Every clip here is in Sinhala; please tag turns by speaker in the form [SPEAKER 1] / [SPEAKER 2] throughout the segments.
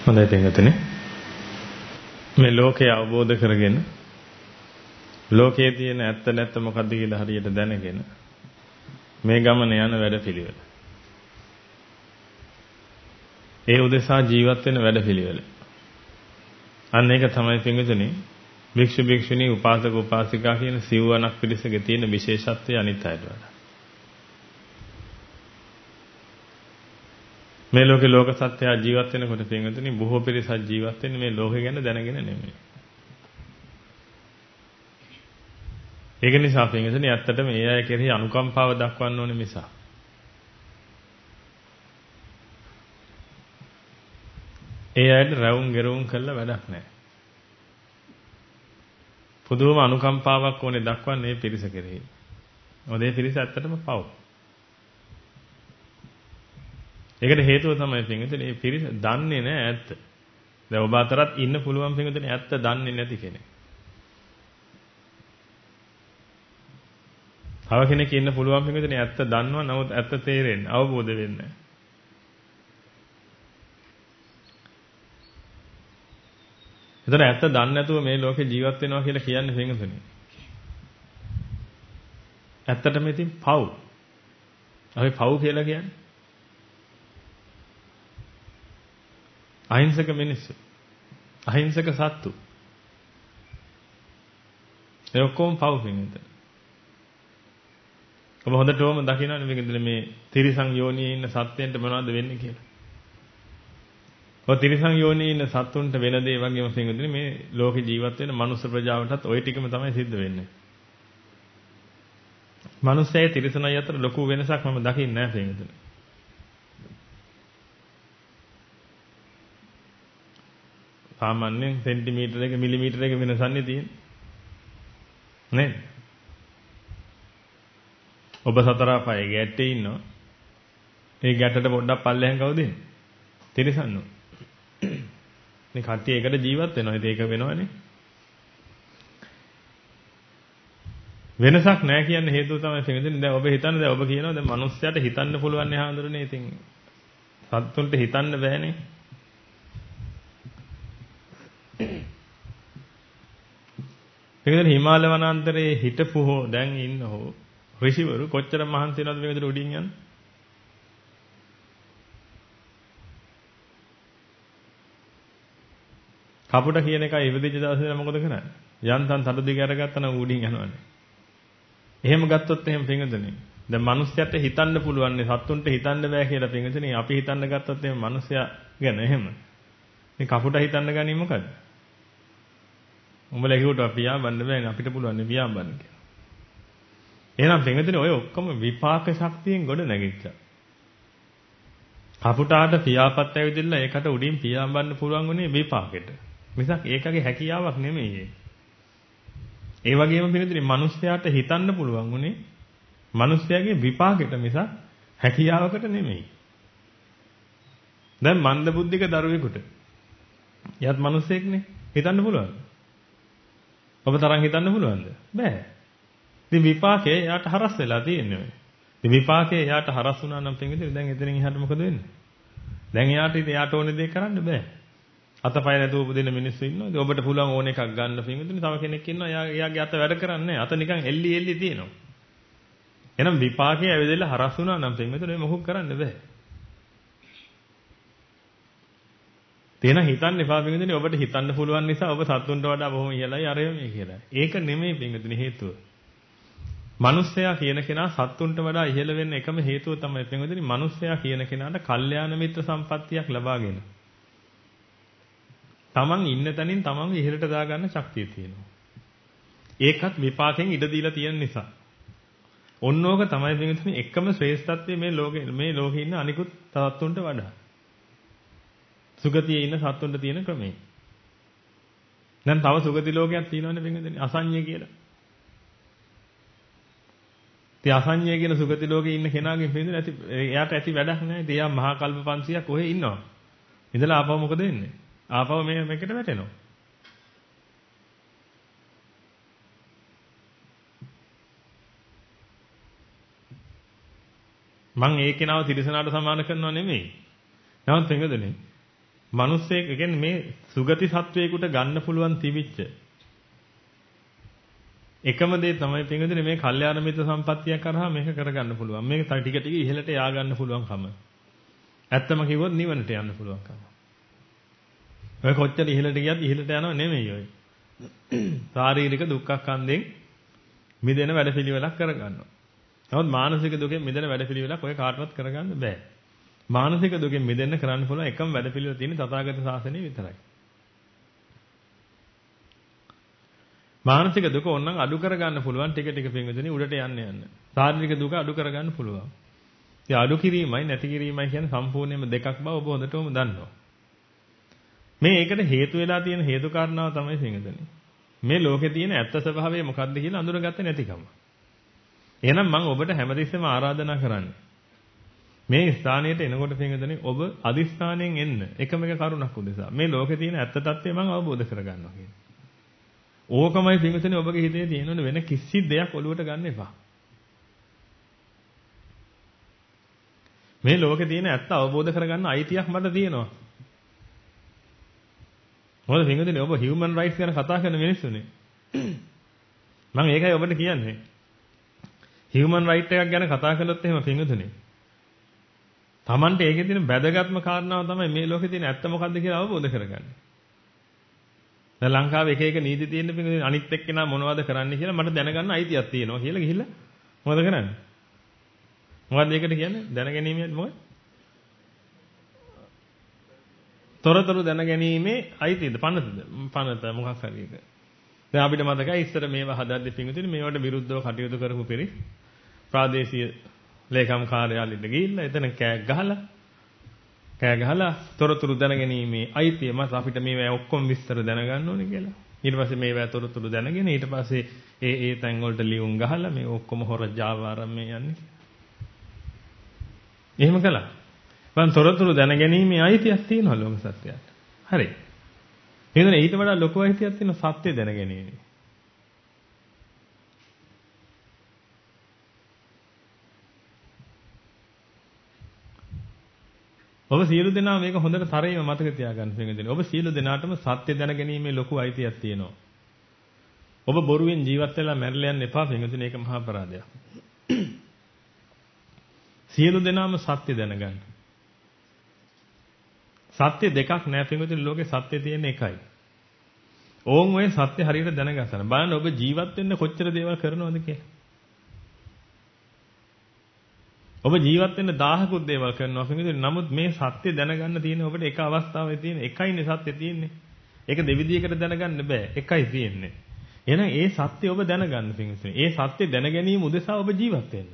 [SPEAKER 1] හොඳයි තේරුණානේ. මේ ලෝකය අවබෝධ කරගෙන ලෝකයේ තියෙන ඇත්ත නැත්ත මොකද්ද කියලා හරියට දැනගෙන මේ ගමන යන වැඩපිළිවෙල. ඒ උදෙසා ජීවත් වෙන වැඩපිළිවෙල. අන්න ඒක තමයි පින්විතනේ භික්ෂු භික්ෂුණී උපාසක උපාසිකා කියන සිව්වණක් පිරිසගේ තියෙන විශේෂත්වය අනිත් අයට වඩා. මේ ලෝකේ ලෝක සත්‍යය ජීවත් වෙනකොට පින්විතනේ බොහෝ පිරිසක් ජීවත් වෙන්නේ මේ ලෝකය ගැන දැනගෙන නෙමෙයි. ඒක නිසා පින්විතනේ ඇත්තටම ඒ අය කෙරෙහි අනුකම්පාව දක්වන්න ඕනේ මිසක් ඒ අයට රැවුම් ගෙරවුම් කළා වැඩක් නැහැ. පුදුම අනුකම්පාවක් ඕනේ දක්වන්නේ මේ පිරිස කෙරෙහි. මොකද මේ පිරිස ඇත්තටම පව්. ඒකට හේතුව තමයි පින්විතනේ මේ පිරිස දන්නේ නැහැ ඇත්ත. දැන් ඔබ අතරත් ඉන්න පුළුවන් පින්විතනේ ඇත්ත දන්නේ නැති කෙනෙක්. තව කෙනෙක් ඉන්න පුළුවන් පින්විතනේ ඇත්ත දන්නවා නමුත් ඇත්ත තේරෙන්නේ අවබෝධ වෙන්නේ නැහැ. එතන ඇත්ත දන්නේ නැතුව මේ ලෝකේ ජීවත් වෙනවා කියලා කියන්නේ පින්විතනේ. ඇත්තටම ඉතින් පව්. අපි පව් කියලා කියන්නේ අහිංසක මිනිස්සු. අහිංසක සත්තු. ඒ ඔක්කොම පව් පින්විතනේ. ඔබ හොඳටම දකින්නනේ මේකද මේ තිරිසන් යෝනියේ ඉන්න සත්ත්වයන්ට මොනවද වෙන්නේ කියලා. ඔය තිරිසන් යෝනියේ ඉන්න සත්තුන්ට වෙන දේ වගේම පින්විතනේ මේ ලෝකේ ජීවත් වෙන මනුස්ස ප්‍රජාවටත් ওই ටිකම තමයි සිද්ධ වෙන්නේ. මනුස්සයයි තිරිසනයි අතර ලොකු වෙනසක් මම දකින්නේ නැහැ පින්විතනේ. සාමාන්‍යයෙන් සෙන්ටිමීටර එක මිලිමීටර එක වෙනසන්නේ තියෙන්නේ. නේද? ඔබ සතර අපායේ ගැටේ ඉන්නවා. ඒ ගැටට පොඩ්ඩක් පල්ලෙහෙන් කවුද ඉන්නේ? තිරිසන්නෝ. මේ කට්ටිය එකට ජීවත් වෙනවා. ඒක වෙනවනේ. වෙනසක් නැහැ කියන හේතුව තමයි තේරෙන්නේ. දැන් ඔබ හිතන්නේ දැන් ඔබ කියනවා දැන් මිනිස්සයාට හිතන්න පුළුවන් නේ හාඳුරනේ. ඉතින් සත්තුන්ට හිතන්න බෑනේ. මේකද හිමාල වනාන්තරයේ හිටපු හෝ දැන් ඉන්න හෝ ඍෂිවරු කොච්චර මහන්සි වෙනවද මේකද උඩින් යන්න? කපුට කියන එකයි ඉවදිච්ච දවසේ මොකද කරන්නේ? යන්තම් තඩු දිග අරගත්තා නම් උඩින් යනවනේ. එහෙම ගත්තොත් එහෙම පිංගුදනේ. දැන් මිනිස්සුන්ට හිතන්න පුළුවන් නේ සත්තුන්ට හිතන්න බෑ කියලා පිංගුදනේ. අපි හිතන්න ගත්තොත් එහෙම මිනිස්සයා ගැන එහෙම. මේ කපුට හිතන්න ගන්නේ මොකද්ද? උඹලා කිව්වට පියා බන්න බෑනේ අපිට පුළුවන් නේ පියා බන්න කියලා. එහෙනම් පිංගුදනේ ඔය ඔක්කොම විපාක ශක්තියෙන් ගොඩ නැගිච්චා. කපුටාට පියාපත් ඇවිදilla ඒකට උඩින් පියා බන්න පුළුවන් උනේ විපාකෙට. මිසක් ඒකගේ හැකියාවක් නෙමෙයි. ඒ වගේම පිළිතුරේ මිනිස්යාට හිතන්න පුළුවන් උනේ මිනිස්යාගේ විපාකෙට මිසක් හැකියාවකට නෙමෙයි. දැන් මන්ද බුද්ධික දරුවෙකුට එයාත් මිනිස්සෙක්නේ හිතන්න පුළුවන්. ඔබ තරම් හිතන්න පුළුවන්ද? බෑ. ඉතින් විපාකේ එයාට හරස් වෙලා තියෙන්නේ ඔය. ඉතින් විපාකේ එයාට හරස් වුණා නම් පිළිතුරේ දැන් එතනින් එහාට මොකද වෙන්නේ? දැන් එයාට ඕනේ දේ කරන්න බෑ. අතපය නැතුව උපදින මිනිස්සු ඉන්නවා. ඉතින් ඔබට පුළුවන් ඕන එකක් ගන්න පින්විතනේ. තව කෙනෙක් ඉන්නවා. එයාගේ අත වැඩ කරන්නේ නැහැ. අත නිකන් එල්ලි තියෙනවා. එහෙනම් විපාකයේ ඇවිදලා හරස් වුණා නම් පින්විතනේ මොකක් කරන්න බෑ. තේන හිතන්න එපා පින්විතනේ. ඔබට හිතන්න පුළුවන් නිසා ඔබ සත්තුන්ට වඩා බොහොම ඉහළයි අරය මේ කියලා. ඒක නෙමෙයි පින්විතනේ හේතුව. මිනිස්සයා කියන කෙනා සත්තුන්ට වඩා ඉහළ වෙන්න එකම හේතුව තමයි පින්විතනේ. මිනිස්සයා කියන කෙනාට කල්යාණ මිත්‍ර සම්පත්තියක් ලබාගෙන තමන් ඉන්න තැනින් තමන්ව ඉහළට දාගන්න ශක්තිය තියෙනවා. ඒකත් විපාකෙන් ඉඩ දීලා තියෙන නිසා. ඔන්නෝක තමයි පින්විතනේ එකම ශ්‍රේෂ්ඨත්වයේ මේ ලෝකේ ඉන්න අනිකුත් සත්තුන්ට වඩා. සුගතියේ ඉන්න සත්තුන්ට තියෙන ක්‍රමය. දැන් තව සුගති ලෝකයක් තියෙනවනේ පින්විතනේ අසඤ්ඤය කියලා. ඉතින් අසඤ්ඤය කියන සුගති ලෝකේ ඉන්න කෙනාගෙන් පින්විතනේ එයාට ඇති වැඩක් නැහැ. ඉතින් එයා මහා කල්ප 500ක් ඔහෙ ඉන්නවා. ඉඳලා ආපහු මොකද වෙන්නේ? ආපහු මේකට වැටෙනවා. මං ඒ කෙනාව තිරසනාට සමාන කරනව නෙමෙයි. නමුත් පින්වදනේ මිනිස්සෙක් කියන්නේ මේ සුගති සත්වයකට ගන්න පුළුවන් තිබිච්ච එකම දේ තමයි පින්විතනේ මේ කල්යාණ මිත්‍ර සම්පත්තිය කරා මේක කරගන්න පුළුවන්. මේක ටික ටික ඉහළට යා ගන්න පුළුවන්කම. ඇත්තම කිව්වොත් නිවනට යන්න පුළුවන්කම. ඔය කොච්චර ඉහළට ගියත් ඉහළට යනව නෙමෙයි ඔය. ශාරීරික දුක්ඛස්කන්ධෙන් මිදෙන වැඩපිළිවෙලක් කරගන්නවා. නමුත් මානසික දුකෙන් මිදෙන වැඩපිළිවෙලක් ඔය කාටවත් කරගන්න බෑ. මානසික දුකෙන් මිදෙන්න කරන්න පුළුවන් එකම වැඩපිළිවෙල තියෙන තථාගත ශාසනය විතරයි. මානසික දුක ඕනනම් අඩු කරගන්න පුළුවන් ටික ටික පින්විතනි උඩට යන්න යන්න. ශාරීරික දුක අඩු කරගන්න පුළුවන්. ඒ අඩු කිරීමයි නැති කිරීමයි කියන්නේ සම්පූර්ණයෙන්ම දෙකක් බව ඔබ හොඳටම දන්නවා. මේ ඒකට හේතු වෙලා තියෙන හේතු කාරණාව තමයි පින්විතනි. මේ ලෝකේ තියෙන ඇත්ත ස්වභාවය මොකක්ද කියලා අඳුරගත්තේ නැතිකම. එහෙනම් මම ඔබට හැමතිස්සෙම ආරාධනා කරන්නේ මේ ස්ථානයට එනකොට පින්විතනි ඔබ අදිස්ථානයෙන් එන්න එකම එක කරුණක් උදෙසා. මේ ලෝකේ තියෙන ඇත්ත తත්වය මම අවබෝධ කරගන්නවා කියන්නේ. ඕකමයි පින්විතනි ඔබගේ හිතේ තියෙනවනේ වෙන කිසි දෙයක් ඔලුවට ගන්න එපා. මේ ලෝකේ තියෙන ඇත්ත අවබෝධ කරගන්න අයිතියක් මට තියෙනවා. මොකද පින්විතනි ඔබ හියුමන් රයිට්ස් ගැන කතා කරන මිනිස්සුනේ. මම ඒකයි ඔබට කියන්නේ. හියුමන් රයිට් එකක් ගැන කතා කළොත් එහෙම පින්විතනි. Tamante ඒකේ තියෙන වැදගත්ම කාරණාව තමයි මේ ලෝකේ තියෙන ඇත්ත මොකද්ද කියලා අවබෝධ කරගන්නේ. දැන් ලංකාවේ එක එක නීති තියෙන පින්විතනි අනිත් එක්කෙනා මොනවද කරන්නේ කියලා මට දැනගන්න අයිතියක් තියෙනවා කියලා ගිහිල්ලා මොකද කරන්නේ? මොකක්ද ඒකට කියන්නේ? දැනගැනීමේ මොකද? තොරතුරු දැනගැනීමේ අයිතියද? පනත මොකක් හරි එක. දැන් අපිට මතකයි ඉස්සර මේවා හදද්දි පින්විතනි මේවට විරුද්ධව කටයුතු කරපු පිරිස් ප්‍රාදේශීය ලේකම් කාර්යාලෙට ගිහිල්ලා එතන කෑ ගහලා තොරතුරු දැනගැනීමේ අයිතිය මත අපිට මේවා ඔක්කොම විස්තර දැනගන්න ඕනේ කියලා. ඊට පස්සේ මේවා තොරතුරු දැනගෙන ඊට පස්සේ ඒ තැන් වලට ලියුම් ගහලා මේ ඔක්කොම හොර Java ආරම්භය යන්නේ. එහෙම කළා. මම තොරතුරු දැනගැනීමේ අයිතියක් තියෙනවා ලෝක සත්‍යයට. හරි. එහෙනම් ඊට වඩා ලොකු අයිතියක් තියෙනවා සත්‍ය දැනගැනීමේ. ඔබ සියලු දෙනා මේක හොඳට තරයේම මතක තියාගන්න පිළිගන්න. ඔබ සියලු දෙනාටම සත්‍ය දැනගැනීමේ ලොකු අයිතියක් තියෙනවා. ඔබ බොරුවෙන් ජීවත් වෙලා මැරලා යන්න එපා පිළිගන්න. ඒක මහා අපරාධයක්. සියලු දෙනාම සත්‍ය දැනගන්න. සත්‍ය දෙකක් නෑ පිළිගන්න. ලෝකේ සත්‍ය තියෙන එකයි. ඕන් ඔය සත්‍ය හරියට දැනගන්න. බලන්න ඔබ ජීවත් වෙන්න කොච්චර දේවල් කරනවද කියලා. ඔබ ජීවත් වෙන්න 1000කුත් දේවල් කරනවා පිළිගන්න. නමුත් මේ සත්‍ය දැනගන්න තියෙන ඔබට එක අවස්ථාවේ තියෙන එකයිනේ සත්‍ය තියෙන්නේ. ඒක දෙවිදියකට දැනගන්න බෑ. එකයි තියෙන්නේ. එහෙනම් ඒ සත්‍ය ඔබ දැනගන්න පිළිගන්න. ඒ සත්‍ය දැන ගැනීම උදෙසා ඔබ ජීවත් වෙන්න.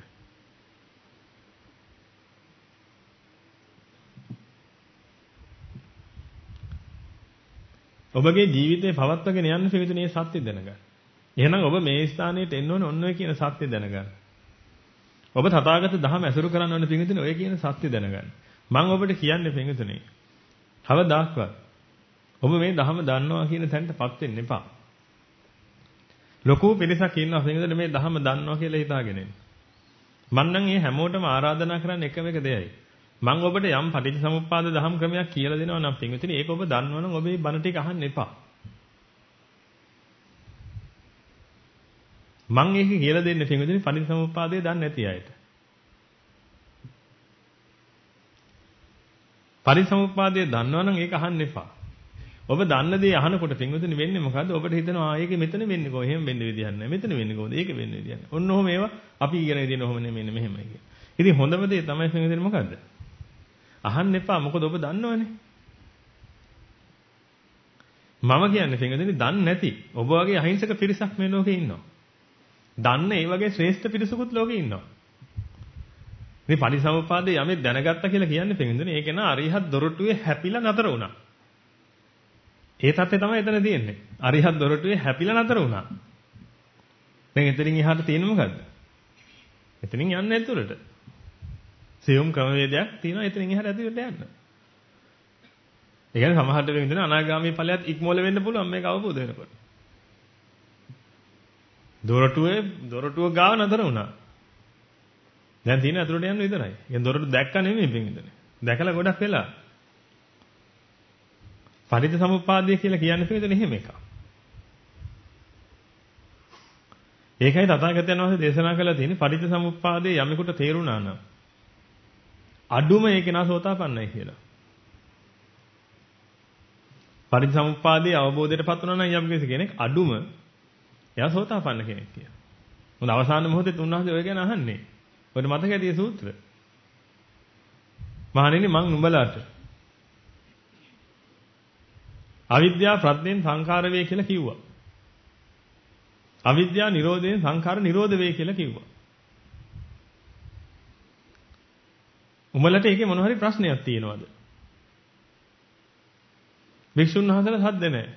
[SPEAKER 1] ඔබගේ ජීවිතේ පවත්වාගෙන යන්න පිළිතුරු මේ සත්‍ය දැනගන්න. එහෙනම් ඔබ මේ ස්ථානයට එන්න ඕනේ ඔන්න ඔය කියන සත්‍ය දැනගන්න. ඔබ තථාගත ධහම ඇසුරු කරන්න ඕනේ පිළිතුරු ඔය කියන සත්‍ය දැනගන්න. මම ඔබට කියන්නේ පිළිතුරුනේ. කවදාක්වත් ඔබ මේ ධහම දන්නවා කියන තැනටපත් වෙන්න එපා. ලොකු පිරිසක් ඉන්නවා පිළිතුරු මේ ධහම දන්නවා කියලා හිතාගෙන ඉන්නේ. මම නම් මේ හැමෝටම ආරාධනා කරන්න එකම එක දෙයයි. මම ඔබට යම් පටිච්චසමුප්පාද දහම් ක්‍රමයක් කියලා දෙනවා නම් පින්විතනි ඒක ඔබ දන්නවා නම් ඔබ මේ බණ ටික අහන්න එපා. මම ඒක කියලා දෙන්නේ පින්විතනි පටිච්චසමුප්පාදය දන්නේ නැති අයට. පටිච්චසමුප්පාදය දන්නවා නම් ඒක අහන්න එපා. ඔබ දන්න දේ අහනකොට පින්විතනි වෙන්නේ මොකද්ද? ඔබට හිතෙනවා ඒකේ මෙතන වෙන්නේ කොහොම එහෙම වෙන්න විදියක් නැහැ. මෙතන වෙන්නේ කොහොමද? ඒක වෙන්න විදියක් නැහැ. ඔන්න ඔහොම ඒවා අපි ඉගෙන ගන්න ඔහොම නෙමෙයි මෙහෙමයි කියන්නේ. ඉතින් හොඳම දේ තමයි පින්විතනි මොකද්ද? අහන්න එපා මොකද ඔබ දන්නවනේ. මම කියන්නේ පින්වදිනේ දන්නේ නැති ඔබ වගේ අහිංසක පිරිසක් මේ ලෝකේ ඉන්නවා. දන්න ඒ වගේ ශ්‍රේෂ්ඨ පිරිසකුත් ලෝකේ ඉන්නවා. මේ පරිසම්පාදේ යමෙක් දැනගත්තා කියලා කියන්නේ පින්වදිනේ ඒක නා අරිහත් දොරටුවේ හැපිලා නතර වුණා. ඒ தත්ත්වය තමයි එතන තියෙන්නේ. අරිහත් දොරටුවේ හැපිලා නතර වුණා. දැන් එතනින් එහාට තියෙන්නේ මොකද්ද? එතනින් යන්නේ ඇතුළට. සියුම් ක්‍රමවේදයක් තියෙනවා එතනින් එහාට ඇතුළට යන්න. ඒ කියන්නේ සමහරට වෙන්නේ අනාගාමී ඵලයක් ඉක්මවල වෙන්න පුළුවන් මේක අවබෝධ වෙනකොට. දොරටුව ගාව නතර වුණා. දැන් තියෙන ඇතුළට යන්න විතරයි. ඒ දොරටු දැක්ක නෙමෙයි පින්විතනේ. දැකලා ගොඩක් වෙලා. පටිච්චසමුප්පාදය කියලා කියන්නේ පිළිදෙන එහෙම එකක්. ඒකයි තථාගතයන් වහන්සේ දේශනා කළා තියෙන්නේ පටිච්චසමුප්පාදයේ යමෙකුට තේරුණා නම් අඩුම ඒකේ නාසෝතාපන්නයි කියලා. පටිච්චසමුප්පාදයේ අවබෝධයටපත් වුණා නම් යම් කෙනෙක් අඩුම එයා සෝතාපන්න කෙනෙක් කියලා. මොකද අවසාන මොහොතේ උන්වහන්සේ ඔය ගැන අහන්නේ. ඔයාලට මතකයි මේ සූත්‍ර. මහණෙනි මං නුඹලාට අවිද්‍යාව ප්‍රත්‍යයෙන් සංඛාර වේ කියලා කිව්වා. අවිද්‍යාව නිරෝධයෙන් සංඛාර නිරෝධ වේ කියලා කිව්වා. උඹලට ඒකේ මොන හරි ප්‍රශ්නයක් තියෙනවද? වික්ෂුන් වහන්සේලා සද්ද නැහැ.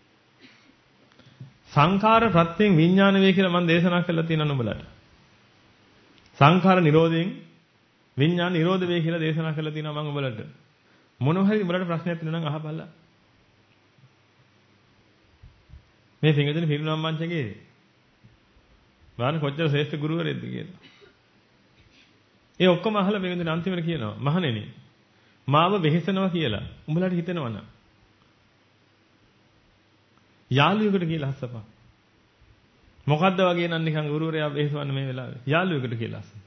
[SPEAKER 1] සංඛාර ප්‍රත්‍යයෙන් විඥාන වේ කියලා මම දේශනා කළා තියෙනවා නුඹලට. සංඛාර නිරෝධයෙන් විඥාන නිරෝධ වේ කියලා දේශනා කළා තියෙනවා මම උඹලට. මොන හරි උඹලට ප්‍රශ්නයක් තියෙනවා නම් අහපල්ලා. මේ පිංගුතුනි පිරිනමන මංචකේ බලන්න කොච්චර ශ්‍රේෂ්ඨ ගුරුවරයෙක්ද කියලා. ඒ ඔක්කොම අහලා පිංගුතුනි අන්තිමට කියනවා මහණෙනි මාව වෙහෙසනවා කියලා උඹලට හිතෙනවා නම් යාළුවෙකුට කියලා අස්සපන්. මොකද්ද වගේ නම් නිකන් ගුරුවරයා වෙහෙසවන්න මේ වෙලාවේ. යාළුවෙකුට කියලා අස්සපන්.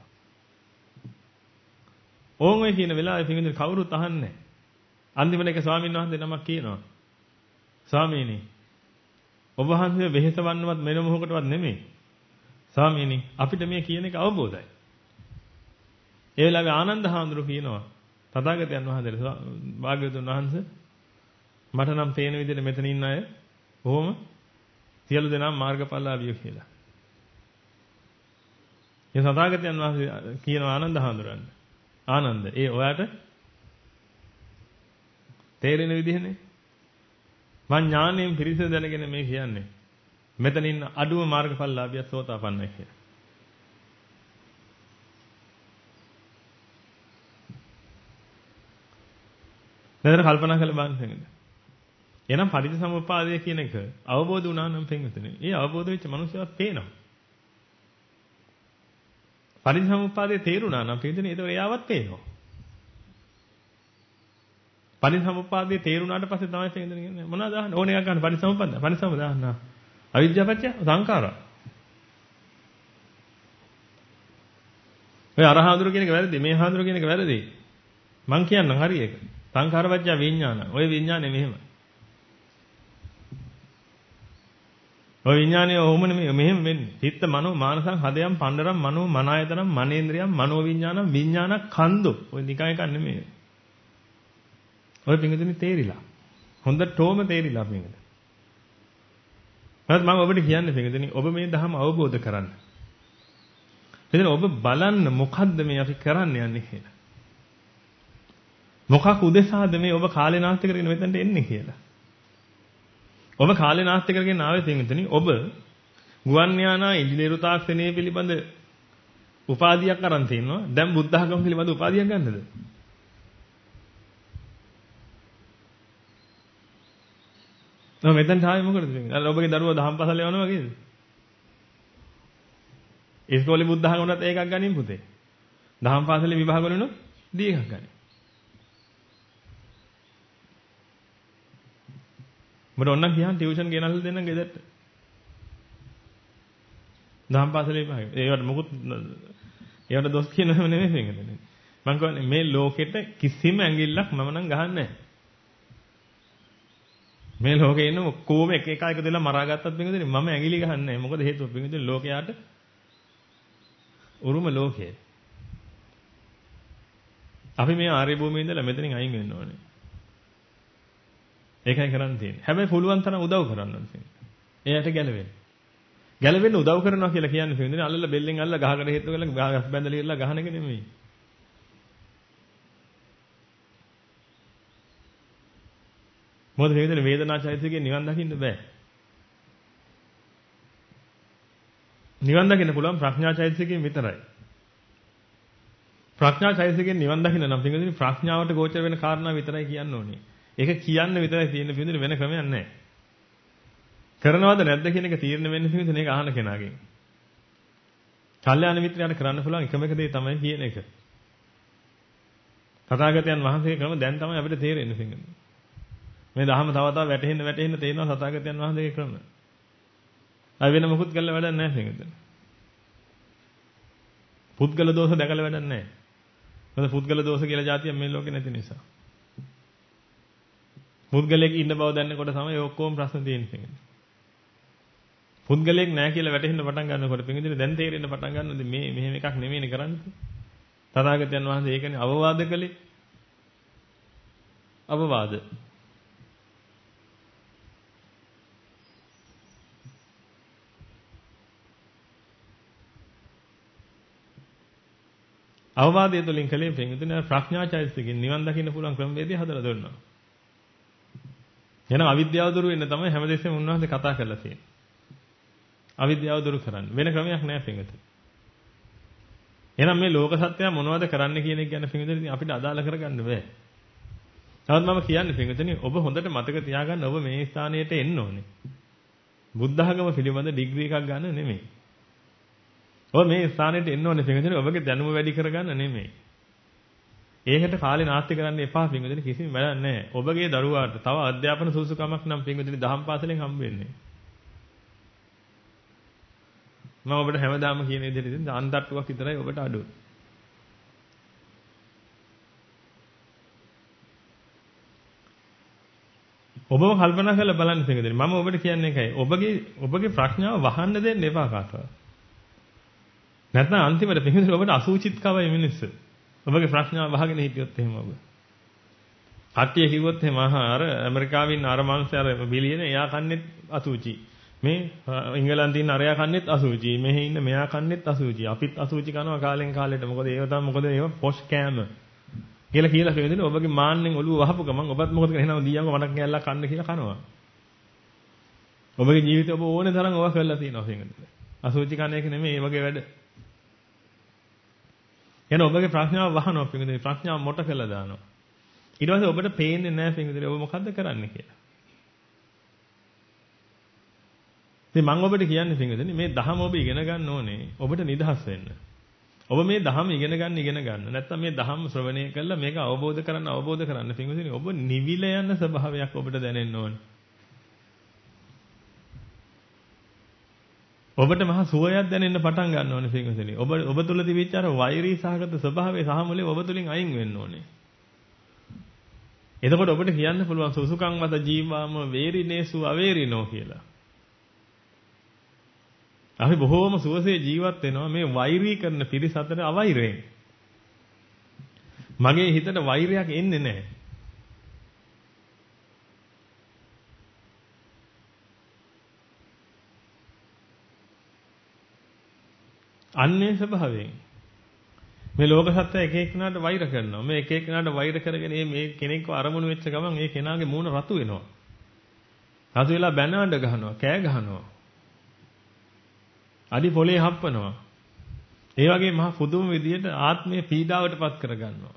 [SPEAKER 1] ඕන් ඔය කියන වෙලාවේ පිංගුතුනි කවුරුත් අහන්නේ නැහැ. අන්තිමට එක ස්වාමීන් වහන්සේ නමක් කියනවා. ස්වාමීනි ඔබ වහන්සේ වෙහෙසවන්නවත් මෙන්න මොහොකටවත් නෙමෙයි. ස්වාමීනි අපිට මේ කියන එක අවබෝධයි. ඒ වෙලාවේ ආනන්ද හාමුදුරුවෝ කියනවා තථාගතයන් වහන්සේට භාග්‍යවතුන් වහන්සේ මට නම් පේන විදිහට මෙතන ඉන්න අය කොහොම සියලු දෙනා මාර්ගඵලලාභියෝ කියලා. ඒ තථාගතයන් වහන්සේ කියනවා ආනන්ද හාමුදුරන්. ආනන්ද ඒ ඔයාට තේරෙන විදිහනේ. මං ඥාණයෙන් පිරිසිදු දැනගෙන මේ කියන්නේ. මෙතන ඉන්න අඩුම මාර්ගඵලලාභිය සෝතාපන්නයි කියලා. මෙතන කල්පනා කරලා බලන්න තියෙනවා. එහෙනම් පටිච්චසමුප්පාදය කියන එක අවබෝධ වුණා නම් පින්විතනේ. ඒ අවබෝධ වෙච්ච මනුස්සයවත් පේනවා. පටිච්චසමුප්පාදේ තේරුණා නම් පින්විතනේ ඒක එයාවත් පේනවා. පටිච්චසමුප්පාදේ තේරුණාට පස්සේ තමයි පින්විතනේ කියන්නේ මොනවද අහන්නේ ඕන එකක් ගන්න පටිච්චසමුප්පාද. පටිච්චසමුප්පාද දාන්න. අවිද්‍යාවපච්චය සංඛාරා. ඔය අරහාඳුර කියන එක වැරදි. මේ හාඳුර කියන එක වැරදි. මං කියන්නම් හරි ඒක. සංඛාරපච්චය විඥාන. ඔය විඥානේ මෙහෙම. ඔය විඥානය ඔහොම නෙමෙයි මෙහෙම වෙන්නේ. චිත්ත මනෝ මානසං හදයන් පණ්ඩරම් මනෝ මනායතනම් මනේන්ද්‍රයන් මනෝ විඥානම් විඥාන කන්දෝ. ඔය නිකන් එකක් නෙමෙයි. ඔය පිංගුතුනි තේරිලා. හොඳටම තේරිලා පිංගුතුනි. මම ඔබට කියන්නේ පිංගුතුනි ඔබ මේ ධර්ම අවබෝධ කරගන්න. එතන ඔබ බලන්න මොකද්ද මේ අපි කරන්න යන්නේ කියලා. මොකක් උදෙසාද මේ ඔබ කාලේ නාස්ති කරගෙන මෙතනට එන්නේ කියලා. ඔබ කාලේ නාස්ති කරගෙන ආවේ පින්විතනි ඔබ ගුවන් යානා ඉංජිනේරු තාක්ෂණයේ පිළිබඳ උපාධියක් අරන් තිනවා. දැන් බුද්ධ ධර්ම පිළිබඳ උපාධියක් ගන්නද? ඔව් මෙතනට ආවේ මොකටද පින්විතනි? අර ඔබගේ දරුවා දහම් පාසල් යවනවා වගේද? ඉස්කෝලේ බුද්ධ ධර්මකට ඒකක් ගනින් පුතේ. දහම් පාසලේ විභාග වලිනුත් දී එකක් ගනින්. මට ඕනනම් කියන්න ටියුෂන් ගෙනල්ලා දෙන්නම් ගෙදරට. දහම් පාසලේ විභාගය. ඒවට මොකුත් ඒවට දොස් කියනවම නෙමෙයි මේකද. මම කියන්නේ මේ ලෝකෙට කිසිම ඇඟිල්ලක් මම නම් ගහන්නේ නැහැ. මේ ලෝකේ ඉන්න කොහොම එක එකතු වෙලා මරාගත්තත් පින්විතනේ මම ඇඟිලි ගහන්නේ නැහැ. මොකද හේතුව පින්විතනේ ලෝකයට උරුම ලෝකය. අපි මේ ආර්ය භූමියේ ඉඳලා මෙතනින් අයින් වෙන්න ඕනේ. ඒකයි කරන්න තියෙන්නේ. හැබැයි පුළුවන් තරම් උදව් කරන්න ඕනේ. එයාට ගැලවෙන්න. ගැලවෙන්න උදව් කරනවා කියලා කියන්නේ පින්විතනේ අල්ලලා බෙල්ලෙන් අල්ලලා ගහකට හේතු කරලා ගස් බැඳලා ඉල්ලලා ගහන එක නෙමෙයි. මොකද පින්විතනේ වේදනා චෛතසිකයෙන් නිවන් දකින්න බෑ. නිවන් දකින්න පුළුවන් ප්‍රඥා චෛතසිකයෙන් විතරයි. ප්‍රඥා චෛතසිකයෙන් නිවන් දකින්න නම් පින්විතනේ ප්‍රඥාවට ගෝචර වෙන කාරණා විතරයි කියන්න ඕනේ. ඒක කියන්න විතරයි තියෙන පින්විතනේ වෙන ක්‍රමයක් නැහැ. කරනවද නැද්ද කියන එක තීරණය වෙන්නේ පින්විතනේ ඒක අහන කෙනාගෙන්. කල්යාණ මිත්‍රයාට කරන්න පුළුවන් එකම එක දේ තමයි කියන එක. තථාගතයන් වහන්සේගේ ක්‍රම දැන් තමයි අපිට තේරෙන්නේ පින්විතනේ. මේ දහම තව තව වැටෙන්න තේනවා තථාගතයන් වහන්සේගේ ක්‍රම. අය වෙන මොකුත් කළා වැඩක් නැහැ පින්විතනේ. පුද්ගල දෝෂ දැකලා වැඩක් නැහැ. මොකද පුද්ගල දෝෂ කියලා જાතියක් මේ ලෝකේ නැති නිසා. පුද්ගලයෙක් ඉන්න බව දැනනකොට තමයි ඔක්කොම ප්‍රශ්න තියෙන්නේ. පුද්ගලයෙක් නැහැ කියලා වැටහෙන්න පටන් ගන්නකොට පින්විතනේ දැන් තේරෙන්න පටන් ගන්නවාද මේ මෙහෙම එකක් නෙමෙයිනේ කරන්නේ. තථාගතයන් වහන්සේ ඒකනේ අවවාද කළේ. අවවාද. අවවාදය තුළින් කලේ පින්විතනේ ප්‍රඥාචෛතසිකෙන් නිවන් දකින්න පුළුවන් ක්‍රමවේදය හදලා දුන්නා. එහෙනම් අවිද්‍යාව දුරු වෙන්න තමයි හැමදෙස්සෙම උන්වහන්සේ කතා කරලා තියෙන්නේ. අවිද්‍යාව දුරු කරන්න. වෙන ක්‍රමයක් නැහැ පින්විතනේ. එහෙනම් මේ ලෝක සත්‍යය මොනවද කරන්න කියන එක ගැන පින්විතනේ අපිට අදාළ කරගන්න බෑ. තවත් මම කියන්නේ පින්විතනේ ඔබ හොඳට මතක තියාගන්න ඔබ මේ ස්ථානයට එන්න ඕනේ. බුද්ධ ආගම පිළිබඳ ඩිග්‍රී එකක් ගන්න නෙමෙයි. ඔබ මේ ස්ථානෙට එන්න ඕනේ පින්විතනේ ඔබගේ දැනුම වැඩි කරගන්න නෙමෙයි. ඒකට කාලේ නාස්ති කරන්න එපා පින්විතනේ කිසිම වැඩක් නැහැ. ඔබගේ දරුවාට තව අධ්‍යාපන සුසුකමක් නම් පින්විතනේ දහම් පාසලෙන් හම්බ වෙන්නේ. මම ඔබට හැමදාම කියන විදිහට ඉතින් අන්තට්ටුවක් විතරයි ඔබට අඩු. ඔබව කල්පනා කරලා බලන්න පින්විතනේ මම ඔබට කියන්නේ එකයි. ඔබගේ ප්‍රඥාව වහන්න දෙන්න එපා කාටවත්. නැත්නම් අන්තිමට පින්විතනේ ඔබට අසුචිත් කවයි මිනිස්සු. ඔබගේ ප්‍රශ්නාව වහගෙන හිටියොත් එහෙම ඔබ. කට්ටිය කිව්වොත් එහෙම අර ඇමරිකාවේ ඉන්න අර මනුස්සය අර බිලියන එයා කන්නේත් අසුචි. මේ ඉංගලන්තේ ඉන්න අරයා කන්නේත් අසුචි. මෙහි ඉන්න මෙයා කන්නේත් අසුචි. අපිත් අසුචි කනවා කාලෙන් කාලෙට. මොකද ඒව පොෂ් කෑම. කියලා පින්විතනේ ඔබගේ මාන්නෙන් ඔළුව වහපු ගමන් ඔබත් මොකද කරන්නේ? එහෙනම් දීයන්ව මඩක් කෑල්ලක් කන්න කියලා කනවා. ඔබගේ ජීවිතේ ඔබ ඕනේ තරම් ඔවා කරලා තියෙනවා පින්විතනේ. අසුචි කන එක නෙමෙයි ඒ වගේ වැඩ. එහෙනම් ඔබගේ ප්‍රඥාව වහනවා පින්විතනේ ප්‍රඥාව මොට කළා දානවා. ඊට පස්සේ ඔබට පේන්නේ නැහැ පින්විතනේ ඔබ මොකද්ද කරන්නේ කියලා. ඉතින් මම ඔබට කියන්නේ පින්විතනේ මේ දහම ඔබ ඉගෙන ගන්න ඕනේ ඔබට නිදහස් වෙන්න. ඔබ මේ දහම ඉගෙන ගන්න. නැත්නම් මේ දහම ශ්‍රවණය කළා මේක අවබෝධ කරන්න පින්විතනේ ඔබ නිවිල යන ස්වභාවයක් ඔබට දැනෙන්න ඕනේ. ඔබට මහා සුවයක් දැනෙන්න පටන් ගන්න ඕනේ පින්විතනේ. ඔබ තුල තිබිච්ච අර වෛරී සහගත ස්වභාවයේ සහමුලේ ඔබ තුලින් අයින් වෙන්න ඕනේ. එතකොට ඔබට කියන්න පුළුවන් සුසුකං වද ජීවාම වේරිනේසු අවේරිනෝ කියලා. අපි බොහෝම සුවසේ ජීවත් වෙනවා මේ වෛරී කරන පිරිස අතර අවෛරයෙන්. මගේ හිතට වෛරයක් එන්නේ නැහැ. අන්නේ ස්වභාවයෙන් මේ ලෝක සත්‍ය එක එක්කෙනාට වෛර කරනවා. මේ එක එක්කෙනාට වෛර කරගෙන මේ කෙනෙක්ව අරමුණු වෙච්ච ගමන් ඒ කෙනාගේ මූණ රතු වෙනවා. රතු වෙලා බැනඬ ගහනවා, කෑ ගහනවා. අඩි පොලේ හප්පනවා. ඒ වගේ මහා පුදුම විදියට ආත්මය පීඩාවටපත් කරගන්නවා.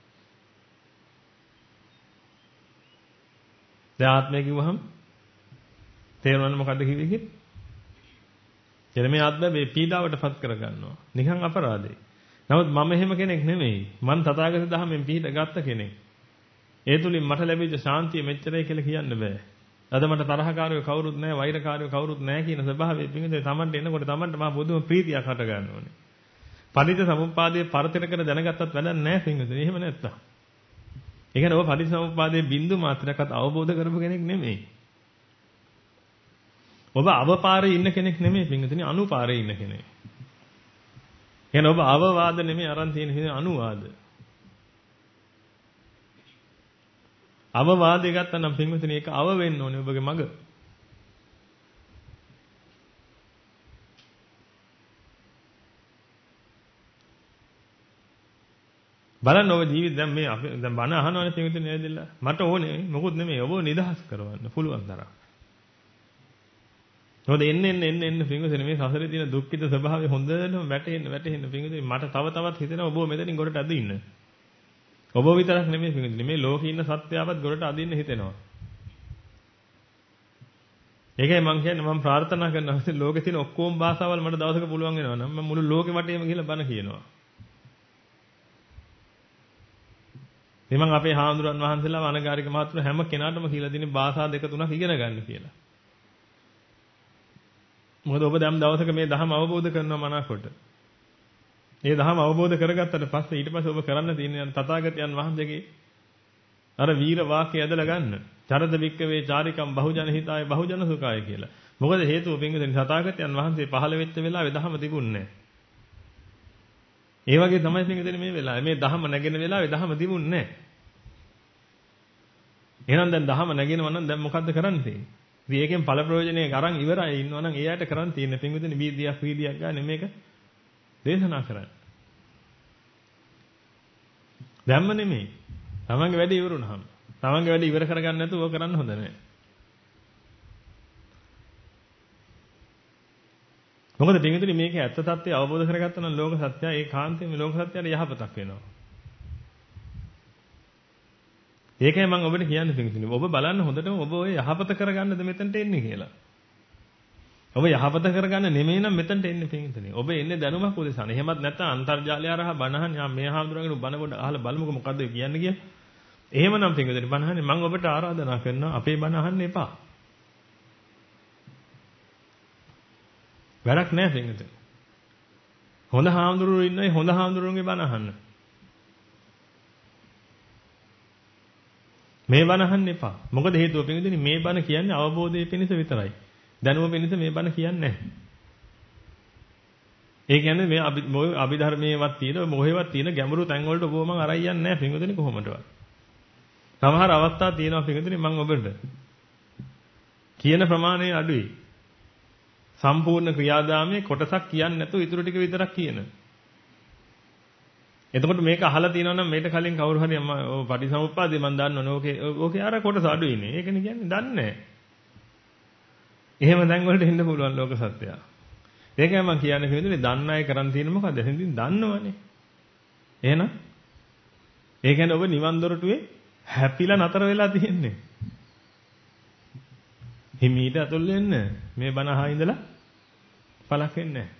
[SPEAKER 1] දැන් ආත්මය කිව්වහම තේරෙනවද මොකද්ද කිව්වේ කියලා? එතන මේ ආත්මය මේ පීඩාවටපත් කරගන්නවා. නිකන් අපරාධේ. නමුත් මම එහෙම කෙනෙක් නෙමෙයි. මං තථාගත ධර්මයෙන් පිහිට ගත්ත කෙනෙක්. ඒ තුලින් මට ලැබිච්ච ශාන්තිය මෙච්චරයි කියලා කියන්න බෑ. අද මට තරහකාරයෝ කවුරුත් නැහැ, වෛරකාරයෝ කවුරුත් නැහැ කියන ස්වභාවය පිටින් තමන්ට එනකොට තමන්ට මහ බුදුම ප්‍රීතියක් හට ගන්න ඕනේ. පටිච්ච සමුප්පාදයේ පරතර කර දැනගත්තත් වැඩක් නැහැ පිටින්. එහෙම නැත්තම්. ඒ කියන්නේ ඔබ පටිච්ච සමුප්පාදයේ බින්දු මාත්‍රයක්වත් අවබෝධ කරපු කෙනෙක් නෙමෙයි. ඔබ අවපාරේ ඉන්න කෙනෙක් නෙමෙයි පිටින් අනුපාරේ ඉන්න කෙනෙක්. එහෙනම් ඔබ අවවාද නෙමෙයි අරන් තියෙන අනුවාද. අවවාදය ගත්තා නම් පින්වතුනි ඒක අව වෙන්න ඕනේ ඔබගේ මග. බලන්න ඔබ ජීවිත දැන් මේ අපි දැන් බණ අහනවනේ පින්වතුනි නේදilla. මට ඕනේ මොකුත් නෙමෙයි ඔබ නිදහස් කරවන්න පුළුවන් තරම්. මොකද එන්න පින්වතුනි මේ සසරේ තියෙන දුක්ඛිත ස්වභාවය හොඳටම වැටෙන්න පින්වතුනි මට තව තවත් හිතෙනවා ඔබ මෙතනින් ගොඩට අදින්න. ඔබ විතරක් නෙමෙයි පින්වතුනි මේ ලෝකේ ඉන්න සත්‍යයවත් ගොඩට අදින්න හිතෙනවා. ඒකයි මම කියන්නේ මම ප්‍රාර්ථනා කරනවා ලෝකේ තියෙන ඔක්කොම භාෂාවල් මට දවසක පුළුවන් වෙනවා නම් මම මුළු ලෝකෙ වටේම ගිහලා බණ කියනවා. ඉතින් මම අපේ හාමුදුරන් වහන්සේලා අනගාരിക මහතුරු හැම කෙනාටම කියලා දෙන්නේ භාෂා 2-3ක් ඉගෙන ගන්න කියලා. මොකද ඔබ දැන් දවසක මේ ධර්ම අවබෝධ කරනවා මනකට. මේ ධර්ම අවබෝධ කරගත්තට පස්සේ ඊට පස්සේ ඔබ කරන්න තියෙන තථාගතයන් වහන්සේගේ අර වීර වාක්‍ය ඇදලා ගන්න. චරද වික්කවේ චාරිකම් බහුජන හිතාය බහුජන සුඛාය කියලා. මොකද හේතුව පින්විතනි තථාගතයන් වහන්සේ පහළ වෙච්ච වෙලාවේ ධර්ම තිබුණේ නැහැ. ඒ වගේ තමයි පින්විතනි මේ වෙලාවේ මේ ධර්ම නැගෙන වෙලාවේ ධර්ම තිබුණේ නැහැ. එහෙනම් දැන් ධර්ම නැගෙනවා නම් දැන් මොකද්ද කරන්න තියෙන්නේ? ඉතින් ඒකෙන් ඵල ප්‍රයෝජනේ අරන් ඉවරයි ඉන්නවා නම් එයාට කරන්න තියෙන්නේ පින්විතනි වීදියක් ගන්න මේක දේශනා කරන්න. දැම්ම නෙමෙයි. තමන්ගේ වැඩේ ඉවරුනහම. තමන්ගේ වැඩේ ඉවර කරගන්න නැතුව ඕක කරන්න හොඳ නැහැ. මොකද පින්විතනි මේක ඇත්ත తත්ත්වය අවබෝධ කරගත්තා නම් ලෝක සත්‍යය ඒකාන්තයෙන්ම ලෝක සත්‍යයට යහපතක් වෙනවා. ඒකයි මම ඔබට කියන්නේ පින්විතනි. ඔබ බලන්න හොඳටම ඔබ ඔය යහපත කරගන්නද මෙතනට එන්නේ කියලා. ඔබ යහපත කරගන්න නෙමෙයි නම් මෙතනට එන්නේ පින්විතනි. ඔබ එන්නේ දැනුමක් උදෙසාන. එහෙමත් නැත්නම් අන්තර්ජාලය හරහා බණහන් මේ හාමුදුරන්ගේ බණ පොඩ අහලා බලමුකෝ මොකද්ද කියන්නේ කියලා. එහෙමනම් පින්විතනි බණහන්නේ මම ඔබට ආරාධනා කරනවා අපේ බණ අහන්න එපා. වැඩක් නැහැ පින්විතනි. හොඳ හාමුදුරුවෝ ඉන්නයි හොඳ හාමුදුරුවන්ගේ බණ අහන්න. මේ බණ අහන්න එපා. මොකද හේතුව පින්විතනි මේ බණ කියන්නේ අවබෝධයේ පිණිස විතරයි. දැනුම පිණිස මේ බණ කියන්නේ නැහැ. ඒ කියන්නේ මේ අභිධර්මයේවත් තියෙන මොහේවත් තියෙන ගැඹුරු තැන් වලට ඔබව මම අරයි යන්නේ නැහැ පින්විතනි කොහොමදවත්. සමහර අවස්ථා තියෙනවා පින්විතනි මම ඔබට කියන ප්‍රමාණය අඩුයි. සම්පූර්ණ ක්‍රියාදාමයේ කොටසක් කියන්නේ නැතුව ඊටු ටික විතරක් කියන. එතකොට මේක අහලා තියෙනවා නම් මේකට කලින් කවුරු හරි පටිසමුප්පාදේ මම දන්නවනේ. ඕකේ අර කොටස අඩුයිනේ. ඒකනේ කියන්නේ දන්නේ නැහැ. එහෙම දැන් වලට එන්න පුළුවන් ලෝක සත්‍යය. ඒකයි මම කියන්නේ පිළිතුරේ දන්න අය කරන් තියෙන මොකද? එහෙනම් දන්නවනේ. එහෙනම් ඒ කියන්නේ ඔබ නිවන් දොරටුවේ හැපිලා නතර වෙලා තියෙන්නේ. හිමීට අතුල් වෙන්න මේ බණ අහා ඉඳලා පළක් වෙන්නේ නැහැ.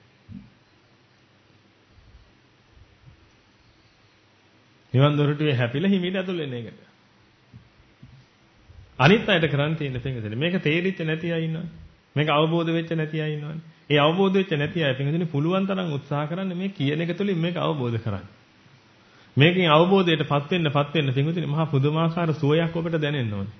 [SPEAKER 1] නිවන් දොරටුවේ හැපිලා හිමීට අතුල් වෙන එකට. අනිත් අයට කරන් තියෙන පින්විතනේ මේක තේරිච්ච නැති අය ඉන්නවනේ. මේක අවබෝධ වෙච්ච නැති අය ඉන්නවනේ. ඒ අවබෝධ වෙච්ච නැති අය පින්විතනේ පුළුවන් තරම් උත්සාහ කරන්න මේ කියන එක තුළින් මේක අවබෝධ කරගන්න. මේකෙන් අවබෝධයටපත් වෙන්න පින්විතනේ මහා පුදුමාකාර සුවයක් ඔබට දැනෙන්න ඕනේ.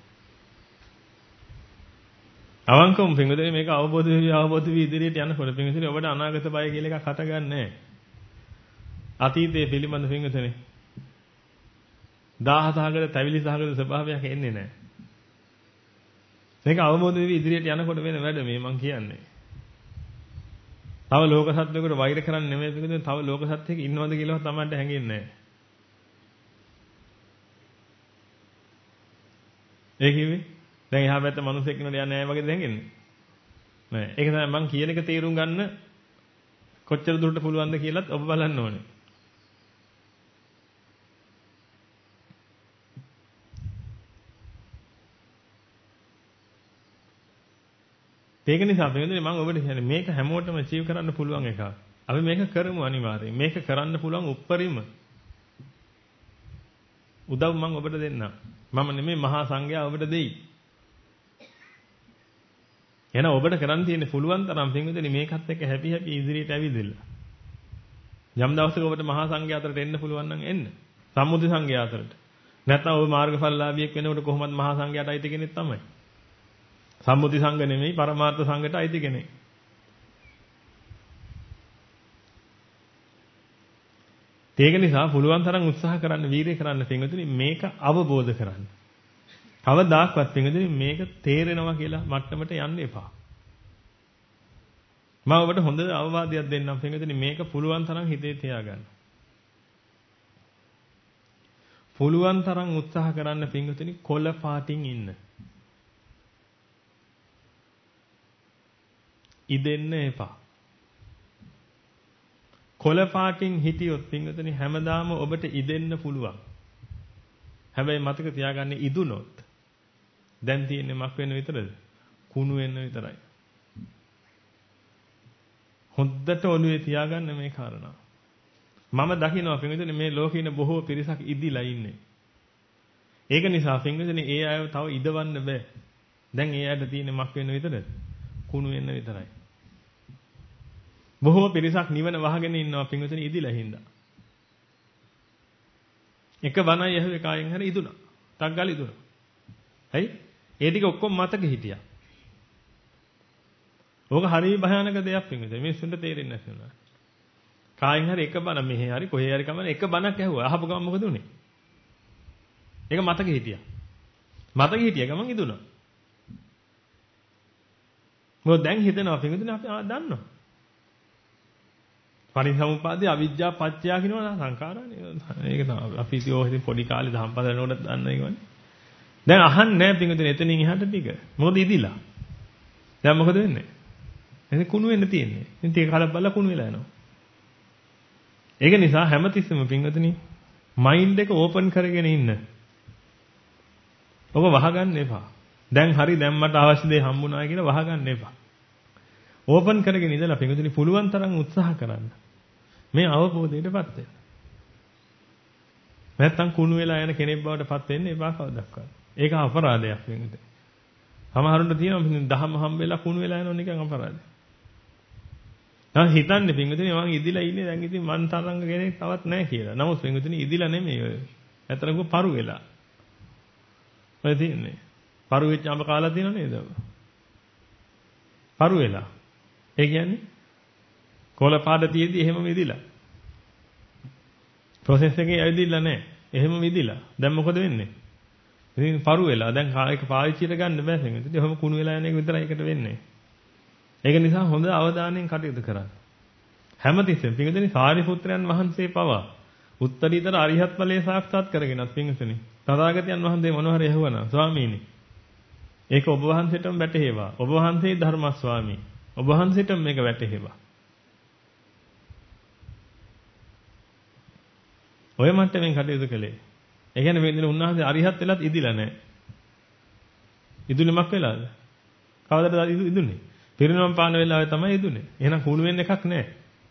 [SPEAKER 1] අවංකවම පින්විතනේ මේක අවබෝධ වී ඉදිරියට යනකොට පින්විතනේ ඔබට අනාගත බය කියලා එකක් හටගන්නේ නැහැ. අතීතයේ පිළිබඳ පින්විතනේ 1000කට තැවිලි සහගත ස්වභාවයක් එන්නේ නැහැ. මේක අවබෝධ වෙවි ඉදිරියට යනකොට වෙන වැඩ මේ මං කියන්නේ. තව ලෝක සත්‍යයකට වෛර කරන්නේ නෙමෙයි පිටුදේ තව ලෝක සත්‍යයක ඉන්නවද කියලා තමයි හැංගෙන්නේ නැහැ. ඒ කිව්වේ දැන් එහා පැත්තේ මිනිස්සෙක් ඉන්නකොට යන්නේ නැහැ වගේද හැංගෙන්නේ? නෑ. ඒක තමයි මං කියන එක තේරුම් ගන්න කොච්චර දුරට පුළුවන්ද කියලාත් ඔබ බලන්න ඕනේ. ඒක නිසා වෙනදේ මම ඔබට කියන්නේ මේක හැමෝටම අචීව් කරන්න පුළුවන් එකක්. අපි මේක කරමු අනිවාර්යෙන්. මේක කරන්න පුළුවන් උප්පරිම උදව් මම ඔබට දෙන්නම්. මම නෙමෙයි මහා සංඝයා ඔබට දෙයි. එහෙනම් ඔබට කරන්න තියෙන්නේ පුළුවන් තරම් පින්විතනි මේකත් එක්ක හැපි ඉදිරියට ඇවිදilla. යම් දවසක ඔබට මහා සංඝයා අතරට එන්න පුළුවන් නම් එන්න. සම්මුති සංඝයා අතරට. නැත්නම් ඔබ මාර්ගඵලලාභියෙක් වෙනකොට කොහොමද මහා සංඝයාට අයිති කෙනෙක් තමයි. සම්මුති සංඝ නෙමෙයි පරමාර්ථ සංඝට අයිති කෙනෙක්. ඒක නිසා පුළුවන් තරම් උත්සාහ කරන්න වීර්ය කරන්න පින්වතුනි මේක අවබෝධ කරගන්න. කවදාක්වත් පින්වතුනි මේක තේරෙනවා කියලා මට්ටමට යන්න එපා. මම ඔබට හොඳ අවවාදයක් දෙන්නම් පින්වතුනි මේක පුළුවන් තරම් හිතේ තියාගන්න. පුළුවන් තරම් උත්සාහ කරන්න පින්වතුනි කොළ පාටින් ඉන්න. ඉදෙන්න එපා. කොළ පාටින් හිටියොත් පින්වතුනි හැමදාම ඔබට ඉදෙන්න පුළුවන්. හැබැයි මතක තියාගන්න ඉදුනොත් දැන් තියෙන්නේ මක් වෙන්න විතරද? කුණු වෙන්න විතරයි. හොද්දට ඔළුවේ තියාගන්න මේ කාරණා. මම දකිනවා පින්වතුනි මේ ලෝකේ ඉන්න බොහෝ පිරිසක් ඉදිලා ඉන්නේ. ඒක නිසා පින්විතනේ ඒ අයව තව ඉදවන්න බෑ. දැන් ඒ අයට තියෙන්නේ මක් වෙන්න විතරද? කුණු වෙන්න විතරයි. බොහෝ පිරිසක් නිවන වහගෙන ඉන්නවා පින්විතනේ ඉදිලා හින්දා. එක බණයි ඇහුවේ කායෙන් හරි ඉදුණා. ටක් ගාලා ඉදුණා. හරි? ඒ ටික ඔක්කොම මතක හිටියා. ඕක හරිය භයානක දෙයක් පින්විතනේ. මිනිස්සුන්ට තේරෙන්නේ නැති වුණා. කායෙන් හරි එක බණ මෙහෙ හරි කොහේ හරි කමන එක බණක් ඇහුවා. අහපු ගමන් මොකද උනේ? ඒක මතක හිටියා. මතක හිටිය ගමන් ඉදුණා. මොකද දැන් හිතනවා පින්විතනේ අපි දන්නවා. පරිසමුපාදේ අවිජ්ජා පත්‍ය කියනවා සංඛාරානේ. ඒක තමයි. අපි ඉතින් ඔය පොඩි කාලේ දහම්පද යනකොට දන්න ඒකනේ. දැන් අහන්නේ නැහැ පින්විතනේ එතනින් එහාට ටික. මොකද ඉදිලා. දැන් මොකද වෙන්නේ? එතන කුණු වෙන්න තියෙන්නේ. ඉතින් ටික කාලයක් බලලා කුණු වෙලා යනවා. ඒක නිසා හැමතිස්සෙම පින්විතනේ මයින්ඩ් එක ඕපන් කරගෙන ඉන්න. ඔබ වහගන්න එපා. දැන් හරි දැන් මට අවශ්‍ය දේ හම්බුණා කියලා වහගන්න එපා. ඕපන් කරගෙන ඉඳලා පින්විතනේ පුළුවන් තරම් උත්සාහ කරන්න. මේ අවබෝධයටපත් වෙන්න. නැත්තම් කුණු වෙලා යන කෙනෙක් බවට පත් වෙන්න එපා කවදාවත්. ඒක අපරාධයක් වෙන්නේ. සමහරුන්ට තියෙනවා දහම හම්බ වෙලා කුණු වෙලා යනවා නිකන් අපරාධයක්. දැන් හිතන්නේ පින්විතනේ මං ඉදිලා ඉන්නේ දැන් ඉතින් මන් තරංග කෙනෙක් තවත් නැහැ කියලා. නමුත් පින්විතනේ ඉදිලා නෙමෙයි ඔය. ඇත්තටම පරු වෙලා. ඔය තියන්නේ. පරු වෙච්ච අඹ කාලා තියෙනව නේද? පරු වෙලා. ඒ කියන්නේ කොළ පාද තියේදී එහෙම මිදිලා. process එකේ ඇවිදින්න නැහැ. එහෙම මිදිලා. දැන් මොකද වෙන්නේ? ඉතින් පරු වෙලා. දැන් ඒක පාවිච්චියට ගන්න බෑ පින්විතනේ. ඉතින් ඔහොම කුණු වෙලා යන එක විතරයි එකට වෙන්නේ. ඒක නිසා හොඳ අවධානයෙන් කටයුතු කරන්න. හැමතිස්සෙම පින්විතනේ සාරිපුත්‍රයන් වහන්සේ පවා උත්තරීතර අරිහත් ඵලයේ සාක්ෂාත් කරගෙනත් පින්විතනේ. තථාගතයන් වහන්සේ මොනවා හරි ඇහුවනම් ස්වාමීනි ඒක ඔබ වහන්සේටම වැටහෙවා. ඔබ වහන්සේ ධර්ම ස්වාමී. ඔබ වහන්සේටම මේක වැටහෙවා. ඔය මට්ටමින් කටයුතු කළේ. ඒ කියන්නේ මේ දින උන්වහන්සේ අරිහත් වෙලත් ඉදිලා නැහැ. ඉදුණෙමක් වෙලාද? කවදාද ඉදුනේ? පිරිනොම් පාන වෙලාවේ තමයි ඉදුනේ. එහෙනම් කුණු වෙන්න එකක් නැහැ.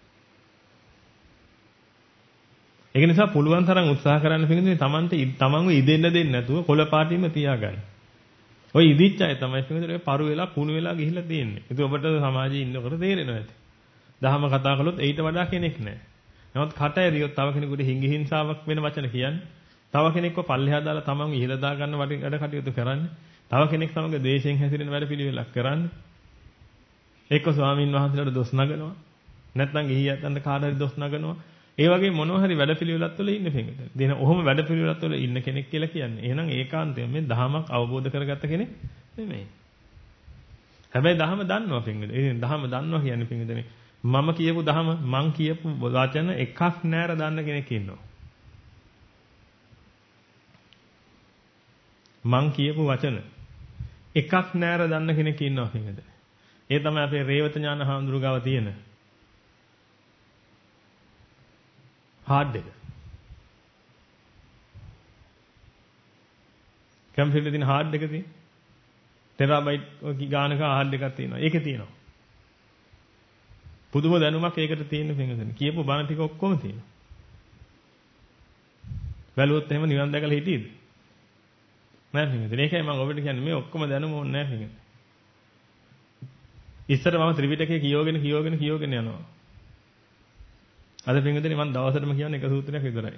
[SPEAKER 1] ඒක නිසා පුළුවන් තරම් උත්සාහ කරන්න පිළිඳින්නේ තමන්ව ඉදෙන්න දෙන්නේ නැතුව කොළ පාටින්ම තියාගන්න. ඔය ඉදිච්ච අය තමයි පිළිඳින්නේ පරු වෙලා කුණු වෙලා ගිහිල්ලා තියෙන්නේ. ඒක ඔබට සමාජයේ ඉන්නකොට තේරෙනවා ඇති. දහම කතා කළොත් ඊට වඩා කෙනෙක් නැහැ. නමුත් කට ඇරියොත් තව කෙනෙකුට හිඟි හිංසාවක් වෙන වචන කියන්නේ. තව කෙනෙක්ව පල්ලෙහා දාලා තමන්ව ඉහළ දා ගන්න වැඩ කටයුතු කරන්නේ. තව කෙනෙක් සමග ද්වේෂයෙන් හැසිරෙන වැඩ පිළිවෙලක් කරන්නේ. එක්ක ස්වාමින් වහන්සේලාට දොස් නගනවා. නැත්නම් ගිහියන්ට කාට හරි දොස් නගනවා. ඒ වගේ මොනවා හරි වැඩ පිළිවෙලක් වල ඉන්න කෙනෙක්. දෙන ඔහොම වැඩ පිළිවෙලක් වල ඉන්න කෙනෙක් කියලා කියන්නේ. එහෙනම් ඒකාන්තයෙන් මේ දහමක් අවබෝධ කරගත්ත කෙනෙක් නෙමෙයි. හැබැයි දහම දන්නවා පින්විත. ඒ දහම දන්නවා කියන්නේ පින්විතනේ. මම කියපු දහම මං කියපු වචන එකක් නෑර දන්න කෙනෙක් ඉන්නවා. මං කියපු වචන එකක් නෑර දන්න කෙනෙක් ඉන්නවා පින්විත. ඒ තමයි අපේ රේවත ඥාන හාමුදුරු ගාව තියෙන හાર્ඩ් එක. කම්පියුටරේ තියෙන හાર્ඩ් එක තියෙන ටෙරාබයිට් ගානක හાર્ඩ් එකක් තියෙනවා. ඒකේ තියෙනවා. පුදුම දැනුමක් ඒකට තියෙන පින්වතුනි. කියපු බණ ටික ඔක්කොම තියෙනවා. බැලුවොත් එහෙම නිවන් දැකලා හිටියේද? නෑ පින්වතුනි. ඒකයි මම ඔබට කියන්නේ මේ ඔක්කොම දැනුම ඕනේ නෑ පින්වතුනි. ඉස්සර මම ත්‍රිපිටකය කියෝගෙන යනවා. අද පින්වතුනි මම දවසටම කියන්නේ එක සූත්‍රයක් විතරයි.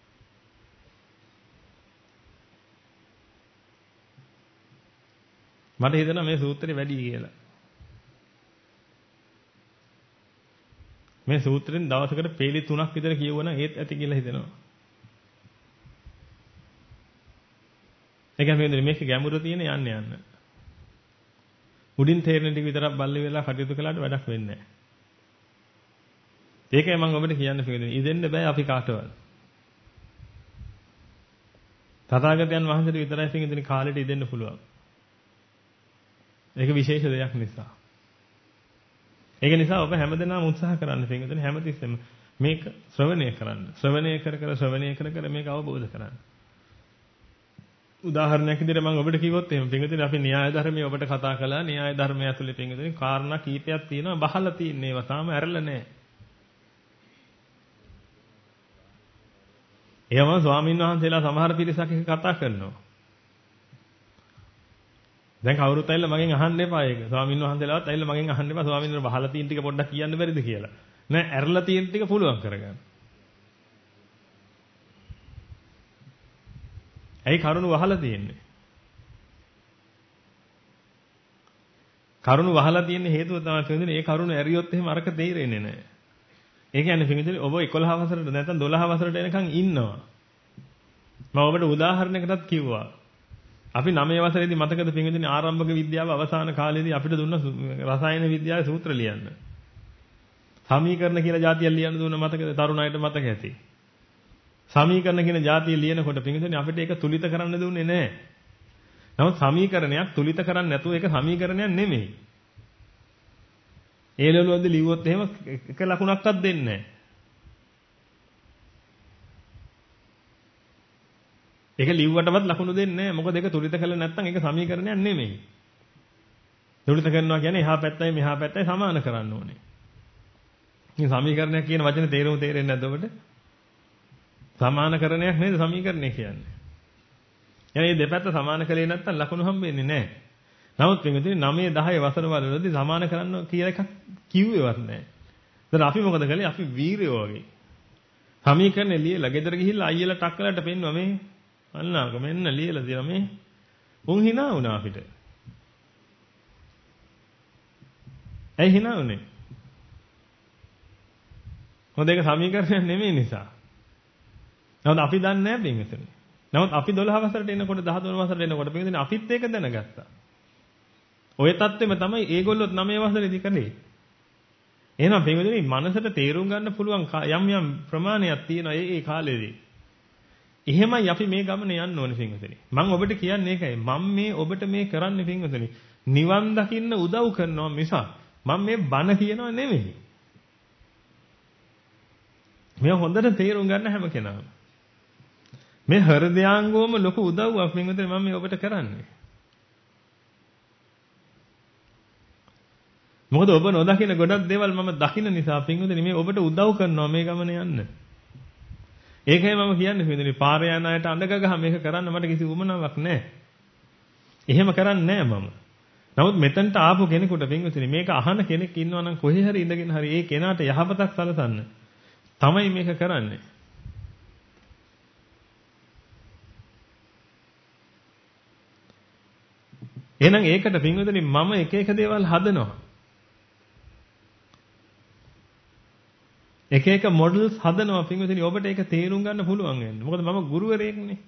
[SPEAKER 1] මට හිතෙනවා මේ සූත්‍රේ වැඩි කියලා. මේ සූත්‍රෙන් දවසකට පේලි 3ක් විතර කියවුවනම් ඒත් ඇති කියලා හිතෙනවා. ඒ කියන්නේ මේක ගැඹුර තියෙන යන්න. උඩින් තේරෙන ටික විතරක් බල්ලි වෙලා කටයුතු කළාට වැඩක් වෙන්නේ නැහැ. ඒකයි මම ඔබට කියන්න පිළිදෙන්නේ. ඉදෙන්න බෑ අපි කාටවත්. තථාගතයන් වහන්සේට විතරයි පිළිදෙන කාලෙට ඉදෙන්න පුළුවන්. ඒක විශේෂ දෙයක් නිසා. ඒක නිසා ඔබ හැමදෙනාම උත්සාහ කරන්න පිළිදෙන හැමතිස්සෙම මේක ශ්‍රවණය කරන්න. ශ්‍රවණය කර මේක අවබෝධ කරගන්න. උදාහරණයක් විදිහට මම ඔබට කිව්වොත් එහෙම පිළිදෙන අපි න්‍යාය ධර්මයේ ඔබට කතා කළා. න්‍යාය ධර්මයේ ඇතුලේ පිළිදෙන කාරණා කීපයක් තියෙනවා. බහලා තියෙන ඒවා තාම ඇරලා නැහැ. එහෙම ස්වාමීන් වහන්සේලා සමහර පිරිසක් එක කතා කරනවා. දැන් කවුරුත් ඇවිල්ලා මගෙන් අහන්න එපා ඒක. ස්වාමීන් වහන්සේලාවත් ඇවිල්ලා මගෙන් අහන්න එපා ස්වාමීන් වහන්සේ වහලා තියෙන ටික පොඩ්ඩක් කියන්න බැරිද කියලා. නෑ ඇරලා තියෙන ටික පුළුවන් කරගන්න. ඇයි කරුණ වහලා තියෙන්නේ? කරුණ වහලා තියෙන හේතුව තමයි පින්විතනේ ඒ කරුණ ඇරියොත් එහෙම අරක තේරෙන්නේ නැහැ. ඒ කියන්නේ පින්විතනේ ඔබ 11 වසරට නැත්නම් 12 වසරට එනකන් ඉන්නවා. මම ඔබට උදාහරණයකටත් කිව්වා. අපි 9 වසරේදී මතකද පින්විතනේ ආරම්භක විද්‍යාව අවසාන කාලේදී අපිට දුන්න රසායන විද්‍යාවේ සූත්‍ර ලියන්න. සමීකරණ කියලා જાතියක් ලියන්න දුන්න මතකද? තරුණ අයට මතක ඇති. සමීකරණ කියන જાතිය ලියනකොට පින්විතනේ අපිට ඒක තුලිත කරන්න දුන්නේ නැහැ. නමුත් සමීකරණයක් තුලිත කරන්නේ නැතුව ඒක සමීකරණයක් නෙමෙයි. ඒ ලෙවලුවන්ද ලිව්වොත් එහෙම එක ලකුණක්වත් දෙන්නේ නැහැ. ඒක ලිව්වටවත් ලකුණු දෙන්නේ නැහැ. මොකද ඒක තුලිත කළේ නැත්නම් ඒක සමීකරණයක් නෙමෙයි. තුලිත කරනවා කියන්නේ එහා පැත්තයි මෙහා පැත්තයි සමාන කරන්න ඕනේ. මේ සමීකරණයක් කියන වචනේ තේරුම තේරෙන්නේ නැද්ද ඔබට? සමානකරණයක් නේද සමීකරණය කියන්නේ. يعني මේ දෙපැත්ත සමාන කළේ නැත්නම් ලකුණු හම්බෙන්නේ නැහැ. නමුත් පින්විතනේ 9 10 වසර වලදී සමාන කරන්න කියලා එකක් කිව්වේවත් නැහැ. දැන් අපි මොකද කළේ? අපි වීරයෝ වගේ. සමීකරණේ ලියලා ගෙදර ගිහිල්ලා අයියලා ටක් කරලාට පෙන්නුවා මේ අල්ලාක මෙන්න ලියලා දිනවා මේ. උන් hina වුණා අපිට. ඇයි hina වුනේ? මොකද ඒක සමීකරණයක් නෙමෙයි නිසා. නමුත් අපි දන්නේ නැහැ පින්විතනේ. නමුත් අපි 12 වසරට එනකොට 13 වසරට එනකොට පින්විතනේ අපිත් ඒක දැනගත්තා. ඔය தත්ත්වෙම තමයි ඒගොල්ලොත් 9 වසරේදී කළේ. එහෙනම් පින්විතනේ මනසට තේරුම් ගන්න පුළුවන් යම් යම් ප්‍රමාණයක් තියෙනවා ඒ කාලේදී. එහෙමයි අපි මේ ගමන යන්න ඕනේ පින්විතනේ. මම ඔබට කියන්නේ ඒකයි. මම මේ ඔබට මේ කරන්නේ පින්විතනේ. නිවන් දකින්න උදව් කරනවා මිසක් මම මේ බන කියනවා නෙමෙයි. මේ හොඳට තේරුම් ගන්න හැම කෙනාම. මේ හෘදයාංගෝම ලොකු උදව්වක් පින්විතනේ මම මේ ඔබට කරන්නේ. මොකද ඔබ නොදකින ගොඩක් දේවල් මම දකින නිසා පින්විතනේ මේ ඔබට උදව් කරනවා මේ ගමන යන්න. ඒකයි මම කියන්නේ පින්විතනේ පාරේ යන අයට අඬ ගගහ මේක කරන්න මට කිසි උවමනාවක් නැහැ. එහෙම කරන්නේ නැහැ මම. නමුත් මෙතනට ආපු කෙනෙකුට පින්විතනේ මේක අහන කෙනෙක් ඉන්නවා නම් කොහේ හරි ඉඳගෙන හරි ඒ කෙනාට යහපතක් සලසන්න තමයි මේක කරන්නේ. එහෙනම් ඒකට පින්විතනේ මම එක එක දේවල් හදනවා. එක එක මොඩල්ස් හදනවා පින්විතනේ ඔබට ඒක තේරුම් ගන්න පුළුවන් වෙන්න. මොකද මම ගුරුවරයෙක්නේ.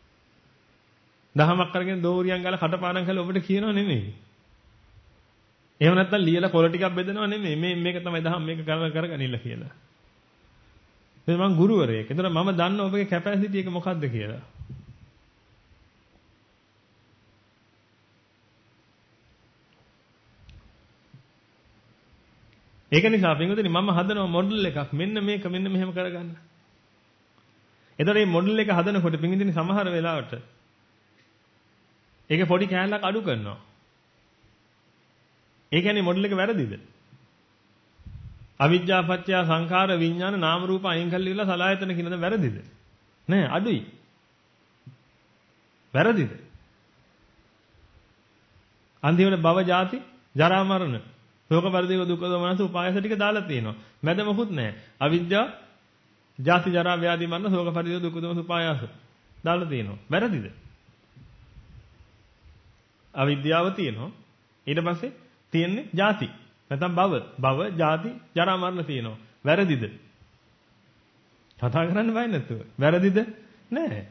[SPEAKER 1] දහමක් අරගෙන දෝරියන් ගාලා කටපාඩම් කරලා ඔබට කියනව නෙමෙයි. එහෙම නැත්නම් ලියලා කොළ ටිකක් බෙදනව නෙමෙයි. මේක තමයි දහම් මේක කරගනින්න කියලා. මම ගුරුවරයෙක්. ඒතර මම දන්න ඔබගේ කැපැසිටි එක මොකක්ද කියලා. ඒක නිසා පින්වතුනි මම හදනවා මොඩල් එකක් මෙන්න මේක මෙන්න මෙහෙම කරගන්න. එතකොට මේ මොඩල් එක හදනකොට පින්වතුනි සමහර වෙලාවට ඒකේ පොඩි කෑල්ලක් අඩු කරනවා. ඒ කියන්නේ මොඩල් එක වැරදිද? අවිජ්ජා පත්‍ය සංඛාර විඥාන නාම රූප අයින් කරලා ඉවරලා සලආයතන කියනද වැරදිද? නෑ අඩුයි. වැරදිද? අන්තිමට භව ජාති ජරා මරණ ශෝක පරිදේව දුක්ඛ දෝමනස උපායස ටික දාලා තියෙනවා. මැද මොකුත් නැහැ. අවිද්‍යාව, ජාති ජරා ව්‍යාධි මරණ ශෝක පරිදේව දුක්ඛ දෝමනස උපායස දාලා තියෙනවා. වැරදිද? අවිද්‍යාව තියෙනවා. ඊට පස්සේ තියෙන්නේ ජාති. නැත්නම් භව, ජාති, ජරා මරණ තියෙනවා. වැරදිද? කතා කරන්න බෑ නැතුව. වැරදිද? නෑ.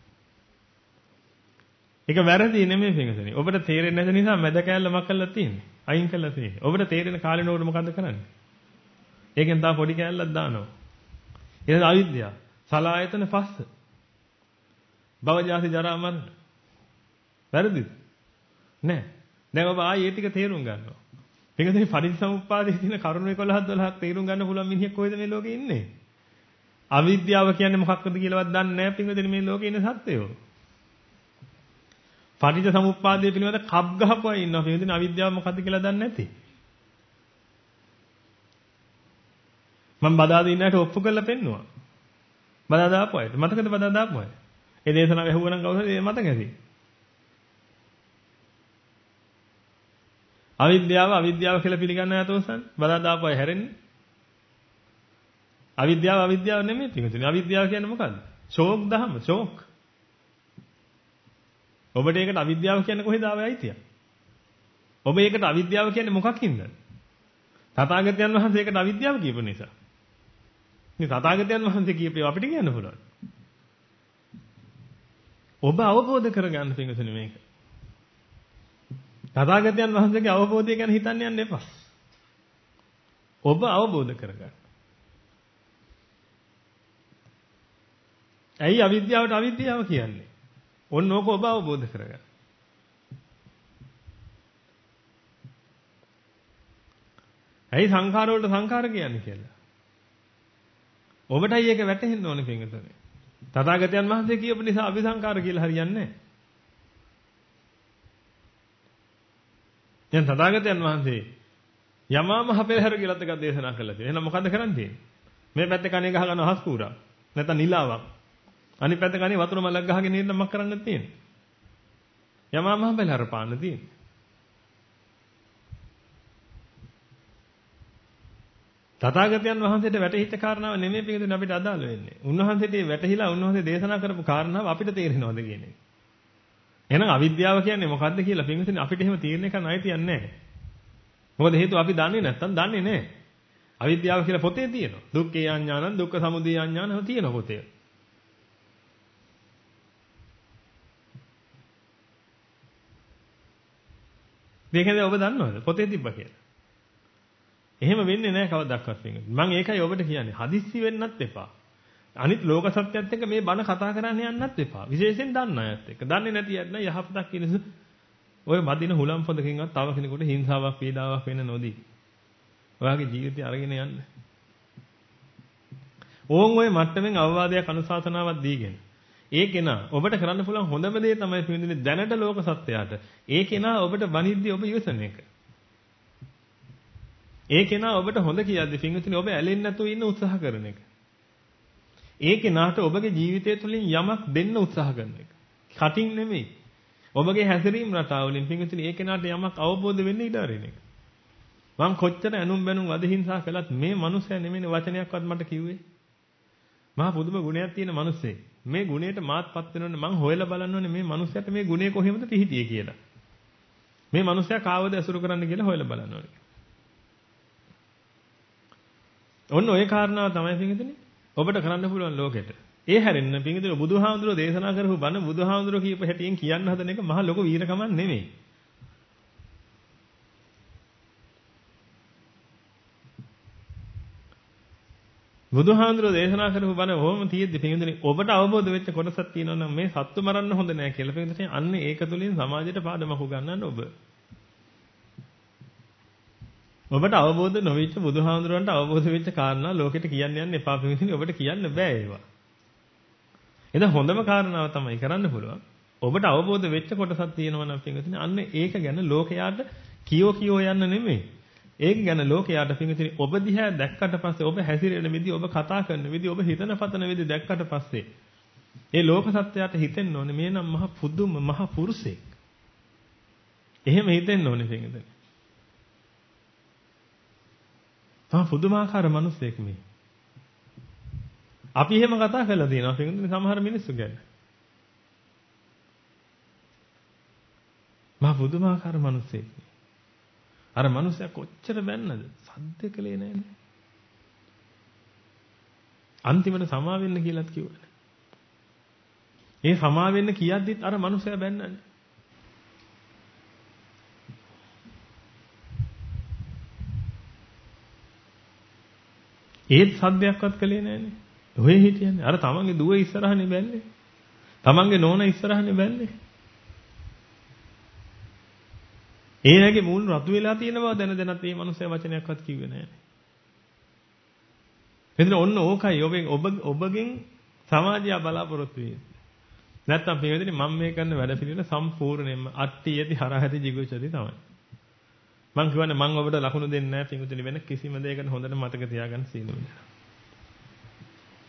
[SPEAKER 1] ඒක වැරදි නෙමෙයි පිටුනේ. ඔබට තේරෙන්නේ නැති නිසා මැද කැල්ල මක් කරලා තියෙන්නේ. අයින් කරලා තියෙන්නේ. ඔබට තේරෙන කාලේ නෝඩ මොකද්ද කරන්නේ? ඒකෙන් තා පොඩි කැල්ලක් දානවා. ඊට අවිද්‍යාව, සලආයතන පස්ස. භව ජාති ජරා මරණ. වැරදිද? නෑ. දැන් ඔබ ආයේ ඒ ටික තේරුම් ගන්නවා. පිටුනේ පරිසම්පාදයේ තියෙන කරුණු 11 12ක් තේරුම් ගන්න පුළුවන් මිනිහෙක් කොහෙද මේ ලෝකේ ඉන්නේ? අවිද්‍යාව කියන්නේ මොකක්ද කියලාවත් දන්නේ නැහැ පිටුනේ මේ ලෝකේ ඉන්න සත්වයෝ. පටිච්ච සමුප්පාදයේ පිළිබඳ කප් ගහපුවා ඉන්නවා. මේ විදිහට අවිද්‍යාව මොකද්ද කියලා දන්නේ නැති. මම බදාද ඉන්නට ඔප්පු කරලා පෙන්නුවා. බදා දාපු අයට. මතකද බදා දාපු අය? ඒ දේශනාව ඇහුවනම් කවුරුහරි මතක ඇති. අවිද්‍යාව කියලා පිළිගන්න නැතොසන් බලා දාපුවයි හැරෙන්නේ. අවිද්‍යාව නෙමෙයි පිටුතුනේ. අවිද්‍යාව කියන්නේ මොකද්ද? ශෝක් දහම, ශෝක්. ඔබට ඒකට අවිද්‍යාව කියන්නේ කොහෙද ආවේ අයිතිය? ඔබ ඒකට අවිද්‍යාව කියන්නේ මොකක්ින්ද? තථාගතයන් වහන්සේ ඒකට අවිද්‍යාව කියපු නිසා. මේ තථාගතයන් වහන්සේ කියපේ අපිට කියන්න පුළුවන්. ඔබ අවබෝධ කරගන්න පිටුතුනේ මේක. තථාගතයන් වහන්සේගේ අවබෝධය ගැන හිතන්න යන්න එපා. ඔබ අවබෝධ කරගන්න. ඇයි අවිද්‍යාවට අවිද්‍යාව කියන්නේ? ඔන්න ඕක ඔබ අවබෝධ කරගන්න. ඇයි සංඛාර වලට සංඛාර කියන්නේ කියලා? ඔබටයි ඒක වැටහෙන්න ඕනේ පිටුතුනේ. තථාගතයන් වහන්සේ කියපු නිසා අபிසංකාර කියලා හරියන්නේ නැහැ. දැන් තථාගතයන් වහන්සේ යමාමහ පෙරහැර කියලාත් එකක් දේශනා කළා තියෙනවා. එහෙනම් මොකද්ද කරන්න තියෙන්නේ? මේ පැත්තේ කණේ ගහ ගන්න අහස් කූරා. නැත්නම් නිලාවක්. අනිත් පැත්තේ කණේ වතුර මලක් ගහගෙන ඉන්න මක් කරන්නද තියෙන්නේ? යමාමහ පෙරහැර පාන්න තියෙන්නේ. තථාගතයන් වහන්සේට වැටහිච්ච කාරණාව නෙමෙයි පිටුනේ අපිට අදාළ වෙන්නේ. උන්වහන්සේට වැටහිලා උන්වහන්සේ දේශනා කරපු කාරණාව අපිට තේරෙනවද කියන එක. එහෙනම් අවිද්‍යාව කියන්නේ මොකද්ද කියලා පිටුනේ අපිට එහෙම තීරණය කරන්න අයිතියක් නැහැ. මොකද හේතුව අපි දන්නේ නැත්තම් දන්නේ නැහැ. අවිද්‍යාව කියලා පොතේ තියෙනවා. දුක්ඛේ අඥානං දුක්ඛ සමුදය අඥානං තියෙනවා පොතේ. මේකද ඔබ දන්නවද පොතේ තිබ්බ කියලා? එහෙම වෙන්නේ නැහැ කවදාවත් වෙන්නේ. මම ඒකයි ඔබට කියන්නේ. හදිස්සි වෙන්නත් එපා. අනිත් ලෝක සත්‍යයත් එක්ක මේ බණ කතා කරන්න යන්නත් එපා. විශේෂයෙන් දන්න අයත් එක්ක. දන්නේ නැති අය නම් යහපතක් කියනසු ඔය මදින හුලම් පොදකින්වත් තව කෙනෙකුට හිංසාවක් පීඩාවක් වෙන්න නොදී. ඔයාගේ ජීවිතය අරගෙන යන්න. ඕන් ඔය මට්ටමින් අවවාදයක් අනුශාසනාවක් දීගෙන. ඒ කෙනා ඔබට කරන්න පුළුවන් හොඳම දේ තමයි පිළිඳින්නේ දැනට ලෝක සත්‍යයට. ඒ කෙනා ඔබට බනිද්දී ඔබ ඉවසන එක. ඒ කෙනා ඔබට හොඳ කියද්දි පින්විතනේ ඔබ ඇලෙන්නේ නැතුව ඉන්න උත්සාහ කරන එක. ඒ කෙනාට ඔබගේ ජීවිතය තුළින් යමක් දෙන්න උත්සාහ කරන එක. කටින් නෙමෙයි. ඔබගේ හැසිරීම රටාව වලින් පින්විතනේ ඒ කෙනාට යමක් අවබෝධ වෙන්න ඉඩ අරින එක. මම කොච්චර ඇනුම් බැනුම් වද හිංසා කළත් මේ මනුස්සයා නෙමෙයි වචනයක්වත් මට කිව්වේ. මහා පුදුම ගුණයක් තියෙන මනුස්සයෙක්. මේ ගුණයට මාත්පත් වෙනෝනේ මං හොයලා බලන්න ඕනේ මේ මනුස්සයාට මේ ගුණය කොහෙමද පිහිටියේ කියලා. මේ මනුස්සයා කාවද ඇසුරු කරන්න කියලා හොයලා බලන්න ඕනේ. ඔන්න ඔය කාරණාව තමයි පින්විතනේ ඔබට කරන්න පුළුවන් ලෝකෙට. ඒ හැරෙන්න පින්විතනේ බුදුහාමුදුරුවෝ දේශනා කරපු බණ බුදුහාමුදුරුවෝ කියපු හැටියෙන් කියන්න හදන එක මහා ලොකු වීරකමක් නෙමෙයි. බුදුහාමුදුරුවෝ දේශනා කරපු බණ ඕම තියෙද්දි පින්විතනේ ඔබට අවබෝධ වෙච්ච කොටසක් තියෙනවා නම් මේ සත්තු මරන්න හොඳ නෑ කියලා පින්විතනේ අන්න ඒක තුලින් සමාජයට පාඩමක් උගන්වන්න ඔබ. ඔබට අවබෝධ නොවිච්ච බුදුහාමුදුරන්ට අවබෝධ වෙච්ච කාරණා ලෝකෙට කියන්න යන්න එපා පිටින් ඔබට කියන්න බෑ ඒවා. එහෙනම් හොඳම කාරණාව තමයි කරන්න පුළුවන්. ඔබට අවබෝධ වෙච්ච කොටසක් තියෙනවා නම් පිටින් අන්න ඒක ගැන ලෝකයාට කියෝ යන්න නෙමෙයි. ඒක ගැන ලෝකයාට පිටින් ඔබ දිහා දැක්කට පස්සේ ඔබ හැසිරෙන විදිහ ඔබ කතා කරන විදිහ ඔබ හිතන පතන විදිහ දැක්කට පස්සේ ඒ ලෝක සත්‍යයට හිතෙන්න ඕනේ මේ නම් මහ පුදුම මහ පුරුෂයෙක්. එහෙම හිතෙන්න ඕනේ පිටින්. පුදුමාකාර මිනිස්සෙක් මේ. අපි එහෙම කතා කරලා තියෙනවා පිටුනේ සමහර මිනිස්සු ගැන. මා පුදුමාකාර මිනිස්සෙක්. අර මිනිස්සයා කොච්චර බැන්නද? සද්ද කළේ නෑනේ. අන්තිමට සමා වෙන්න කියලාත් කිව්වනේ. ඒ සමා වෙන්න කියද්දිත් අර මිනිස්සයා බැන්නනේ. ඒත් සද්දයක්වත් කළේ නෑනේ. ඔය හිටියන්නේ. අර තමන්ගේ දුව ඉස්සරහනේ බැන්නේ. තමන්ගේ නෝනා ඉස්සරහනේ බැන්නේ. ඒ ඇගේ මූණ රතු වෙලා තියෙන බව දැන දැනත් මේ මිනිස්සයා වචනයක්වත් කිව්වේ නෑනේ. එතන ඔන්න ඕකයි ඔබගෙන් සමාජය බලාපොරොත්තු වෙන්නේ. නැත්තම් මේ මම මේ කරන වැඩ පිළිවෙල සම්පූර්ණයෙන්ම අට්ටි යති හරහති jiguchati තමයි. මං කියවනේ මං ඔබට ලකුණු දෙන්නේ නැහැ පිටුතුනි වෙන කිසිම දෙයකට හොඳට මතක තියාගන්න සීලුව.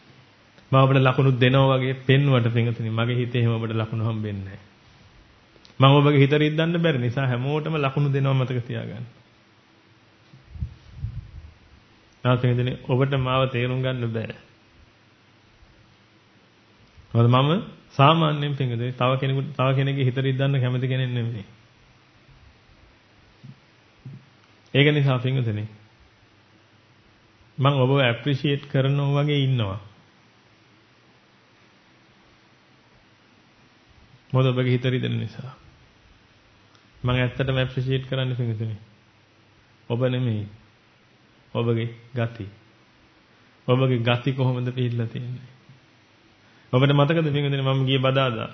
[SPEAKER 1] මම ඔබට ලකුණු දෙනවා වගේ පෙන්වුවට පිටුතුනි මගේ හිතේ එහෙම ඔබට ලකුණු හම්බෙන්නේ නැහැ. මම ඔබගේ හිත රිද්දන්න බැරි නිසා හැමෝටම ලකුණු දෙනවා මතක තියාගන්න. නාසෙන්දනේ ඔබට මාව තේරුම් ගන්න බෑ. මොකද මම සාමාන්‍යයෙන් පින්වතුනි තව කෙනෙකුගේ හිත රිද්දන්න කැමති කෙනෙක් නෙමෙයි. ඒක නිසා පින්වතුනි මම ඔබව ඇප්‍රීෂিয়েට් කරනවා වගේ ඉන්නවා. මොකද ඔබගේ හිත රිදෙන නිසා. මම ඇත්තටම ඇප්‍රීෂিয়েට් කරන්න පින්වතුනි. ඔබ නෙමෙයි. ඔබගේ ගති. ඔබගේ ගති කොහොමද පිළිලා තියෙන්නේ? ඔබට මතකද පින්වතුනි මම ගියේ බදාදා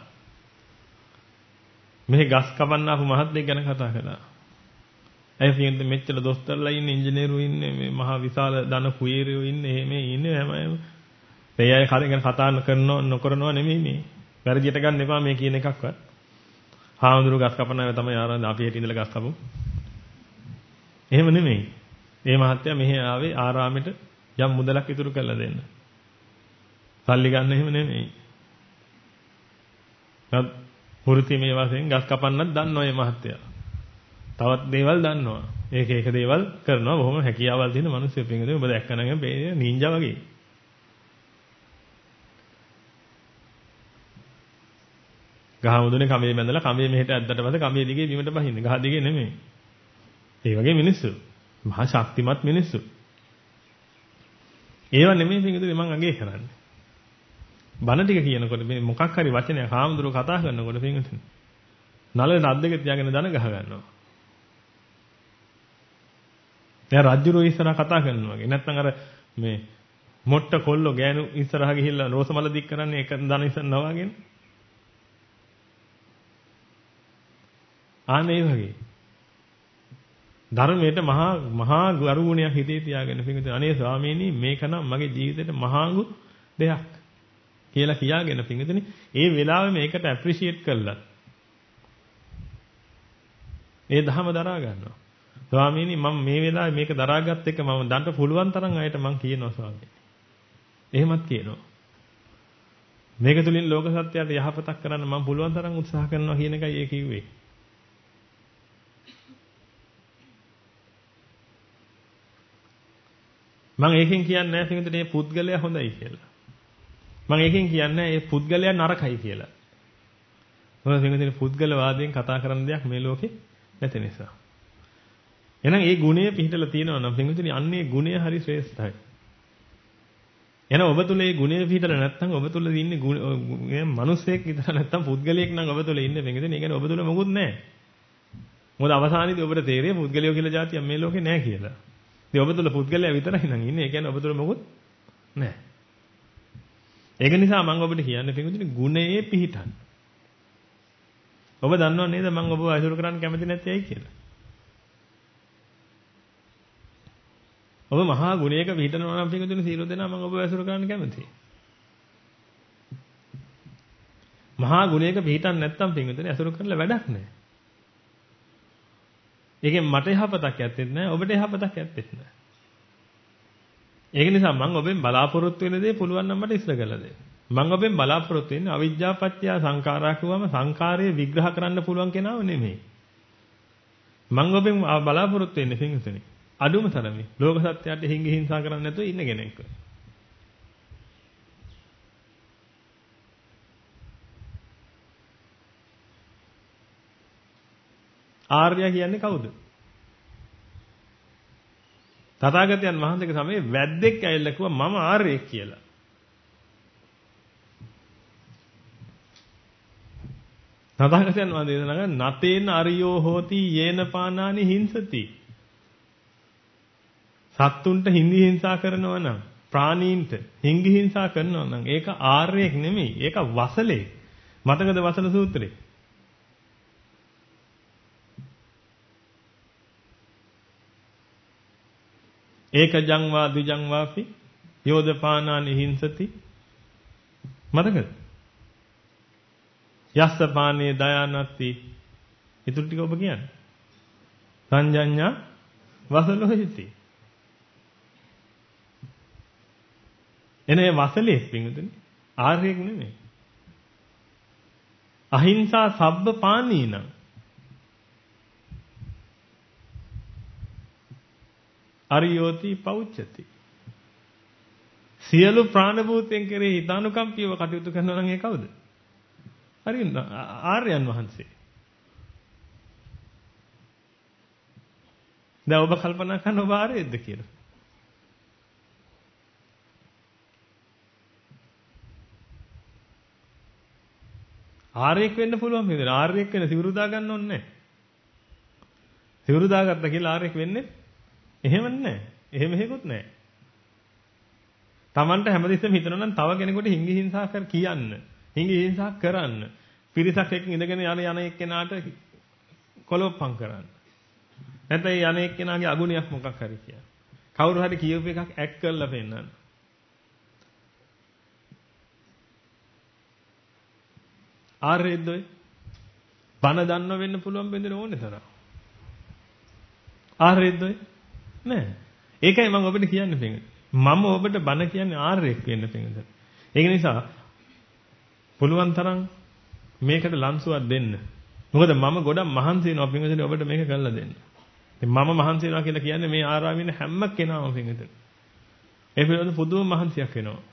[SPEAKER 1] මේ ගස් කපන්න ආපු මහත්මයෙක් ගැන කතා කළා. ඇයි පින්වතුනි මෙච්චර දොස්තරලා ඉන්නේ, ඉංජිනේරු ඉන්නේ, මේ මහා විශාල ධන කුයේරයෝ ඉන්නේ, එහෙම ඉන්නේ හැමෝම. ඒ අය ගැන කතා කරනව නොකරනව නෙමෙයි මේ. වැරදියට ගන්න එපා මේ කියන එකක්වත්. හාමුදුරු ගස් කපන අය තමයි ආරම්භ අපි හිටින් ඉඳලා ගස් කපමු. එහෙම නෙමෙයි. මේ මහත්තයා මෙහි ආවේ ආරාමෙට යම් මුදලක් ඉතුරු කරලා දෙන්න. සල්ලි ගන්න එහෙම නෙමෙයි. වෘත්ති මේ වශයෙන් ගස් කපන්නත් දන්නවා මේ මහත්තයා. තවත් දේවල් දන්නවා. ඒක දේවල් කරනවා. බොහොම හැකියාවල් තියෙන මිනිස්සු පිටින් ඔබ දැක්කනම් මේ නින්ජා වගේ. ගහ මුදුනේ කඹේ බැඳලා කඹේ මෙහෙට ඇද්දට පස්සේ කඹේ දිගේ බිමට බහින්නේ. ගහ දිගේ නෙමෙයි. ඒ වගේ මිනිස්සු. මහා ශක්තිමත් මිනිස්සු. ඒව නෙමෙයි පිටින් මම අගේ කරන්නේ. බණ ටික කියනකොට මේ මොකක් හරි වචනයක් හාමුදුරුවෝ කතා කරනකොට පිටින් නලේ රත් දෙක තියාගෙන දන ගහ ගන්නවා. දැන් රජුරෝ ඉස්සරහා කතා කරනවා වගේ. නැත්නම් අර මේ මොට්ට කොල්ලෝ ගෑනු ඉස්සරහා ගිහිල්ලා රෝසමල දික් කරන්නේ එක දන ඉස්සරහා වගේ. ආනේ වගේ. ධර්මයට මහා ගරුණයක් හිතේ තියාගෙන පිටින් අනේ ස්වාමීනි මේක නම් මගේ ජීවිතේට මහාඟු දෙයක් කියලා කියාගෙන පිටින් ඒ වෙලාවේ මේකට ඇප්‍රීෂিয়েට් කළා. ඒ ධහම දරා ගන්නවා. ස්වාමීනි මම මේ වෙලාවේ මේක දරාගත් එක මම දන්ට පුළුවන් තරම් අයට මම කියනවා ස්වාමීනි. එහෙමත් කියනවා. මේක තුලින් ලෝක සත්‍යයට යහපතක් කරන්න මම පුළුවන් තරම් උත්සාහ කරනවා කියන එකයි ඒ කිව්වේ. මම ඒකෙන් කියන්නේ නැහැ පිටුට මේ පුද්ගලයා හොඳයි කියලා. මම ඒකෙන් කියන්නේ මේ පුද්ගලයා නරකයි කියලා. මොකද පිටුට පුද්ගලවාදයෙන් කතා කරන දෙයක් මේ ලෝකේ නැති නිසා. එහෙනම් ඒ ගුණය පිළිහිටලා තියෙනවා නම් පිටුට අන්නේ ගුණය හරි ශ්‍රේෂ්ඨයි. එහෙනම් ඔබ තුල මේ ගුණය පිළිහිටලා නැත්නම් ඔබ තුල ඉන්නේ මිනිසෙක් විතර නැත්නම් පුද්ගලයෙක් නම් ඔබ තුල ඉන්නේ පිටුට. ඒ කියන්නේ ඔබ තුල මොකුත් නැහැ. මොකද අවසානයේදී ඔබට තේරෙයි පුද්ගලයෝ කියලා જાතියක් මේ ලෝකේ නැහැ කියලා. ඉතින් ඔබ තුල පුද්ගලයා විතරයි නම් ඉන්නේ. ඒ කියන්නේ ඔබ තුල මොකුත් නැහැ. ඒක නිසා මම ඔබට කියන්නේ පිටුදින ගුණයේ පිහිටන්න. ඔබ දන්නව නේද මම ඔබව අසුර කරන්න කැමති නැති ඇයි කියලා? ඔබ මහා ගුණයක පිහිටනවා නම් පිටුදින සීල දෙනා මම ඔබව අසුර කරන්න කැමතියි. මහා ගුණයක පිහිටන්න නැත්නම් පිටුදින අසුර කරලා වැඩක් නැහැ. ඒකෙන් මට යහපතක් ඇත්තෙත් නැහැ ඔබට යහපතක් ඇත්තෙත් නැහැ. ඒක නිසා මම ඔබෙන් බලාපොරොත්තු වෙන දේ පුළුවන් නම් මට ඉස්සර කරලා දෙන්න. මම ඔබෙන් බලාපොරොත්තු වෙන්නේ අවිජ්ජා පත්‍ය සංඛාරා කියවම සංඛාරයේ විග්‍රහ කරන්න පුළුවන් කෙනාව නෙමෙයි. මම ඔබෙන් බලාපොරොත්තු වෙන්නේ පින්විතනේ. අදුම තරමේ ලෝක සත්‍යයට හිංසා කරන්නේ නැතුව ඉන්න කෙනෙක්. ආර්ය කියන්නේ කවුද? තථාගතයන් වහන්සේගේ සමයේ වැද්දෙක් ඇවිල්ලා කිව්වා මම ආර්යෙක් කියලා. තථාගතයන් වහන්සේ දේශනා කරන නතේන අරියෝ හෝති යේන පානානි හිංසති. සත්තුන්ට හිඳි හිංසා කරනවා නම් ප්‍රාණීන්ට හිඟි හිංසා කරනවා නම් ඒක ආර්යෙක් නෙමෙයි. ඒක වසලෙක්. මතකද වසල සූත්‍රේ? ඒකජං වා ද්විජං වාපි යෝදපානානි හිංසති මතකද යස්ස පානේ දයානත්ති ඊටු ටික ඔබ කියන්නේ සංජඤ්ඤා වසලෝහිති එනේ වසලේ පිංගුතුනි ආර්යෙක් නෙමෙයි අහිංසා සබ්බ පානීනම් අරියෝති පෞච්චති. සියලු ප්‍රාණ භූතයන් කෙරෙහි හිතානුකම්පීව කටයුතු කරනවා නම් ඒ කවුද? හරිද? ආර්යයන් වහන්සේ. දැන් ඔබ කල්පනා කරන ඔබ ආර්යයේද කියලා. ආර්යෙක් වෙන්න පුළුවන් නේද? ආර්යෙක් වෙන සිවුරු දා ගන්න ඕනේ නැහැ. සිවුරු දාගත්ත කියලා ආර්යෙක් වෙන්නේ එහෙම නැහැ. එහෙම හේකුත් නැහැ. Tamanට හැමදෙස්සෙම හිතනවා නම් තව කෙනෙකුට හිංගි හිංසා කර කියන්න. හිංගි හිංසා කරන්න. පිරිසක් එක්ක ඉඳගෙන යන එක්කෙනාට කොලොප්පම් කරන්න. නැත්නම් යන එක්කෙනාගේ අගුණයක් මොකක් හරි කියන්න. කවුරු හරි කියූප එකක් ඇක්ට් කරලා පෙන්නන්න. ආර්යෙද්ද ඔය? බණ දන්නව වෙන්න පුළුවන් බෙන්දෙන ඕනේ තරම්. ආර්යෙද්ද ඔය? නෑ. ඒකයි මම ඔබට කියන්නේ පිටින්. මම ඔබට බණ කියන්නේ ආර්යෙක් වෙන්න පිටින්. ඒක නිසා පුළුවන් තරම් මේකට ලන්සුවක් දෙන්න. මොකද මම ගොඩක් මහන්සි වෙනවා පිටින් ඔබට මේක කරලා දෙන්න. ඉතින් මම මහන්සි වෙනවා කියලා කියන්නේ මේ ආරාමයේ ඉන්න හැම කෙනාම පිටින්. ඒ පිළිබඳ පුදුම මහන්සියක් වෙනවා.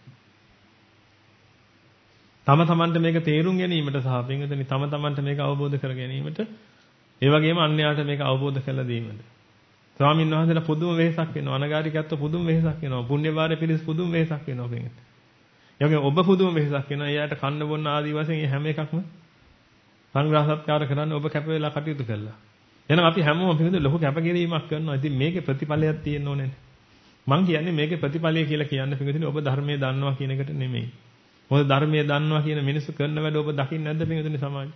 [SPEAKER 1] තම තමන්ට මේක තේරුම් ගැනීමට සහ පින්විතනි තම තමන්ට මේක අවබෝධ කර ගැනීමට ඒ වගේම අන්‍යයාට මේක අවබෝධ කරලා දීමට ස්වාමීන් වහන්සේලා පුදුම වෙහසක් වෙනවා අනගාരികත්ව පුදුම වෙහසක් වෙනවා පුණ්‍ය වාරේ පිළිස් පුදුම වෙහසක් වෙනවා පින්විතනි. ඒ වගේම ඔබ පුදුම වෙහසක් වෙනවා එයාට කන්න බොන්න ආදී වශයෙන් මේ හැම එකක්ම සංග්‍රහ සත්කාර කරන්න ඔබ කැප වෙලා කටයුතු කළා. එහෙනම් අපි හැමෝම පින්විතනි ලොකු කැපකිරීමක් කරනවා. ඉතින් මේකේ ප්‍රතිඵලයක් තියෙන්න ඕනේ. මං කියන්නේ මේකේ ප්‍රතිඵලය කියලා කියන්නේ පින්විතනි ඔබ ධර්මයේ දන්නවා කියන එකට නෙමෙයි. මොකද ධර්මයේ දන්නවා කියන මිනිස්සු කරන වැඩ ඔබ දකින්නේ නැද්ද පින්විතනි සමාජයේ?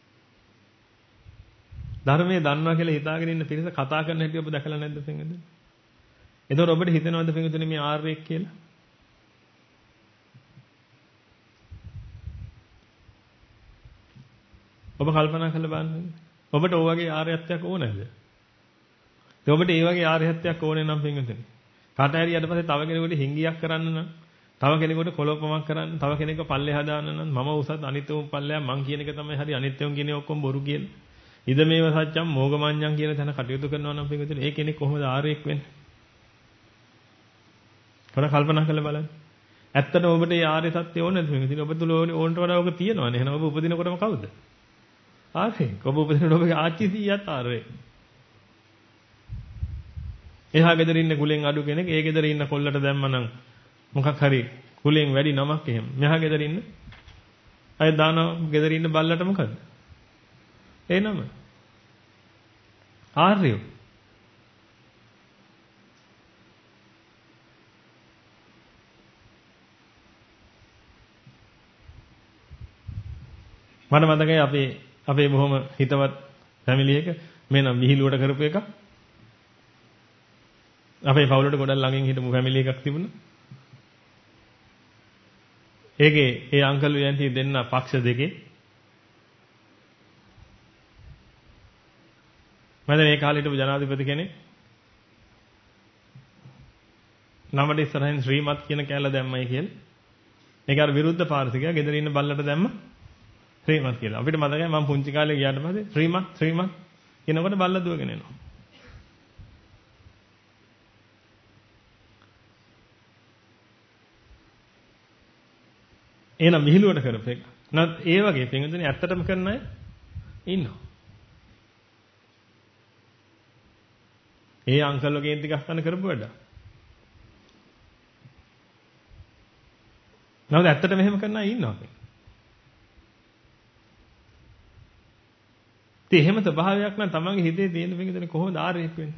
[SPEAKER 1] ධර්මයේ දන්නවා කියලා හිතාගෙන ඉන්න පිරිස කතා කරන හැටි ඔබ දැකලා නැද්ද පින්විතනි? එතකොට ඔබට හිතෙනවද පින්විතනි මේ ආර්යෙක් කියලා? ඔබ කල්පනා කරලා බලන්න. ඔබට ඔය වගේ ආර්යත්වයක් ඕනේද? ඔබට ඒ වගේ ආර්යත්වයක් ඕනේ නම් පින්විතනි. කාට හරි ඊට පස්සේ තව කෙනෙකුට හිංගියක් කරන්න නම් තව කෙනෙකුට කොලොප්පමක් කරන්න, තව කෙනෙක්ව පල්ලෙහා දාන්න නම් මම උසත් අනිත්‍යවම පල්ලෙහා මං කියන එක තමයි හරි අනිත්‍යවම කියන්නේ ඔක්කොම බොරු කියලා. ඉද මේව සත්‍යම් මෝගමඤ්ඤම් කියන තැන කටයුතු කරනවා නම් පිටුතුනේ ඒ කෙනෙක් කොහොමද ආර්යෙක් වෙන්නේ? පොඩ කල්පනා කරලා බලන්න. ඇත්තටම ඔබට මේ ආර්ය සත්‍ය ඕනද පිටුතුනේ? ඔබ තුල ඕනට වඩා ඔබ තියෙනවනේ. එහෙනම් ඔබ උපදිනකොටම කවුද? ආර්යෙක්. ඔබ උපදිනකොට ඔබගේ ආච්චි සීයාත් ආර්යෙක්. එහා ගෙදර ඉන්න කුලෙන් අඩු කෙනෙක් ඒ ගෙදර ඉන්න කොල්ලට දැම්මනම් මොකක් හරි කුලෙන් වැඩි නමක් එහෙම. මෙහා ගෙදර ඉන්න අය දාන ගෙදර ඉන්න බල්ලට මොකද? ඒ නම. ආර්යෝ. මට මතකයි අපේ බොහොම හිතවත් ෆැමිලි එක මේ නම් විහිළුවට කරපු එක. අපේ පවුලට ගොඩක් ළඟින් හිටපු ෆැමිලි එකක් තිබුණා. ඒකේ ඒ අංකල් යන්ටි දෙන්න පක්ෂ දෙකේ මම මේ කාලේ හිටපු ජනාධිපති කෙනෙක් නමට ඉස්සරහින් ශ්‍රීමත් කියන කැලල දැම්මයි කියලා. ඒක අර විරුද්ධ පාර්ශවිකයා ගෙදර ඉන්න බල්ලට දැම්ම ශ්‍රීමත් කියලා. අපිට මතකයි මම පුංචි කාලේ ගියාට පස්සේ ශ්‍රීමත් කියනකොට බල්ල දුවගෙන එනවා. එහෙනම් විහිළුවට කරපු එක. නැත් ඒ වගේ පින්විතනේ ඇත්තටම කරන අය ඉන්නවා. ඒ අංකල් වගේ ටිකක් ගන්න කරපු වැඩ. නැවත ඇත්තටම එහෙම කරන අය ඉන්නවා. ඉතින් එහෙම ස්වභාවයක් නම් තමන්ගේ හිතේ තියෙන පින්විතනේ කොහොමද ආර්යෙක් වෙන්නේ?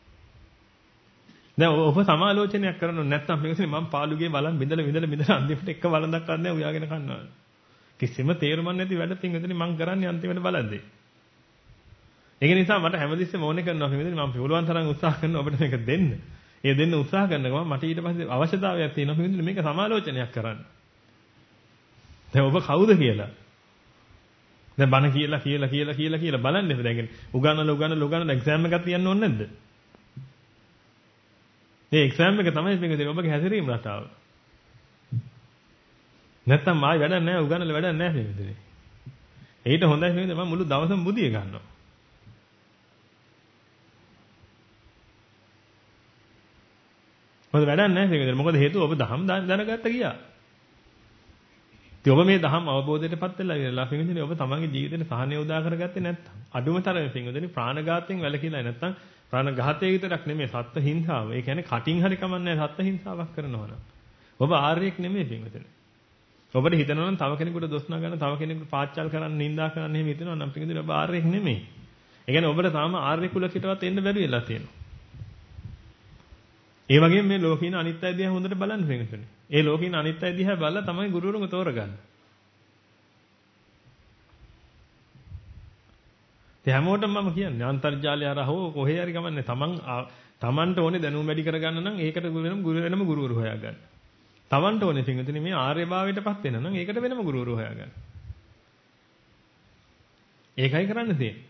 [SPEAKER 1] දැන් ඔබ සමාලෝචනයක් කරනොත් නැත්නම් මේකනේ මම පාළුගේ බලන් බිඳලා අන්තිමට එක වළඳක් ගන්න උයාගෙන කන්නවා. කිසිම තේරුමක් නැති වැඩ පින්විතනේ මම කරන්නේ අන්තිමට බලද්දී. ඒක නිසා මට හැමදෙස්සෙම ඕනේ කරනවා පින්විතනේ මම පුළුවන් තරම් උත්සාහ කරනවා ඔබට මේක දෙන්න. ඒ දෙන්න උත්සාහ කරන ගමන් මට ඊට පස්සේ අවශ්‍යතාවයක් තියෙනවා පින්විතනේ මේක සමාලෝචනයක් කරන්න. දැන් ඔබ කවුද කියලා? දැන් බණ කියලා බලන්නේ දැන් උගන්නලා එක්සෑම් එකක් තියන්න ඕනේ නැද්ද? මේ එක්සෑම් එක තමයි පින්විතනේ ඔබගේ හැසිරීම රටාව. නැත්තම් ආයි වැඩක් නැහැ උගන්නලා වැඩක් නැහැ පින්විතනේ. ඊට හොඳයි නේද මම මුළු දවසම බුදිය ගන්නවා. මොකද වැඩක් නැහැ පින්විතනේ. මොකද හේතුව ඔබ දහම් දැනගත්ත ගියා. ඉතින් ඔබ මේ දහම් අවබෝධයටපත් වෙලා ඉවරලා පින්විතනේ ඔබ තමන්ගේ ජීවිතේ සහනය උදා කරගත්තේ නැත්නම් අඩුම තරමේ පින්විතනේ ප්‍රාණඝාතයෙන් වැළකීලා නැත්නම් ප්‍රාණඝාතය විතරක් නෙමෙයි සත්ත්ව හිංසාව. ඒ කියන්නේ කටින් හරි කමන්නේ සත්ත්ව හිංසාවක් කරනවා නම්. ඔබ ආර්යෙක් නෙමෙයි පින්විතනේ. ඔබට හිතනවා නම් තව කෙනෙකුට දොස් නගන්න, තව කෙනෙකුට පාච්චල් කරන්න, නිඳා කරන්න එහෙම හිතනවා නම් පින්විතනේ ඔබ ආර්යෙක් නෙමෙයි. ඒ කියන්නේ ඔබට තාම ආර්ය කුලකයටවත් එන්න බැරි වෙලා තියෙනවා. ඒ වගේම මේ ලෝකීන අනිත්‍ය දිහා හොඳට බලන්න පින්විතනේ. ඒ ලෝකීන අනිත්‍ය දිහා බලලා තමයි ගුරුවරුන්ව තෝරගන්නේ. ඒ හැමෝටම මම කියන්නේ අන්තර්ජාලය හරහා හෝ කොහේ හරි ගමන්නේ තමන්ට ඕනේ දැනුම වැඩි කරගන්න නම් ඒකට වෙනම ගුරුවරු හොයාගන්න. තමන්ට ඕනේ පින්විතනේ මේ ආර්යභාවයටපත් වෙන නම් ඒකට වෙනම ගුරුවරු හොයාගන්න. ඒකයි කරන්න තියෙන්නේ.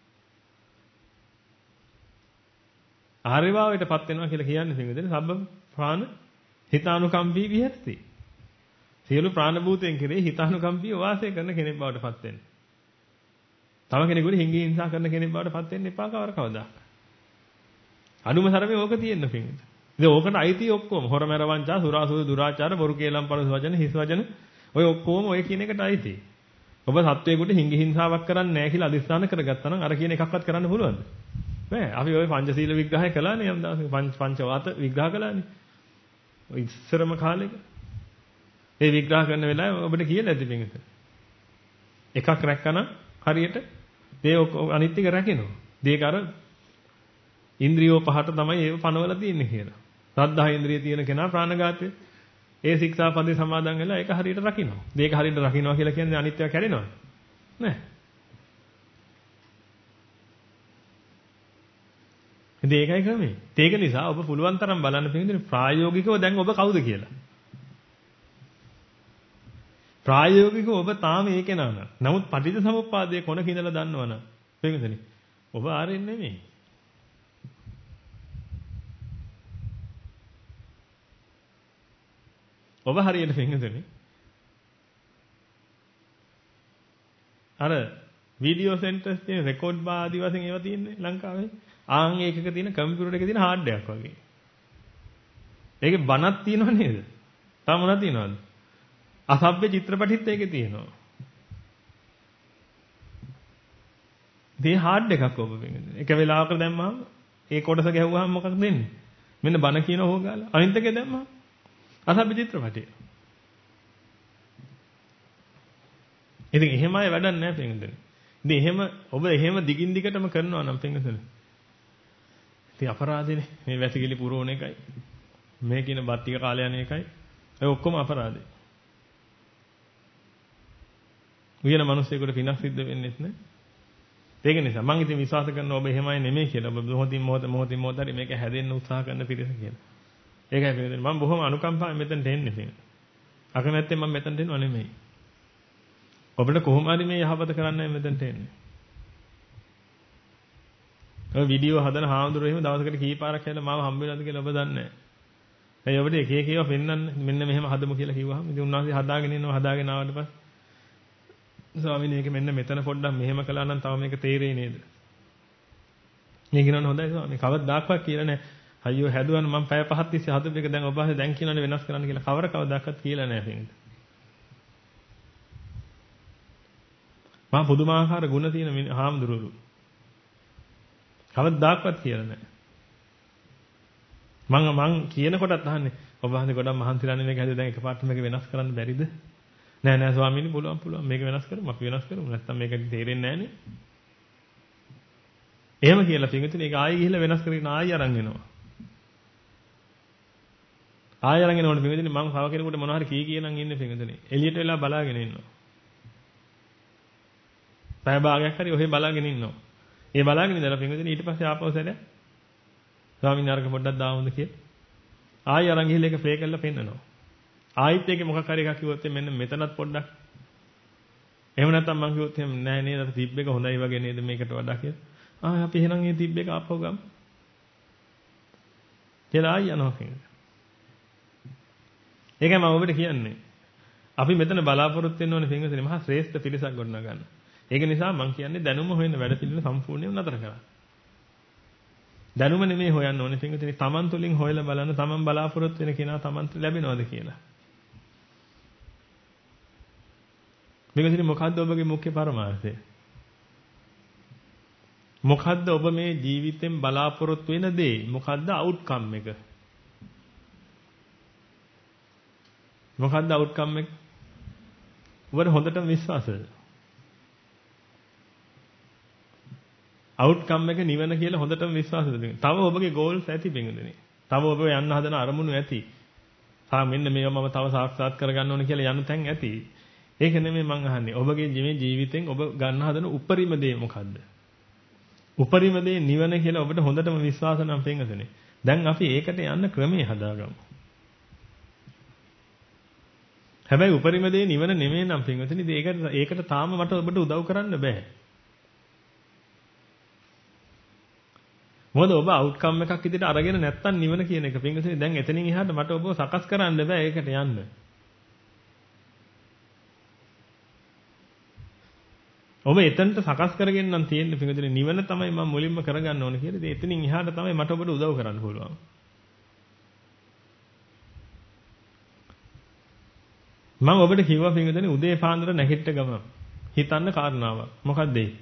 [SPEAKER 1] ආර්යභාවයටපත් වෙනවා කියලා කියන්නේ පින්විතනේ සබ්බ ප්‍රාණ හිතානුකම්පී විහෙරති. සියලු ප්‍රාණ භූතයන් කෙරෙහි හිතානුකම්පී වාසය කරන කෙනෙක් බවට පත් වෙන්න. තව කෙනෙකුට හිංගි හිංසා කරන කෙනෙක් බවට පත් වෙන්න එපා කවදා. අනුම සරමේ ඕක තියෙන්න පින්විත. ඉතින් ඕකට අයිති ඔක්කොම හොරමැර වංචා සුරාසුර දුරාචාර බොරු කේලම් පරස වචන හිස් වචන ඔය ඔක්කොම ඔය කියන එකට අයිති. ඔබ සත්වයකට හිංගි හිංසාවක් කරන්නේ නැහැ කියලා අදිස්ථාන කරගත්තා නම් අර කියන එකක්වත් කරන්න පුළුවන්ද? නෑ. අපි ওই පංචශීල විග්‍රහය කළානේ යම් දවසක පංචවාත විග්‍රහ කළානේ. ඔය ඉස්සරම කාලෙක. ඒ විග්‍රහ කරන වෙලාවේ ඔබට කියලා ඇති පින්විත. එකක් රැක්කනම් හරියට මේ අනිත් එක රැකෙනවා. මේක අර ඉන්ද්‍රියෝ පහට තමයි ඒව පනවලා තියෙන්නේ කියලා. සද්ධා ඉන්ද්‍රිය තියෙන කෙනා ප්‍රාණඝාතය ඒ ශික්ෂාපදේ සමාදන් වෙලා ඒක හරියට රකින්නවා. මේක හරියට රකින්නවා කියලා කියන්නේ අනිත්‍යව කැඩෙනවා. නෑ. ඉතින් ඒකයි ක්‍රමේ. ඒක නිසා ඔබ පුළුවන් තරම් බලන්න පිළිඳින ප්‍රායෝගිකව දැන් ඔබ කවුද කියලා. ප්‍රායෝගිකව ඔබ තාම ඒකේ නම. නමුත් පටිච්චසමුප්පාදයේ කොන කිඳලා දන්නවනම් පිළිඳින ඔබ ආරෙන්නේ නෙමෙයි. ඔබ හරියට පිළිඳින අර වීඩියෝ සෙන්ටර්ස් තියෙන රෙකෝඩ් බා ආදී වශයෙන් ඒවා තියෙන්නේ ලංකාවේ. ආන් ඒකක තියෙන කම්පියුටර් එකේ තියෙන හાર્ඩ් එකක් වගේ. ඒකේ බණක් තියෙනව නේද? තව මොනවද තියෙනවද? අසභ්‍ය චිත්‍රපටිත් ඒකේ තියෙනවා. මේ හાર્ඩ් එකක් ඔබ වෙන්නේ. එක වෙලාවකට දැම්මම ඒ කොටස ගැහුවාම මොකක්ද වෙන්නේ? මෙන්න බණ කියන හොගාලා. අනිත් එකේ දැම්මම අසභ්‍ය චිත්‍රපටිය. ඉතින් එහෙම අය වැඩක් නැහැ පින්වතුනි. ඉතින් එහෙම ඔබ එහෙම දිගින් දිගටම කරනවා නම් පින්වතුනි. ඉතින් අපරාධනේ මේ වැසිකිලි පුරවන එකයි. මේ කියන බත් ටික කාලය යන එකයි. ඒ ඔක්කොම අපරාධේ. උයන මිනිස්සුෙකුට පිනක් සිද්ධ වෙන්නේ නැහැ. ඒක නිසා මම ඉතින් විශ්වාස කරනවා ඔබ එහෙමයි නෙමෙයි කියලා. ඔබ මොහොතින් මොහොත හරි මේක හැදෙන්න උත්සාහ කරන පිරිස කියලා. ඒකයි පිළිදෙන්නේ. මම බොහොම අනුකම්පාවෙන් මෙතනට එන්නේ පිළිදෙන්නේ. අකමැත්තෙන් මම මෙතනට එනව නෙමෙයි. ඔබට කොහොම හරි මේ යහපත කරන්නයි මෙතනට එන්නේ. ඔය වීඩියෝ හදන හාමුදුරුවෝ එහෙම දවසකට කීපාරක් හැදලා මාව හම්බ වෙනවද කියලා ඔබ දන්නේ නැහැ. ඒ ඔබට එක එක ඒවා පෙන්වන්න මෙන්න මෙහෙම හදමු කියලා කිව්වහම ඉතින් උන්වහන්සේ හදාගෙන ඉන්නවා හදාගෙන ආවට පස්සේ ස්වාමීනි මේක මෙන්න මෙතන පොඩ්ඩක් මෙහෙම කළා නම් තව මේක තේරෙයි නේද? මේ කියනවනේ හොඳයි ස්වාමීනි කවදාවත් කියලා නැහැ. අයියෝ හැදුවන මම පැය 5ක් තිස්සේ හදපු එක දැන් ඔබ අහන්නේ දැන් කියනවනේ වෙනස් කරන්න කියලා කවදාවත් කියලා නැහැ පිටින්. මම පුදුමාකාර ගුණ තියෙන හාමුදුරුවෝ. කවදාවත් කියලා නැහැ. මං කියන කොටත් අහන්නේ ඔබ අහන්නේ ගොඩක් මහන්සිලානේ මේක හැදුවා දැන් එකපාරට මේක වෙනස් කරන්න බැරිද? නෑ ස්වාමීනි පුළුවන් මේක වෙනස් කරමු අපි වෙනස් කරමු නැත්තම් මේක තේරෙන්නේ නෑනේ. එහෙම කියලා පිටින් ඒක ආයෙ ගිහිල්ලා වෙනස් කරගෙන ආයෙ අරන් එනවා. ආයෙ අරන් එනකොට පිටින් මං කව කෙනෙකුට මොනවා හරි කියනන් ඉන්නේ පිටින්. එළියට වෙලා බලාගෙන ඉන්නවා. පැය භාගයක් හරි ඔහෙ බලාගෙන ඉන්නවා. ඒ බලාගෙන ඉඳලා පිටින් ඊට පස්සේ ආපහු සැරයක් ස්වාමීන් වහන්සේ පොඩ්ඩක් දාමුද කියලා. ආයෙ අරන් ගිහිල්ලා ඒක ප්ලේ කරලා පෙන්නනවා. ආයිත් ඒකේ මොකක් හරි එකක් කිව්වොත් මෙන්න මෙතනත් පොඩ්ඩක්. එහෙම නැත්නම් මං කිව්වොත් එහෙම නෑ නේද අර තිබ් එක හොඳයි වගේ නේද මේකට වඩා කියලා. අපි එහෙනම් මේ තිබ් එක ආපහු ගමු. කියලා ආයෙ යනවා කියන්නේ. ඒකයි මම ඔබට කියන්නේ. අපි මෙතන බලාපොරොත්තු වෙන්න ඕනේ පින්වතුනි මහා ශ්‍රේෂ්ඨ පිරිසක් ගොඩනගන්න. ඒක නිසා මම කියන්නේ දැනුම හොයන වැඩ පිළිවෙල සම්පූර්ණයෙන්ම නතර කරන්න. දැනුම නෙමෙයි හොයන්න ඕනේ පින්විතනේ. Taman තුලින් හොයලා බලන්න Taman බලාපොරොත්තු වෙන කෙනා Tamanට ලැබෙනවද කියලා. පින්විතනේ මොකද්ද ඔබගේ මුඛ්‍ය පරමාර්ථය? මොකද්ද ඔබ මේ ජීවිතෙන් බලාපොරොත්තු වෙන දේ? මොකද්ද අවුට්කම් එක? මොකද්ද අවුට්කම් එක? ඔබට හොඳටම විශ්වාසද? අවුට්කම් එක නිවන කියලා හොඳටම විශ්වාසද? තව ඔබගේ ගෝල්ස් ඇති බින්දුනේ. තව ඔබ යන්න හදන අරමුණු ඇති. මෙන්න මේවා මම තව සාක්ෂාත් කරගන්න ඕන කියලා යන තැන් ඇති. ඒක නෙමෙයි මං අහන්නේ. ඔබගේ ජීවිතෙන් ඔබ ගන්න හදන උපරිම දේ මොකද්ද? උපරිම දේ නිවන කියලා ඔබට හොඳටම විශ්වාස නම් පින්වතුනි. දැන් අපි ඒකට යන්න ක්‍රමයේ හදාගමු. හැබැයි උපරිම දේ නිවන නෙමෙයි නම් පින්වතුනි. ඒකට තාම මට ඔබට උදව් කරන්න බෑ. මොකද ඔබ අවුට්කම් එකක් විදිහට අරගෙන නැත්තම් නිවන කියන එක පින්වතුනි දැන් එතනින් එහාට මට ඔබව සකස් කරන්න බෑ ඒකට යන්න. ඔබ එතනට සකස් කරගෙන නම් තියෙන්නේ පින්වතුනි නිවන තමයි මම මුලින්ම කරගන්න ඕනේ කියලා. ඉතින් එතනින් එහාට තමයි මට ඔබට උදව් කරන්න පුළුවන්. මම ඔබට කිව්වා පින්වතුනි උදේ පාන්දර නැගිට ගමන් හිතන්න කාරණාවක්. මොකක්ද ඒ?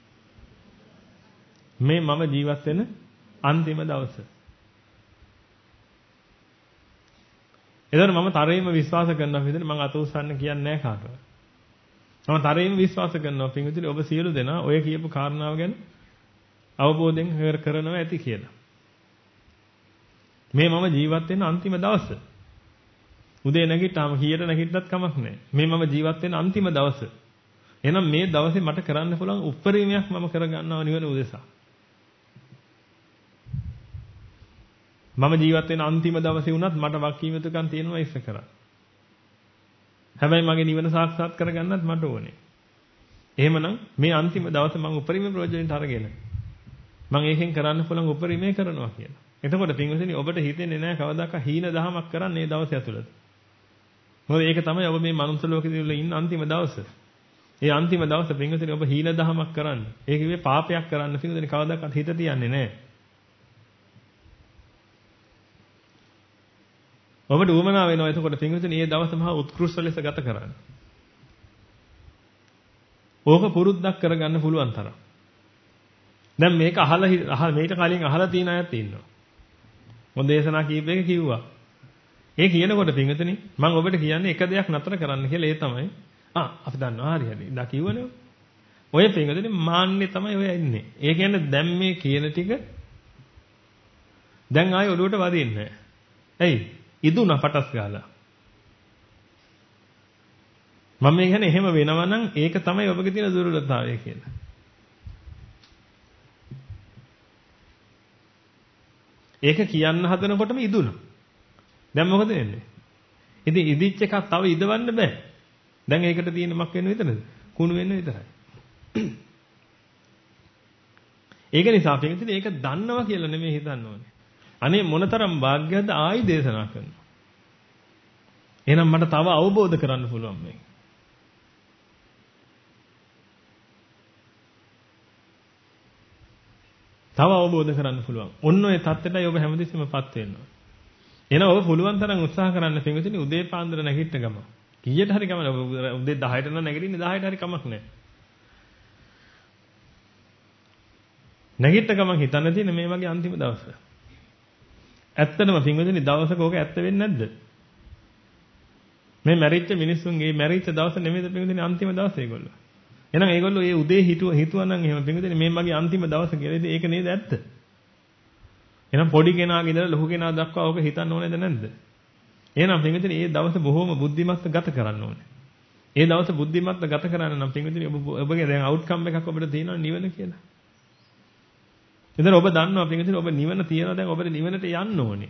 [SPEAKER 1] මේ මම ජීවත් වෙන අන්තිම දවස. එතකොට මම තරමේම විශ්වාස කරනවා පිටුනේ මම අත උස්සන්න කියන්නේ නැහැ කාටවත්. මම තරමේම විශ්වාස කරනවා පිටුනේ ඔබ සියලු දෙනා ඔය කියපු කාරණාව ගැන අවබෝධයෙන් කරනවා ඇති කියලා. මේ මම ජීවත් වෙන අන්තිම දවස. උදේ නැගිට්ටාම කීයට නැගිට්ටත් කමක් නැහැ. මේ මම ජීවත් වෙන අන්තිම දවස. එහෙනම් මේ දවසේ මට කරන්න පුළුවන් උපරිමයක් මම කරගන්නවා නිවන උදෙසා. මම ජීවත් වෙන අන්තිම දවසේ වුණත් මට වක්කීමතුකම් තියෙනවා ඉස්ස කරා. හැබැයි මගේ නිවන සාක්ෂාත් කරගන්නත් මට ඕනේ. එහෙමනම් මේ අන්තිම දවසේ මම උපරිම ප්‍රයෝජනෙට අරගෙන මම ඒකෙන් කරන්න පුළුවන් උපරිමේ කරනවා කියලා. එතකොට පින්වතුනි ඔබට හිතෙන්නේ නැහැ කවදාකවත් හීන දහමක් කරන්න මේ දවස් ඇතුළත. මොකද ඒක තමයි ඔබ මේ මනුස්ස ලෝකෙදී ඉන්න අන්තිම දවස. ඒ අන්තිම දවස පින්වතුනි ඔබ හීන දහමක් කරන්න. ඒක කිව්වේ පාපයක් කරන්න පින්වතුනි කවදාකවත් හිත තියන්නේ නැහැ. ඔබට උවමනා වෙනවා එතකොට පින්විතනේ මේ දවස මහා උත්කෘෂ්ඨ ලෙස ගත කරන්න. ඕක පුරුද්දක් කරගන්න පුළුවන් තරම්. දැන් මේක මේක කලින් අහලා තියෙන අයත් ඉන්නවා. මොන් දේශනා කීපයක කිව්වා. ඒ කියනකොට පින්විතනේ මම ඔබට කියන්නේ එක දෙයක් නතර කරන්න කියලා ඒ තමයි අපි දන්නවා හරි. දා කිව්වනේ. ඔය පින්විතනේ මාන්නේ තමයි ඔය ඉන්නේ. ඒ කියන්නේ දැන් මේ කියන ටික දැන් ආයෙ ඔළුවට වදින්නේ නැහැ. ඇයි? ඉදුණා පටස් ගාලා. මම කියන්නේ එහෙම වෙනවා නම් ඒක තමයි ඔබගේ තියෙන දුර්වලතාවය කියලා. ඒක කියන්න හදනකොටම ඉදුණා. දැන් මොකද වෙන්නේ? ඉතින් ඉදිච්ච එකක් තව ඉදවන්න බෑ. දැන් ඒකට තියෙන මක් වෙන විතරද? කුණු වෙන්න විතරයි. ඒක නිසා පිටින් ඒක දන්නවා කියලා නෙමෙයි හිතන්න ඕනේ. අනේ මොනතරම් වාග්යද ආයි දේශනා කරනවා. එහෙනම් මට තව අවබෝධ කරන්න පුළුවන් මේක. තව අවබෝධ කරන්න පුළුවන්. ඔන්න ඔය தත්ත්වයටයි ඔබ හැමදෙස්සෙමපත් වෙනවා. එහෙනම් ඔබ පුළුවන් තරම් උත්සාහ කරන්න පිටුනේ උදේ පාන්දර නැගිට ගම. කීයට හරි ගම උදේ 10ට නම් නැගිටින්නේ 10ට හරි කමක් නැහැ. නැගිට ගමන් හිතන්න තියෙන මේ වගේ අන්තිම දවස. ඇත්තටම පින්වතුනි දවසක ඕක ඇත්ත වෙන්නේ නැද්ද? මේ මැරිච්ච මිනිස්සුන්ගේ මැරිච්ච දවස නෙමෙයිද පින්වතුනි අන්තිම දවස ඒගොල්ලෝ. එහෙනම් ඒගොල්ලෝ ඒ උදේ හිතුවනම් එහෙම පින්වතුනි මේ මගේ අන්තිම දවස කියලා. ඉතින් ඒක නේද ඇත්ත? එහෙනම් පොඩි කෙනාගේ ඉඳලා ලොකු කෙනා දක්වා ඕක හිතන්න ඕනේද නැද්ද? එහෙනම් පින්වතුනි මේ දවස බොහොම බුද්ධිමත්ව ගත කරන්න ඕනේ. ඒ දවස බුද්ධිමත්ව ගත කරන්න නම් පින්වතුනි ඔබගේ දැන් අවුට්කම් එකක් ඔබට තියෙනවා නිවන කියලා. එතන ඔබ දන්නවා පින්වතුනි ඔබ නිවන තියනවා දැන් ඔබට නිවනට යන්න ඕනේ.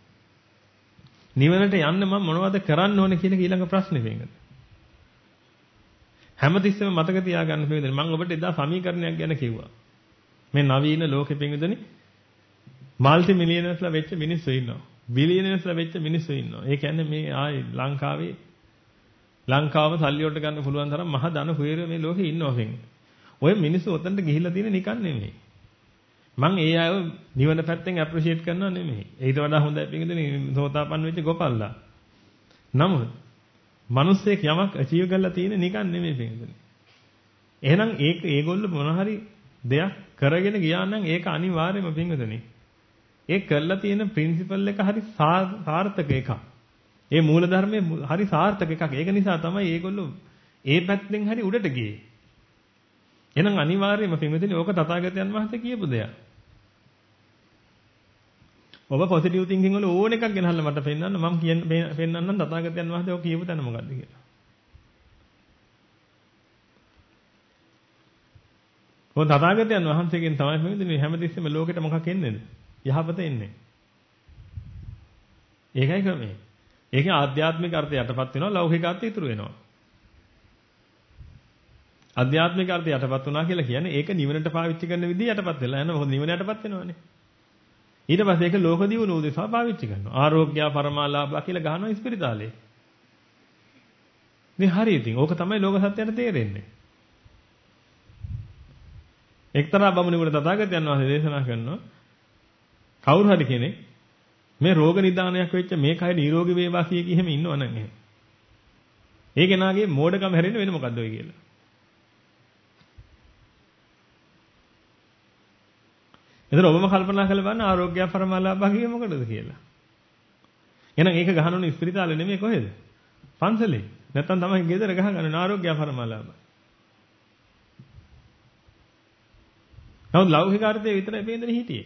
[SPEAKER 1] නිවනට යන්න මම මොනවද කරන්න ඕනේ කියන ඊළඟ ප්‍රශ්නේ පින්වතුනි. හැමතිස්සෙම මතක තියාගන්න පින්වතුනි මම ඔබට එදා සමීකරණයක් ගැන කිව්වා. මේ නවීන ලෝකෙ පින්වතුනි মালටි මිලියනර්ස්ලා වෙච්ච මිනිස්සු ඉන්නවා. බිලියනර්ස්ලා වෙච්ච මිනිස්සු ඉන්නවා. ඒ කියන්නේ මේ ආයේ ලංකාව සල්ලි වලට ගන්න පුළුවන් තරම් මහ ධන කුවේරයෝ මේ ලෝකේ ඉන්නවා පින්වතුනි. ඔය මිනිස්සු ඔතනට ගිහිල්ලා තියෙන නිකන් නෙමෙයි. මං ඒ අය නිවන පැත්තෙන් ඇප්‍රීෂিয়েට් කරනවා නෙමෙයි. ඊට වඩා හොඳයි පිටින්දනේ සෝතාපන්න වෙච්ච ගොපල්ලා. නමුත් මිනිස්සෙක් යමක් අචීව් කරලා තියෙන නිකන් නෙමෙයි පිටින්දනේ. එහෙනම් ඒගොල්ලෝ මොන හරි දෙයක් කරගෙන ගියා නම් ඒක අනිවාර්යයෙන්ම පිටින්දනේ. ඒ කරලා තියෙන ප්‍රින්සිපල් එක හරි සාර්ථක එකක්. ඒ මූල ධර්මයේ හරි සාර්ථක එකක්. ඒක නිසා තමයි ඒගොල්ලෝ ඒ පැත්තෙන් හරි උඩට ගියේ. එහෙනම් අනිවාර්යයෙන්ම පින්විතනි ඕක තථාගතයන් වහන්සේ කියපු දෙයක්. ඔබ පොසිටිව් තින්කින් වල ඕන එකක් ගෙනහල්ලා මට පෙන්නන්න මම පෙන්නන්නම් තථාගතයන් වහන්සේ ඔක කියපු තැන මොකද්ද කියලා. ඔය තථාගතයන් වහන්සේගෙන් තමයි පින්විතනි හැමතිස්සෙම ලෝකෙට මොකක් එන්නේද? යහපත එන්නේ. ඒකයි ක්‍රමය. ඒකේ ආධ්‍යාත්මික අර්ථය යටපත් වෙනවා ලෞකික අර්ථය ඉතුරු වෙනවා. අධ්‍යාත්මික අර්ථය යටපත් වුණා කියලා කියන්නේ ඒක නිවනට පාවිච්චි කරන විදිහ යටපත් වෙලා යනවා. මොකද නිවන යටපත් වෙනවානේ. ඊට පස්සේ ඒක ලෝක දියුණුව උදෙසා පාවිච්චි කරනවා. ආරෝග්‍ය පරමාලාභ කියලා ගහනවා ඉස්පිරිතාලේ. මේ හරි ඉතින් ඕක තමයි ලෝක සත්‍යයට තේරෙන්නේ. එක්තරා බමුණෙකුට තථාගතයන් වහන්සේ දේශනා කරනවා කවුරු හරි කෙනෙක් මේ රෝග නිදානයක් වෙච්ච මේ කය නිරෝගී වේවා කිය කි එහෙම ඉන්නවනම් එහෙම. ඒ කෙනාගේ මෝඩකම හැරෙන්න වෙන මොකද්ද ඔය කියලා. එතන ඔබම කල්පනා කරලා බලන්න ආරෝග්‍ය පරමාලාභ කියේ මොකටද කියලා. එහෙනම් ඒක ගහනෝනේ ඉස්පිරිතාලේ නෙමෙයි කොහෙද? පන්සලේ. නැත්තම් තමයි ගෙදර ගහගන්න ආරෝග්‍ය පරමාලාභ. නමුත් ලෞකික අර්ථයේ විතරයි පේන්නේ හිටියේ.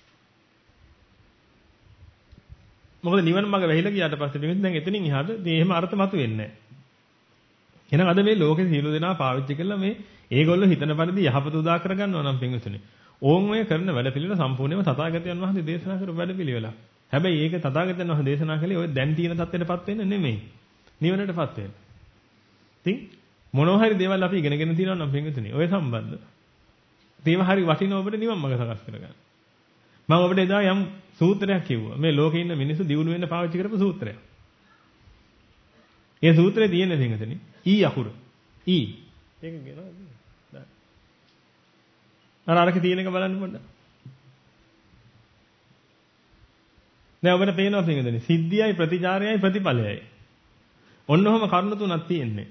[SPEAKER 1] මොකද නිවන මඟ වැහිලා ගියාට පස්සේ පිටින් දැන් එතනින් එහාට ඉතින් එහෙම අර්ථ මතුවෙන්නේ නැහැ. එහෙනම් අද මේ ලෝකේ සියලු දෙනා පාවිච්චි කරලා මේ ඒගොල්ලෝ හිතන පරිදි යහපත උදා කරගන්නවා නම් පින්විතනේ. ඕන් ඔය කරන වැඩ පිළිවෙල සම්පූර්ණයෙන්ම තථාගතයන් වහන්සේ දේශනා කරපු වැඩ පිළිවෙල. හැබැයි ඒක තථාගතයන් වහන්සේ දේශනා කළේ ඔය දැන් තියෙන தත්ත්වයටපත් වෙන්න නෙමෙයි. නිවනටපත් වෙන්න. ඉතින් මොනවා හරි දේවල් අපි ඉගෙනගෙන තියෙනවා නම් පින්විතනේ ඔය සම්බන්ධ. ඒව හරි වටිනවා ඔබට නිවන් මඟ සකස් කරගන්න. මම ඔබට එදා යම් සූත්‍රයක් කිව්වා. මේ ලෝකේ ඉන්න මිනිස්සු දියුණු වෙන්න පාවිච්චි කරපු සූත්‍රයක්. ඒ සූත්‍රයේ තියෙන දෙයකනේ ඊ අකුර. ඊ. ඒක ගෙනවා. අරක තියෙන එක බලන්න පොඩ්ඩක්. දැන් ඔබට පේනවා පින්වදනේ සිද්ධියයි ප්‍රතිචාරයයි ප්‍රතිඵලයයි. ඔන්න ඔහම කරුණු තුනක් තියෙන්නේ.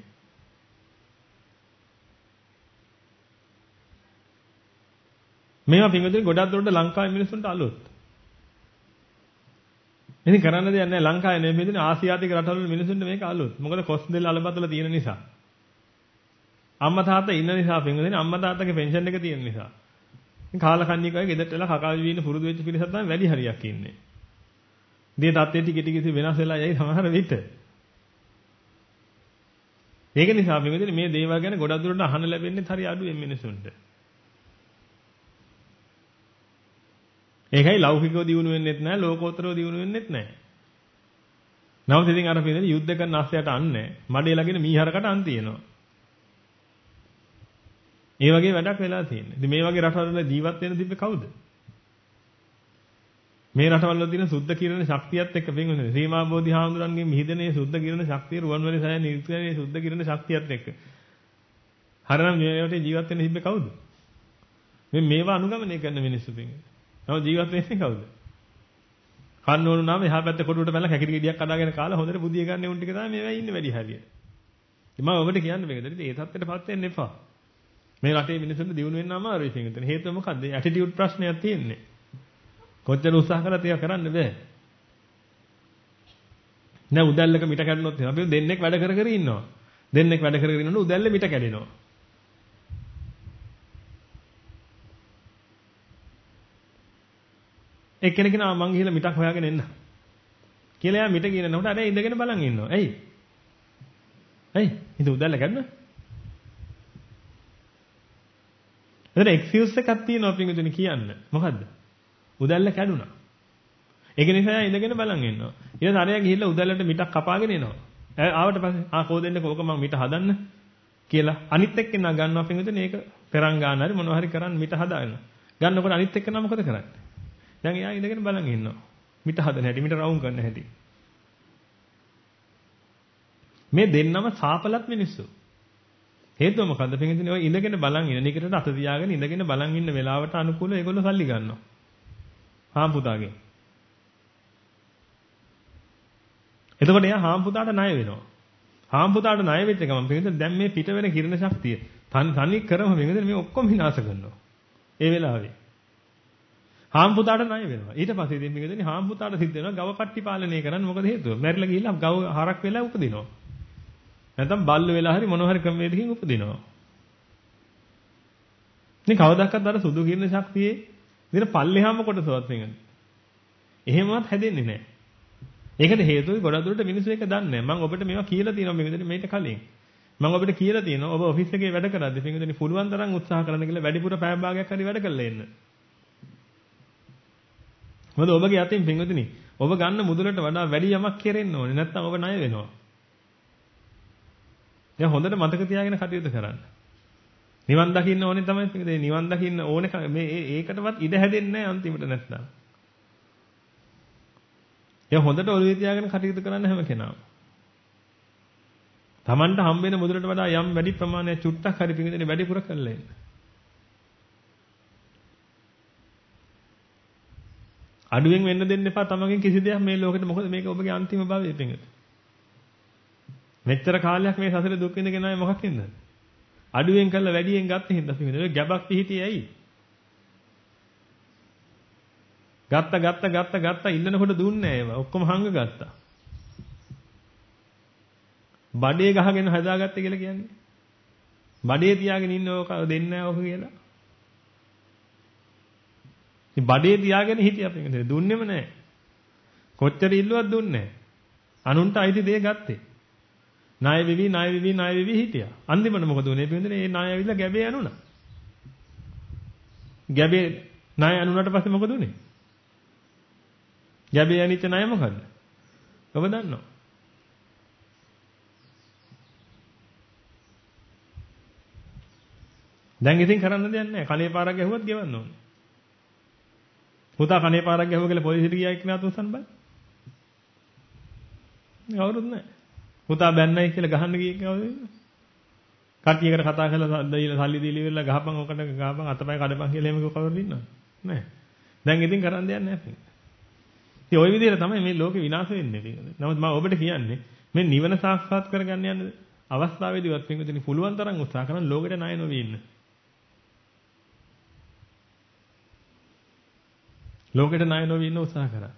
[SPEAKER 1] මේවා පින්වදනේ ගොඩක් දුරට ලංකාවේ මිනිස්සුන්ට අලුත්. ඉතින් කරන්න දෙයක් නැහැ ලංකාවේ නෙමෙයි පින්වදනේ ආසියාතික රටවල මිනිස්සුන්ට මේක අලුත්. මොකද කොස් දෙල් අලබතල තියෙන නිසා. අම්මා තාත්තා ඉන්න නිසා පින්වදනේ අම්මා තාත්තගේ පෙන්ෂන් එක තියෙන නිසා. කාලකන්නිකයි ගෙදරට වෙලා කකා වීන පුරුදු වෙච්ච පිරිසක් තමයි වැඩි හරියක් ඉන්නේ. දී තාත්තේ ටික ටික වෙනස් වෙලා යයි සමහර විට. ඒක නිසා පින්වදනේ මේ දේවල් ගැන ගොඩක් දුරට අහන්න ලැබෙන්නේ හරි අඩුවෙන් මිනිසුන්ට. ඒකයි ලෞකිකව දියුණු වෙන්නෙත් නැහැ ලෝකෝත්තරව දියුණු වෙන්නෙත් නැහැ. නමුත් ඉතින් අර පින්වදනේ යුද්ධ කරන අස්සයට අන්නේ මඩේ ළගෙන මීහරකට අන් තියෙනවා. ඒ වගේ වැඩක් වෙලා තියෙනවා. ඉතින් මේ වගේ රටවල ජීවත් වෙන්න තිබ්බේ කවුද? මේ රටවල තියෙන සුද්ධ කිරණ ශක්තියත් එක්ක පින්වතුනි සීමා බෝධි හාමුදුරන්ගේ මිහිදනේ සුද්ධ කිරණ ශක්තිය රුවන්වැලි සෑය නිර්ත්‍යයේ සුද්ධ කිරණ ශක්තියත් එක්ක. හරිනම් මේ රටේ ජීවත් වෙන්න තිබ්බේ කවුද? මේවා අනුගමනය කරන මිනිස්සු පින්වතුනි. නම ජීවත් වෙන්නේ කවුද? කන්න ඕන නම් එහා පැත්තේ කොටුවට පැනලා කැකිරි ගෙඩියක් අදාගෙන කාලා හොඳට බුදිය ගන්න උන් ටික තමයි මේවා ඉන්නේ වැඩි හරියට. ඉතින් මම ඔබට කියන්න මේකද? ඉතින් ඒ තත්ත්වයටපත් වෙන්න එපා. මේ රටේ මිනිස්සුන්ට දියුණු වෙන්න අමාරුයි පිටින්. හේතුව මොකද්ද? ඇටිටියුඩ් ප්‍රශ්නයක් තියෙන්නේ. කොච්චර උත්සාහ කළත් ඒක කරන්න බෑ. නෑ උදැල්ලක මිට කැඩුණොත් අපි දෙන්නෙක් වැඩ කර කර ඉන්නවා. දෙන්නෙක් වැඩ කර කර ඉන්නොත් උදැල්ලේ මිට කැඩෙනවා. එක්කෙනෙක් කියනවා මං ගිහලා මිටක් හොයාගෙන එන්න. කියලා එයා මිට කියනකොට අර ඉඳගෙන බලන් ඉන්නවා. ඇයි? ඇයි? ඉතින් උදැල්ල කැඩුණා? එතන එක්ස්කියුස් එකක් තියෙනවා පින්විතනි කියන්න. මොකද්ද? උදැල්ල කැඩුනා. ඒක නිසා ඉඳගෙන බලන් ඉන්නවා. ඊට පස්සේ අරයා ගිහිල්ලා උදැල්ලට මිටක් කපාගෙන එනවා. ආවට පස්සේ කෝ දෙන්නක ඕක මම මිට හදන්න කියලා අනිත් එක්කෙනා ගන්නවා පින්විතනි ඒක පෙරන් ගන්න හරි මොනවා හරි කරන් මිට හදාගෙන. ගන්නකොට අනිත් එක්කෙනා මොකද කරන්නේ? දැන් එයා ඉඳගෙන බලන් ඉන්නවා. මිට හදන හැටි මිට රවුම් කරන හැටි. මේ දෙන්නම සාපලත් මිනිස්සු. හේතුව මොකද්ද? පින්විතනේ ඔය ඉඳගෙන බලන් ඉන්න නිකටට අත තියාගෙන ඉඳගෙන බලන් ඉන්න වෙලාවට අනුකූලව ඒගොල්ලෝ සල්ලි ගන්නවා. හාම්පුතාගෙන්. එතකොට එයා හාම්පුතාට ණය වෙනවා. හාම්පුතාට ණය වෙච්ච ගමන් පින්විතනේ දැන් මේ පිට වෙන කිරණ ශක්තිය තනි කරම පින්විතනේ මේ ඔක්කොම විනාශ කරනවා. ඒ වෙලාවේ. හාම්පුතාට ණය වෙනවා. ඊට පස්සේ ඉතින් පින්විතනේ හාම්පුතාට සිද්ධ වෙනවා ගව කට්ටි පාලනය කරන්න. මොකද හේතුව? මැරිලා ගිහිල්ලා ගව හරක් වෙලා උපදිනවා. නැත්නම් බල්ල වෙලා හරි මොන හරි ක්‍රමයකින් උපදිනවා. ඉතින් කවදාකවත් අර සුදු කිරණ ශක්තියේ විතර පල්ලෙහාම කොටසවත් වෙන්නේ. එහෙමවත් හැදෙන්නේ නැහැ. ඒකට හේතුව ගොඩක් දුරට මිනිස්සු ඒක දන්නේ නැහැ. මම ඔබට මේවා කියලා තියෙනවා මේකට මේට කලින්. මම ඔබට කියලා තියෙනවා ඔබ ඔෆිස් එකේ වැඩ කරද්දී පින්විතනි පුළුවන් තරම් උත්සාහ කරන්න කියලා වැඩිපුර පැය භාගයක් හරි වැඩ කරලා එන්න. මොකද ඔබගේ අතින් පින්විතනි ඔබ ගන්න මුදලට වඩා වැඩි යමක් කෙරෙන්න ඕනේ. නැත්නම් ඔබ ණය වෙනවා. දැන් හොඳට මතක තියාගෙන කටයුතු කරන්න. නිවන් දකින්න ඕනේ තමයි පින්විතනි නිවන් දකින්න ඕනේ මේ ඒකටවත් ඉඩ හැදෙන්නේ නැහැ අන්තිමට නැත්නම්. ඒ හොඳට ඔළුවේ තියාගෙන කටයුතු කරන්න හැම කෙනාම. Tamanට හම්බ වෙන මුදලට වඩා යම් වැඩි ප්‍රමාණයක් චුට්ටක් හරි පින්විතනි වැඩිපුර කරලා එන්න. අඩුවෙන් වෙන්න දෙන්න එපා තමන්ගෙන් කිසි දෙයක් මේ ලෝකෙට. මොකද මේක ඔබගේ අන්තිම භවය පින්විතනි. මෙච්චර කාලයක් මේ සසරේ දුක් විඳගෙන ආයේ මොකක්ින්ද? අඩුවෙන් කළා වැඩියෙන් ගත්ත හින්දා පින්විතනි. ගැබක් පිහිටියේ ඇයි? ගත්ත ඉන්නකොට දුන්නේ නැහැ ඒවා. ඔක්කොම හංග ගත්තා. බඩේ ගහගෙන හදාගත්තේ කියලා කියන්නේ. බඩේ තියාගෙන ඉන්න ඕක දෙන්නේ නැහැ ඕක කියලා. ඉතින් බඩේ තියාගෙන හිටියා පින්විතනි. දුන්නෙම නැහැ. කොච්චර ඉල්ලුවත් දුන්නේ නැහැ. අනුන්ට අයිති දේ ගත්තේ. ණය වෙවි හිටියා. අන්තිමට මොකද උනේ පින්විතනි? ඒ ණය ඇවිල්ලා ගැබේ යනුණා. ගැබේ ණය යනුණාට පස්සේ මොකද උනේ? ගැබේ යනිච්ච ණය මොකද්ද? ඔබ දන්නවා. දැන් ඉතින් කරන්න දෙයක් නැහැ. කනේ පාරක් ගැහුවත් ගෙවන්න ඕනේ. පුතා කනේ පාරක් ගැහුවා කියලා පොලිසියට ගියා එක්කනත් උස්සන්න බෑ. කවුරුත් නැහැ. පුතා බැන්නයි කියලා ගහන්න ගියේ කවුද? කට්ටියකට කතා කරලා සල්ලි දීලා ඉවරලා ගහපන් ඔකට ගහපන් අතපය කඩපන් කියලා එහෙම කවුරුද ඉන්නවද? නැහැ. දැන් ඉතින් කරන්න දෙයක් නැහැ. ඉතින් ওই විදිහට තමයි මේ ලෝකේ විනාශ වෙන්නේ පිටින්. නමුත් මම ඔබට කියන්නේ මේ නිවන සාක්ෂාත් කරගන්න යන අවස්ථාවේදීවත් පිටින් පුළුවන් තරම් උත්සාහ කරන ලෝකෙට ණය නොවී ඉන්න. ලෝකෙට ණය නොවී ඉන්න උත්සාහ කරා.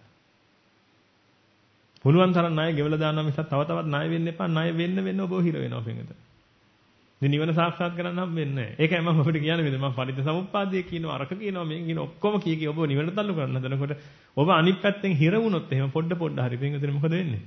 [SPEAKER 1] පුළුවන් තරම් ණය ගෙවලා දානවා මිසක් තව තවත් ණය වෙන්න එපා. ණය වෙන්න ඔබ හිර වෙනවා පිටින්. ඉතින් නිවන සාක්ෂාත් කරගන්න හම් වෙන්නේ නැහැ. ඒකයි මම ඔබට කියන්නේ මම පටිච්චසමුප්පාදයේ කියනවා අරක කියනවා මේක කියන ඔක්කොම කී ඔබ නිවන තල්ලු කරන්න හදනකොට ඔබ අනිත් පැත්තෙන් හිර වුණොත් එහෙම පොඩ හරි පින්විතනේ මොකද වෙන්නේ?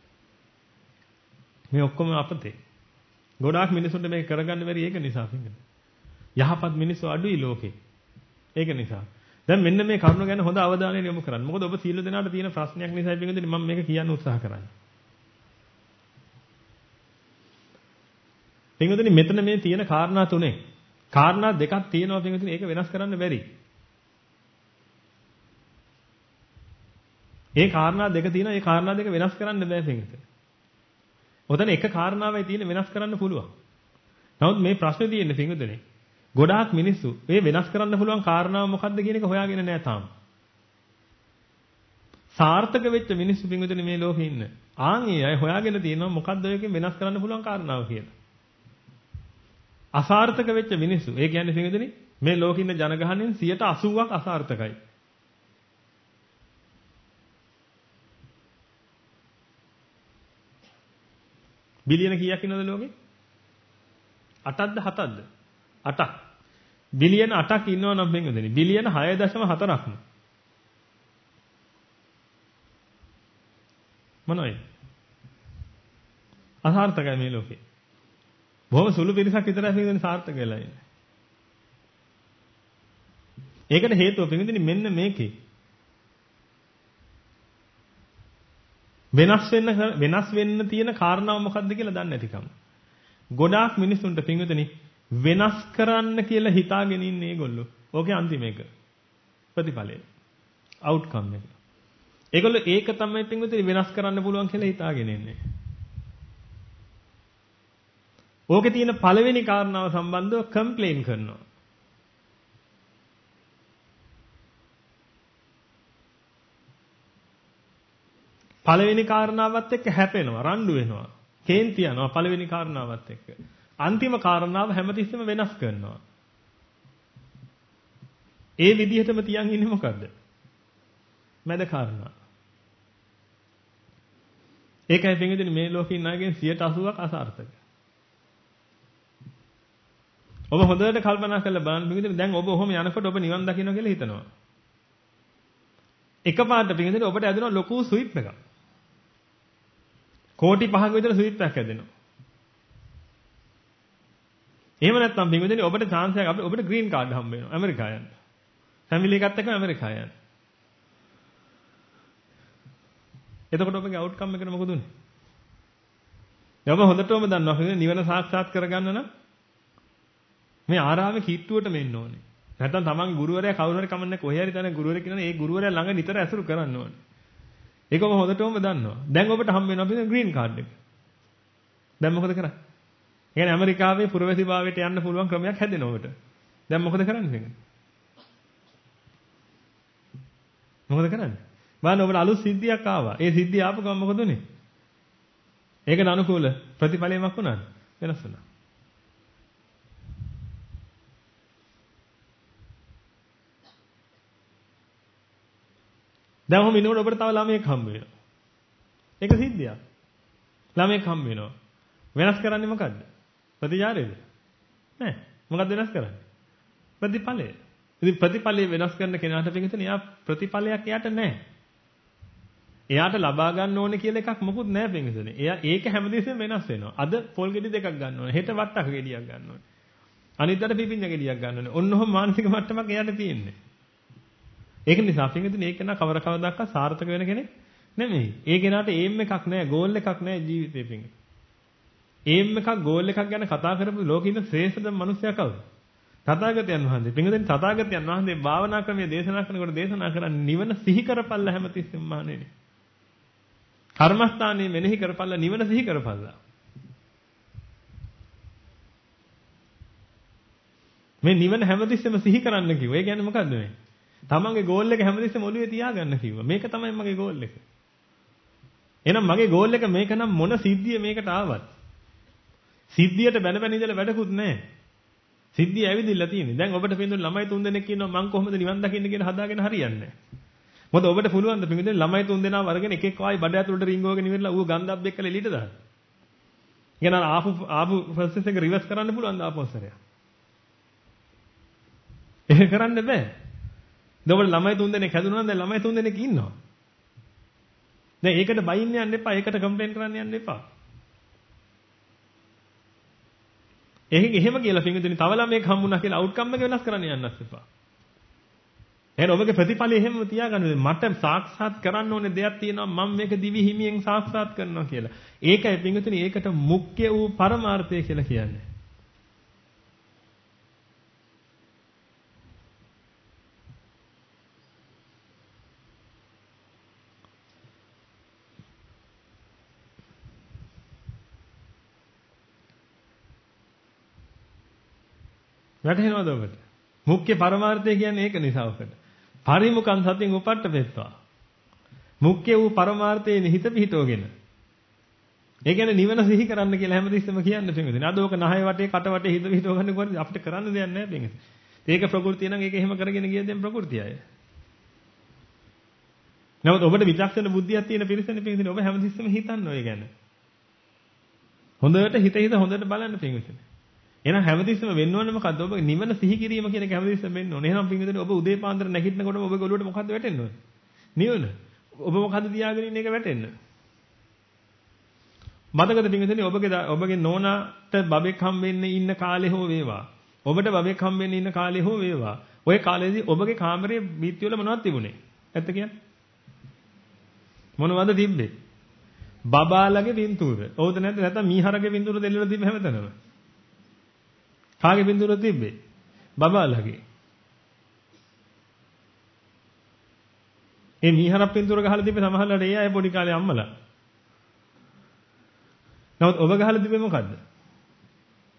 [SPEAKER 1] මේ ඔක්කොම අපතේ. ගොඩාක් මිනිසුන්ට මේක කරගන්න බැරි ඒක නිසා පින්විතනේ. යහපත් මිනිස්සු අඩුයි ලෝකේ. ඒක නිසා. දැන් මෙන්න මේ කරුණ ගැන හොඳ අවධානය යොමු කරන්න. මොකද ඔබ සීල දෙනාට තියෙන ප්‍රශ්නයක් නිසා පින්විතනේ මම මේක කියන්න උත්සාහ කරන්නේ. පින්විතනි මෙතන මේ තියෙන කාරණා තුනේ කාරණා දෙකක් තියෙනවා පින්විතනි ඒක වෙනස් කරන්න බැරි. ඒ කාරණා දෙක තියෙනවා ඒ කාරණා දෙක වෙනස් කරන්න බෑ පින්විතනි. ඔතන එක කාරණාවයි තියෙන වෙනස් කරන්න පුළුවන්. නමුත් මේ ප්‍රශ්නේ තියෙන්නේ පින්විතනි ගොඩාක් මිනිස්සු මේ වෙනස් කරන්න පුළුවන් කාරණාව මොකක්ද කියන එක හොයාගෙන නැහැ තාම. සාර්ථක වෙච්ච මිනිස්සු පින්විතනි මේ ලෝකේ ඉන්න. ආන් ඒ අය හොයාගෙන තියෙනවා මොකක්ද ඔයකින් වෙනස් කරන්න පුළුවන් කාරණාව කියලා. අසාර්ථක වෙච්ච මිනිස්සු. ඒ කියන්නේ පින්විතනි මේ ලෝකේ ඉන්න ජනගහනයෙන් 80%ක් අසාර්ථකයි. බිලියන කීයක් ඉන්නවද ලෝකේ? 8ක්ද 7ක්ද? 8ක්. බිලියන 8ක් ඉන්නවා නම් පින්විතනි බිලියන 6.4ක්ම. මොනවයි? අසාර්ථකයි මේ ලෝකේ. බොහොම සුළු පිරිසක් විතරයි පින්විතනි සාර්ථක වෙලා ඉන්නේ. ඒකට හේතුව පින්විතනි මෙන්න මේකේ. වෙනස් වෙන්න තියෙන කාරණාව මොකක්ද කියලා දන්නේ නැතිකම. ගොඩාක් මිනිස්සුන්ට පින්විතනි වෙනස් කරන්න කියලා හිතාගෙන ඉන්නේ ඒගොල්ලෝ. ඕකේ අන්තිම එක. ප්‍රතිඵලය. අවුට්කම් එක. ඒගොල්ලෝ ඒක තමයි පින්විතනි වෙනස් කරන්න පුළුවන් කියලා හිතාගෙන ඉන්නේ. ඕකේ තියෙන පළවෙනි කාරණාව සම්බන්ධව කම්ප්ලේන් කරනවා. පළවෙනි කාරණාවත් එක්ක හැපෙනවා, රණ්ඩු වෙනවා, කේන්ති යනවා පළවෙනි කාරණාවත් එක්ක. අන්තිම කාරණාව හැමතිස්සෙම වෙනස් කරනවා. ඒ විදිහටම තියන් ඉන්නේ මොකද්ද? මැද කාරණා. ඒකයි පින්විතනි මේ ලෝකේ ඉන්න අයගෙන් 80%ක් අසාර්ථක. ඔබ හොඳට කල්පනා කරලා බලන්න පින්විතනි දැන් ඔබ ඔහොම යනකොට ඔබ නිවන් දකින්න කියලා හිතනවා. එකපාරට පින්විතනි ඔබට ඇදෙනවා ලොකු ස්විප් එකක්. කෝටි 5ක විතර ස්විප් එකක් ඇදෙනවා. එහෙම නැත්නම් පින්විතනි ඔබට chance එකක් ඔබට green card හම්බ වෙනවා ඇමරිකාව යන්න. ෆැමිලි එකත් එක්ක ඇමරිකාව යන්න. එතකොට ඔබගේ අවුට්කම් එකට මොකද උනේ? දැන් ඔබ හොඳටම දන්නවා නිවන සාක්ෂාත් කරගන්න නම් මේ ආරාමේ කීට්ටුවට මෙන්න ඕනේ. නැත්නම් තමන්ගේ ගුරුවරයා කවුරු හරි කමන්නේ කොහේ හරි තැන ගුරුවරයෙක් ඉන්නවනේ ඒ ගුරුවරයා ළඟ නිතර ඇසුරු කරන්න ඕනේ. ඒක ඔබ හොඳටම දන්නවා. දැන් ඔබට හම්බ වෙනවා අපේ ග්‍රීන් කාඩ් එක. දැන් මොකද කරන්නේ? ඒ කියන්නේ ඇමරිකාවේ පුරවැසිභාවයට යන්න පුළුවන් ක්‍රමයක් හැදෙනවා ඔබට. දැන් මොකද කරන්නේ? මොකද කරන්නේ? බලන්න ඔබට අලුත් සිද්ධියක් ආවා. ඒ සිද්ධිය ආපු ගමන් මොකද උනේ? ඒකට අනුකූල ප්‍රතිඵලයක් වුණාද? වෙනස් වුණා. දැන් ඔහොම ඉන්නකොට ඔබට තව ළමයෙක් හම්බ වෙනවා. ඒක සිද්ධියක්. ළමයෙක් හම්බ වෙනවා. වෙනස් කරන්නේ මොකද්ද? ප්‍රතිචාරයද? නෑ. මොකක්ද වෙනස් කරන්නේ? ප්‍රතිඵලය. ඉතින් ප්‍රතිඵලය වෙනස් කරන කෙනාට පිටින් එයා ප්‍රතිඵලයක් එයාට නෑ. එයාට ලබා ගන්න ඕනේ කියලා එකක් මොකුත් නෑ පිටින්. එයා ඒක හැමදෙස්සෙම වෙනස් වෙනවා. අද පොල් ගෙඩි දෙකක් ගන්න ඕනේ. හෙට වට්ටක ගෙඩියක් ගන්න ඕනේ. අනිද්දාට පිපිඤ්ඤ ගෙඩියක් ගන්න ඕනේ. ඔන්නෝම මානසික මට්ටමක් එයාට තියෙන්නේ. ඒක නිසා පිටින් ඒක නා කවදාවත් සාර්ථක වෙන කෙනෙක් නෙමෙයි. ඒ කෙනාට ඒම් එකක් නෑ, ගෝල් එකක් නෑ ජීවිතේ පිටින්. ඒම් එකක් ගෝල් එකක් ගැන කතා කරපු ලෝකෙ ඉන්න ශ්‍රේෂ්ඨම මිනිසයා කවුද? තථාගතයන් වහන්සේ. පිටින් තථාගතයන් වහන්සේ භාවනා ක්‍රමයේ දේශනා කරනකොට දේශනා කරන්නේ නිවන සිහි කරපල්ලා හැමතිස්සෙම මහණෙනි. කර්මස්ථානයේ මෙනෙහි කරපල්ලා නිවන සිහි කරපල්ලා. මේ නිවන හැමතිස්සෙම සිහි කරන්න කිව්වා. ඒ කියන්නේ මොකද්ද මේ? තමන්ගේ ගෝල් එක හැමතිස්සෙම ඔළුවේ තියාගන්න කිව්වා. මේක තමයි මගේ ගෝල් එක. එහෙනම් මගේ ගෝල් එක මේක නම් මොන සිද්ධිය මේකට ආවත්. සිද්ධියට බැන බැන ඉඳලා වැඩකුත් නැහැ. සිද්ධිය ඇවිදින්න තියෙන්නේ. දැන් ඔබට පින්දුන ළමයි 3 දෙනෙක් ඉන්නවා මං කොහොමද නිවන් දකින්න කියලා හදාගෙන හරියන්නේ නැහැ. මොකද ඔබට පුළුවන් ද පින්දුන ළමයි 3 දෙනා වරගෙන එකෙක් ආයි බඩ ඇතුළට රිංගවගෙන ඉවරලා ඌ ගන්ධබ් එක්කලා එළියට දාන්න. ඉතින් ආපු ප්‍රොසෙස් එක රිවර්ස් කරන්න පුළුවන් ද ආපස්සරය. ඒක කරන්න බෑ. දවල් ළමයි 3 දෙනෙක් හැදුණා නම් දැන් ළමයි 3 දෙනෙක් ඉන්නවා. දැන් ඒකට බයින්න යන්න එපා. ඒකට කම්ප්ලේන් කරන්න යන්න එපා. එහෙම කියලා පින්විතනි තව ළමයෙක් හම්බුණා කියලා අවුට්කම් එක වෙනස් කරන්න යන්නත් එපා. එහෙනම් ඔබගේ ප්‍රතිඵලය එහෙම තියාගන්න. මට සාක්ෂාත් කරන්න ඕනේ දෙයක් තියෙනවා මම මේක දිවි හිමියෙන් සාක්ෂාත් කරනවා කියලා. ඒකයි පින්විතනි ඒකට මුඛ්‍ය වූ පරමාර්ථය කියලා කියන්නේ. වැටහෙනවද ඔබට? මුඛ්‍ය පරමාර්ථය කියන්නේ ඒක නිසා ඔකට. පරිමුඛං සතින් උපට්ඨපෙත්වා. මුඛ්‍ය වූ පරමාර්ථයේ හිත පිහිටවගෙන. ඒ කියන්නේ නිවන සිහි කරන්න කියලා හැමදෙස්සම කියන්නේ පින්විතනේ. අද ඕක නහය වටේ කට වටේ හිත පිහිටව ගන්න කොහොමද අපිට කරන්න දෙයක් නැහැ පින්විතනේ. ඒක ප්‍රകൃතිය නම් ඒක එහෙම කරගෙන ගියද දැන් ප්‍රകൃතියයි. නමුත් ඔබට විචක්ෂණ බුද්ධියක් තියෙන පිරිසනේ පින්විතනේ. ඔබ හැමදෙස්සම හිතන්න ඔය ගැන. හොඳට හිත හොඳට බලන්න පින්විතනේ. එහෙනම් හැමතිස්සෙම වෙන්න ඕනේ මොකද්ද? ඔබ නිවන සිහි කිරීම කියන එක හැමතිස්සෙම වෙන්න ඕනේ. එහෙනම් පින්විතනේ ඔබ උදේ පාන්දර නැගිටිනකොටම ඔබගේ ඔළුවට මොකද්ද වැටෙන්න ඕනේ? නිවන. ඔබ මොකද්ද තියාගෙන ඉන්නේ ඒක වැටෙන්න. මතකද පින්විතනේ ඔබගේ නෝනාට බබෙක් හම්බෙන්නේ ඉන්න කාලේ හෝ වේවා. ඔබට බබෙක් හම්බෙන්නේ ඉන්න කාලේ හෝ වේවා. ওই කාලේදී ඔබගේ කාමරයේ බීත්ති වල මොනවද තිබුණේ? ඇත්ත කියන්නේ? මොනවද තිබ්බේ? බබාලගේ පින්තූර. ඕකද නැද්ද? නැත්නම් මීහරගේ පින්තූර දෙල්ලලා තිබ්බ හැමතැනම. කාගේ පින්තූර තිබ්බේ? බබාලගේ. ඒ මීහරක් පින්තූර ගහලා තිබ්බේ සමහරවිට ඒ අය පොඩි කාලේ අම්මලා. නමුත් ඔබ ගහලා තිබ්බේ මොකද්ද?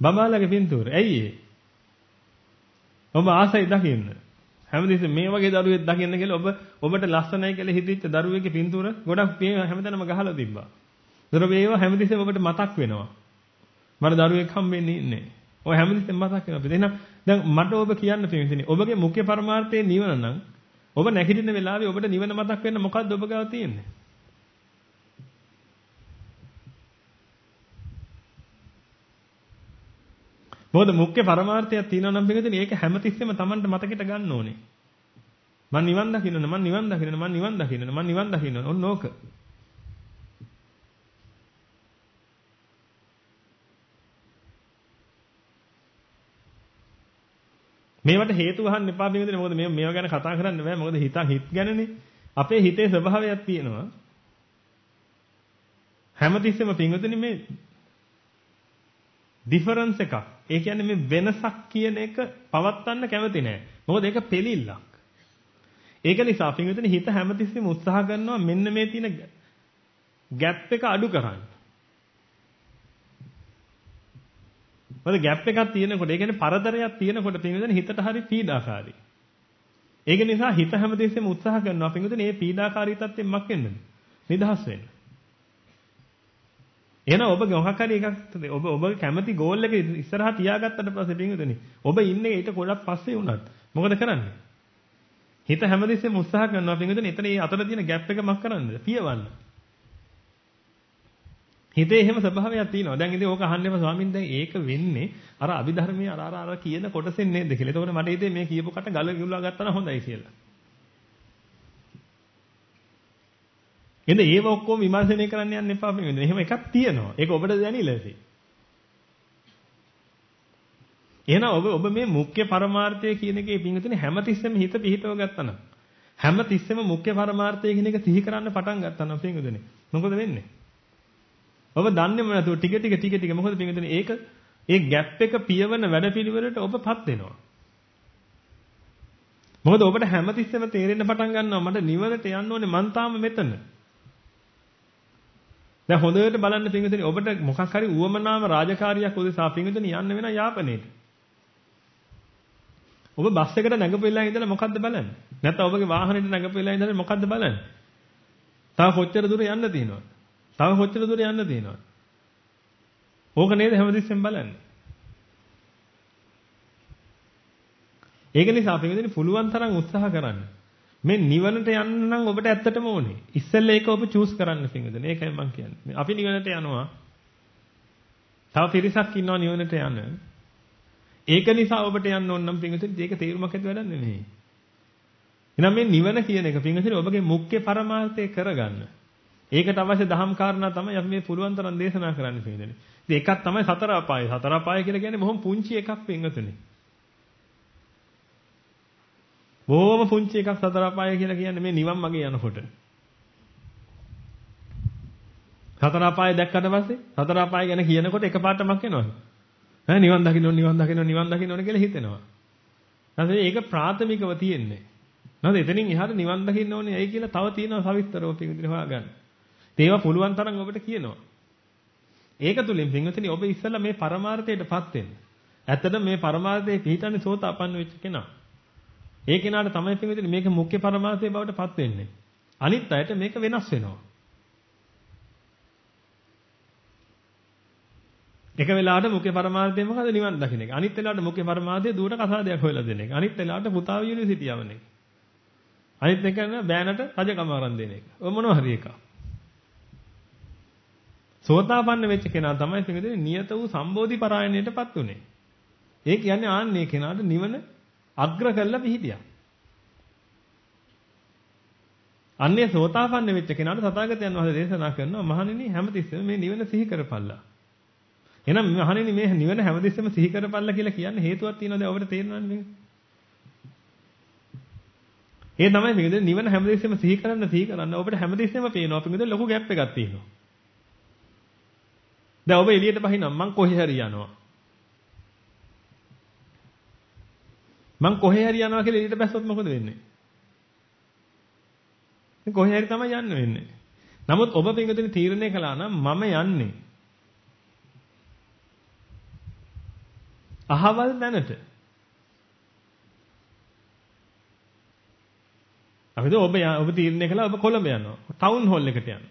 [SPEAKER 1] බබාලගේ පින්තූර. ඇයි ඒ? ඔබ ආසයි දකින්න. හැමදෙස්සෙම මේ වගේ දරුවෙක් දකින්න කියලා ඔබට ලස්සනයි කියලා හිතෙච්ච දරුවෙක්ගේ පින්තූර ගොඩක් හැමතැනම ගහලා තිබ්බා. ඒතර මේවා හැමදෙස්සෙම ඔබට මතක් වෙනවා. මට දරුවෙක් හම්බෙන්නේ ඉන්නේ. ඔය හැමදෙස්සෙම මතක් වෙනවා. එහෙනම් දැන් මට ඔබ කියන්න තියෙන්නේ ඔබගේ මුඛ්‍ය පරමාර්ථයේ නිවන නම් ඔබ නැගිටින වෙලාවේ ඔබට නිවන මතක් වෙන්න මොකද්ද ඔබ ගාව තියෙන්නේ? මොකද මුඛ්‍ය පරමාර්ථයක් තියෙනවා නම් පිටුදින ඒක හැමතිස්සෙම Tamanට මතකෙට ගන්න ඕනේ. මං නිවන් දකින්න ඕනේ, මං නිවන් දකින්න ඕනේ, මං නිවන් දකින්න ඕනේ, මං නිවන් දකින්න ඕනේ. ඔන්න ඕක. මේවට හේතු වහන්න එපා පිටුදින. මොකද මේවා ගැන කතා කරන්න බෑ. මොකද හිත ගැනනේ. අපේ හිතේ ස්වභාවයක් තියෙනවා. හැමතිස්සෙම පිටුදින මේ ඩිෆරන්ස් එකක්. ඒ කියන්නේ මේ වෙනසක් කියන එක පවත්වන්න කැමති නෑ. මොකද ඒක පෙලිල්ලක්. ඒක නිසා පින්විතනේ හිත හැමතිස්සෙම උත්සාහ කරනවා මෙන්න මේ තියෙන ગેප් එක අඩු කරන්න. මොකද ગેප් එකක් තියෙනකොට ඒ කියන්නේ පරතරයක් තියෙනකොට පින්විතනේ හිතට හරි පීඩාකාරී. ඒක නිසා හිත හැමතිස්සෙම උත්සාහ කරනවා පින්විතනේ මේ පීඩාකාරී තත්ත්වෙන් මක් වෙන්නද? නිදහස් වෙන්න. එහෙනම් ඔබ මොකක් හරි එකක් ඔබ කැමති ගෝල් එක ඉස්සරහා තියාගත්තට පස්සේ පින්විතනේ ඔබ ඉන්නේ ඊට ගොඩක් පස්සේ වුණත් මොකද කරන්නේ? හිත හැමදෙස්සෙම උත්සාහ කරනවා පින්විතනේ එතන මේ අතර තියෙන ગેප් එක මක් කරන්නද? පියවන්න. හිතේ එහෙම ස්වභාවයක් තියෙනවා. දැන් ඉතින් ඕක අහන්න එපා ස්වාමීන් දැන් ඒක වෙන්නේ අර අභිධර්මයේ අර කියන කොටසෙන් නේද කියලා. එතකොට මට හිතේ මේ කියපු කට ගල ගිහුලා ගත්තා නම් හොඳයි කියලා. එන්න ඒව ඔක්කොම විමර්ශනය කරන්න යන්න එපා පින්විතනේ. එහෙම එකක් තියෙනවා. ඒක ඔබට දැනෙලා ඇති. එහෙනම් ඔබ මේ මුඛ්‍ය පරමාර්ථය කියන එකේ පින්විතනේ හැමතිස්සෙම හිත පිහිටව ගත්තා නම් හැමතිස්සෙම මුඛ්‍ය පරමාර්ථය කියන එක සිහි කරන්න පටන් ගත්තා නම් පින්විතනේ මොකද වෙන්නේ? ඔබ දන්නේම නැතුව ටික ටික මොකද පින්විතනේ ඒක ඒ ગેප් එක පියවන වැඩපිළිවෙලට ඔබපත් වෙනවා. මොකද ඔබට හැමතිස්සෙම තේරෙන්න පටන් ගන්නවා මට නිවනට යන්න ඕනේ මං තාම මෙතන. දැන් හොඳට බලන්න පින්විතනේ ඔබට මොකක් හරි උවමනාම රාජකාරියක් උදෙසා පින්විතනේ යන්න වෙන යාපනයේට. ඔබ බස් එකට නැගපෙලා ඉඳලා මොකද්ද බලන්නේ? නැත්නම් ඔබගේ වාහනේට නැගපෙලා ඉඳලා මොකද්ද බලන්නේ? තව කොච්චර දුර යන්න තියෙනවද? තව කොච්චර දුර යන්න තියෙනවද? ඕක නේද හැමදෙස්සෙම බලන්නේ. ඒක නිසා පින්විතනේ පුළුවන් තරම් උත්සාහ කරන්න. මේ නිවනට යන්න නම් ඔබට ඇත්තටම ඕනේ. ඉස්සෙල්ලා ඒක ඔබ චූස් කරන්න පින්විතනේ. ඒකයි මම කියන්නේ. අපි නිවනට යනවා. තව පිරිසක් ඉන්නවා නිවනට යන්න. ඒක නිසා ඔබට යන්න ඕන නම් පින්විතනේ ඒක තේරුමක් ඇති වැඩක් නෙමෙයි. එහෙනම් මේ නිවන කියන එක පින්විතනේ ඔබගේ මුඛ්‍ය පරමාර්ථය කරගන්න. ඒකට අවශ්‍ය දහම් කාරණා තමයි අපි මේ පුළුවන් තරම් දේශනා කරන්න පින්විතනේ. ඉතින් එකක් තමයි සතර අපාය. සතර අපාය කියලා කියන්නේ බොහොම පුංචි එකක් පින්විතනේ. බොහොම පුංචි එකක් සතර අපාය කියලා කියන්නේ මේ නිවන් මාගේ යනකොට. සතර අපාය දැක්කට පස්සේ සතර අපාය ගැන කියනකොට එකපාරටමක් එනවද? ඈ නිවන් දකින්න ඕන කියලා හිතෙනවා. නැත්නම් ඒක ප්‍රාථමිකව තියෙන්නේ. නේද? එතනින් එහාට නිවන් දකින්න ඕනේ ඇයි කියලා තව තියෙනවා සවිස්තරව පිටින් හොයාගන්න. ඒවා පුළුවන් තරම් ඔබට කියනවා. ඒක තුලින් පින්වතුනි ඔබ ඉස්සෙල්ලා මේ පරමාර්ථයටපත් වෙන්න. ඇත්තටම මේ පරමාර්ථයේ පිහිටන්නේ සෝතාපන්න වෙච්ච කෙනා. ඒ කෙනාට තමයි පින්වතුනි මේක මුඛ්‍ය පරමාර්ථය බවට පත් වෙන්නේ. අනිත් අයට මේක වෙනස් වෙනවා. එක වෙලාවට මුඛ්‍ය පරමාර්ථය මොකද නිවන් දකින්න එක. අනිත් වෙලාවට මුඛ්‍ය පරමාර්ථය දුවට කසාදයක් හොයලා දෙන එක. අනිත් වෙලාවට පුතාව යුනිවර්සිටි යවන එක. අනිත් එක බෑනට රජකම අරන් දෙන එක. ඔය මොනවා හරි එකක්. සෝතාපන්න වෙච්ච කෙනා තමයි පිටින් නියත වූ සම්බෝධි පරායණයටපත් උනේ. ඒ කියන්නේ ආන්නේ කෙනාට නිවන අග්‍ර කළා පිහිටියා. අන්නේ සෝතාපන්න වෙච්ච කෙනාට තථාගතයන් වහන්සේ දේශනා කරනවා මහණෙනි හැමතිස්සෙම මේ නිවන සිහි කරපල්ලා. එහෙනම් මහණෙනි මේ නිවන හැමතිස්සෙම සිහි කරපල්ලා කියලා කියන්නේ හේතුවක් තියෙනවද ඔබට තේරෙනවද මේක? ඒ තමයි මේකද නිවන හැමතිස්සෙම සිහි කරන්න ඔබට හැමතිස්සෙම පේනවා අපිට ලොකු ગેප් එකක් තියෙනවා. දැන් ඔබ එළියට බහිනවා මං කොහේ හරි යනවා. මං කොහේ හරි යනවා කියලා එළියට බැස්සොත් මොකද වෙන්නේ? මේ කොහේ හරි තමයි යන්න වෙන්නේ. නමුත් ඔබ පින්කතේ තීරණය කළා නම් මම යන්නේ. අහවල් දැනට. අපිට ඔබ තීරණය කළා ඔබ කොළඹ යනවා. ටවුන් හෝල් එකට යනවා.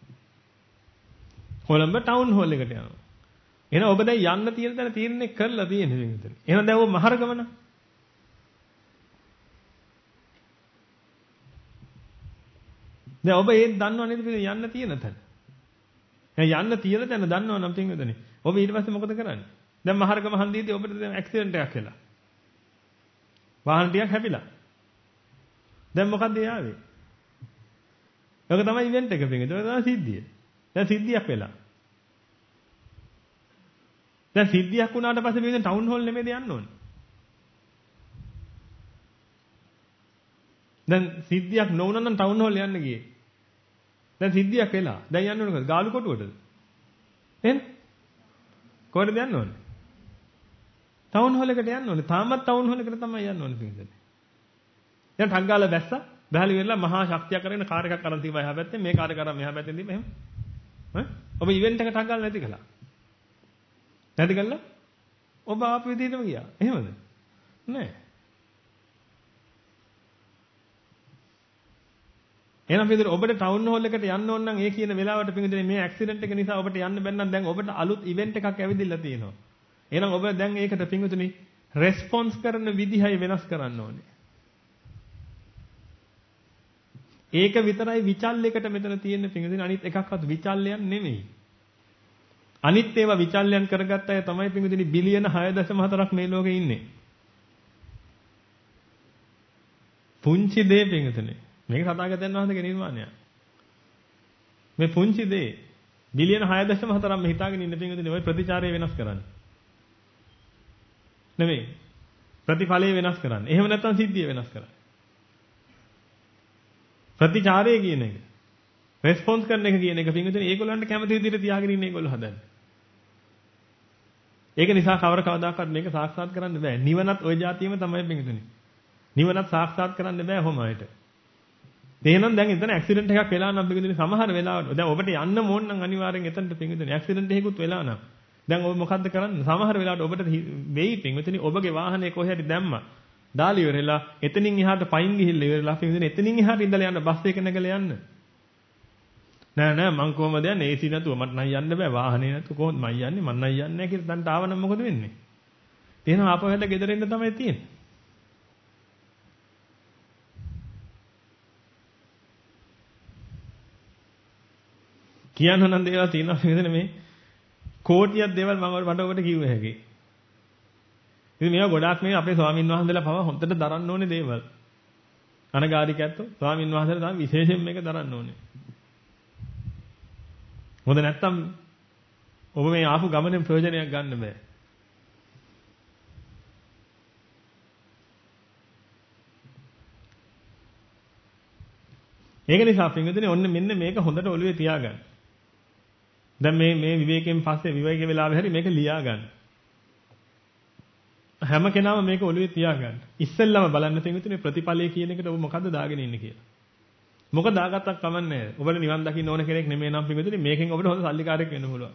[SPEAKER 1] කොළඹ ටවුන් හෝල් එකට යනවා. එහෙනම් ඔබ දැන් යන්න තියෙන තැන තීරණය කරලා තියෙන්නේ විතර. එහෙනම් දැන් ඔබ මහරගම න ะ. දැන් ඔබ ඒක දන්නව නේද යන්න තියෙන තැන. යන්න තියෙන තැන දන්නව නම් පින්විතනේ. ඔබ ඊට පස්සේ මොකද කරන්නේ? දැන් මහරගම හන්දියේදී ඔබට දැන් ඇක්සිඩන්ට් එකක් වෙලා. වාහන ටිකක් හැපිලා. දැන් මොකද්ද යාවේ? ඒක තමයි ඉවෙන්ට් එක පින්විතනේ. ඒක තමයි සිද්ධිය. දැන් සිද්ධියක් වෙලා. දැන් සිද්ධියක් වුණාට පස්සේ පින්විතනේ ටවුන් හෝල් නෙමෙයිද යන්න ඕනේ. දැන් සිද්ධියක් නොවුණා නම් ටවුන් හෝල් යන්න ගියේ. දැන් සිද්ධියක් වෙලා. දැන් යන්න ඕනේ කොහෙද? ගාලු කොටුවටද? එහෙනම් කොහෙද යන්න ඕනේ? ටවුන් හෝල් එකට යන්න ඕනේ. තාමත් ටවුන් හෝල් එකට තමයි යන්න ඕනේ පින්විතනේ. දැන් ටක් ගාලා බැස්සා. බහලි වෙලා මහා ශක්තියක් කරගෙන කාර් එකක් අරන් තිබ්බා එහා පැත්තේ. මේ කාර් එක අරන් මෙහා පැත්තේ තිබ්බා එහෙම. ඔබ ඉවෙන්ට් එක ටක් ගාලා නැති කළා. නැති කළා? ඔබ ආපු විදිහටම ගියා. එහෙමද? නෑ. එහෙනම් පිටුර ඔබට ටවුන් හෝල් එකට යන්න ඕන නම් ඒ කියන වෙලාවට පිටුර මේ ඇක්සිඩන්ට් එක නිසා ඔබට යන්න බැන්නම් දැන් ඔබට අලුත් ඉවෙන්ට් එකක් ඇවිදilla තියෙනවා. එහෙනම් ඔබ දැන් ඒකට පිටුතුනි රෙස්පොන්ස් කරන විදිහයි වෙනස් කරන්න ඕනේ. ඒක විතරයි විචල්යකට මෙතන තියෙන පිටුතුනි අනිත් එකක්වත් විචල්යන් නෙමෙයි. අනිත් ඒවා විචල්යන් කරගත්ත අය තමයි පිටුතුනි බිලියන 6.4ක් මේ ලෝකේ ඉන්නේ. පුංචි දේ පිටුතුනි මේක සතාගතයන් වහන්සේගේ නිර්මාණයක්. මේ පුංචි දේ බිලියන 6.4ක් මේ හිතාගෙන ඉන්න පින්විතනේ ඔය ප්‍රතිචාරය වෙනස් කරන්නේ. නෙමෙයි. ප්‍රතිඵලය වෙනස් කරන්නේ. එහෙම නැත්නම් සිද්ධිය වෙනස් කරන්නේ. ප්‍රතිචාරය කියන එක. රෙස්පොන්ස් කරන එක කියන එක පින්විතනේ ඒගොල්ලන්ට කැමති විදිහට තියාගෙන ඉන්න ඒගොල්ලෝ හදන්නේ. ඒක නිසා කවදාකවත් මේක සාක්ෂාත් කරන්න බෑ. නිවනත් ওই જાතියෙම තමයි පින්විතනේ. නිවනත් සාක්ෂාත් කරන්න බෑ ඔහොම අයට. එහෙනම් දැන් එතන ඇක්සිඩන්ට් එකක් වෙලා නම් පිටින් සමහර වෙලාවට දැන් ඔබට යන්න ඕන නම් අනිවාර්යෙන් එතනට පිටින් ඇක්සිඩන්ට් එකකුත් වෙලා නම් දැන් ඔබ මොකද්ද කරන්නේ සමහර වෙලාවට ඔබට වෙයි පිටින් ඔබගේ වාහනේ කොහේ හරි දැම්මා දාලා ඉවරලා එතනින් එහාට පයින් ගිහිල්ලා ඉවරලා පිටින් එතනින් එහාට ඉඳලා යන්න බස් එක නැගලා යන්න නෑ මං කොහමද යන්නේ AC නැතුව මට නම් යන්න බෑ වාහනේ නැතුව කොහොමද මං යන්නේ මං නම් යන්නේ නැහැ කියලා දැන් ආවනම් මොකද වෙන්නේ එහෙනම් ආපහු හැදලා ගෙදර එන්න තමයි තියෙන්නේ කියන්න නම් දේවල් තියෙනවා මෙතන මේ කෝටියක් දේවල් මට ඔබට කිව්ව හැකි. ඉතින් මේවා ගොඩාක් මේ අපේ ස්වාමින් වහන්සේලා පව හොඳට දරන්න ඕනේ දේවල්. අනගාരികයන්තෝ ස්වාමින් වහන්සේලා තමයි විශේෂයෙන් මේක දරන්න ඕනේ. මොකද නැත්තම් ඔබ මේ ආපු ගමනේ ප්‍රයෝජනයක් ගන්න බෑ. ඒක නිසා පින්වතුනි ඔන්න මෙන්න මේක හොඳට ඔළුවේ තියාගන්න. දැන් මේ විවේකයෙන් පස්සේ විවේක වෙලාවෙ හැරි මේක ලියා ගන්න. හැම කෙනාම මේක ඔළුවේ තියාගන්න. ඉස්සෙල්ලම බලන්න පින්විතනේ ප්‍රතිඵලය කියන එකට ඔබ මොකද්ද දාගෙන ඉන්නේ කියලා. මොකද දාගත්තක් කමන්නේ. ඔබට නිවන් දකින්න ඕන කෙනෙක් නෙමෙයි නම් පින්විතනේ මේකෙන් ඔබට හොඳ සල්ලිකාරයෙක් වෙන්න පුළුවන්.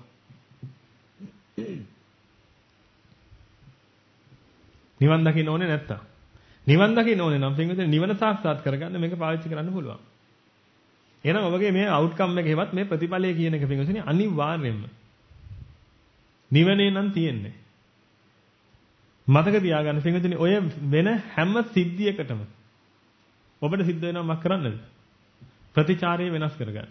[SPEAKER 1] නිවන් දකින්න ඕනේ නැත්තම්. නිවන් දකින්න ඕනේ නම් පින්විතනේ නිවන සාක්ෂාත් කරගන්න මේක පාවිච්චි කරන්න පුළුවන්. එහෙනම් ඔබගේ මේ අවුට්කම් එකේවත් මේ ප්‍රතිඵලය කියන එක පින්වතුනි අනිවාර්යයෙන්ම නිවනේ නම් තියෙන්නේ. මතක තියාගන්න පින්වතුනි ඔය වෙන හැම සිද්ධියකටම ඔබට සිද්ධ වෙනවා මක් කරන්නද? ප්‍රතිචාරය වෙනස් කරගන්න.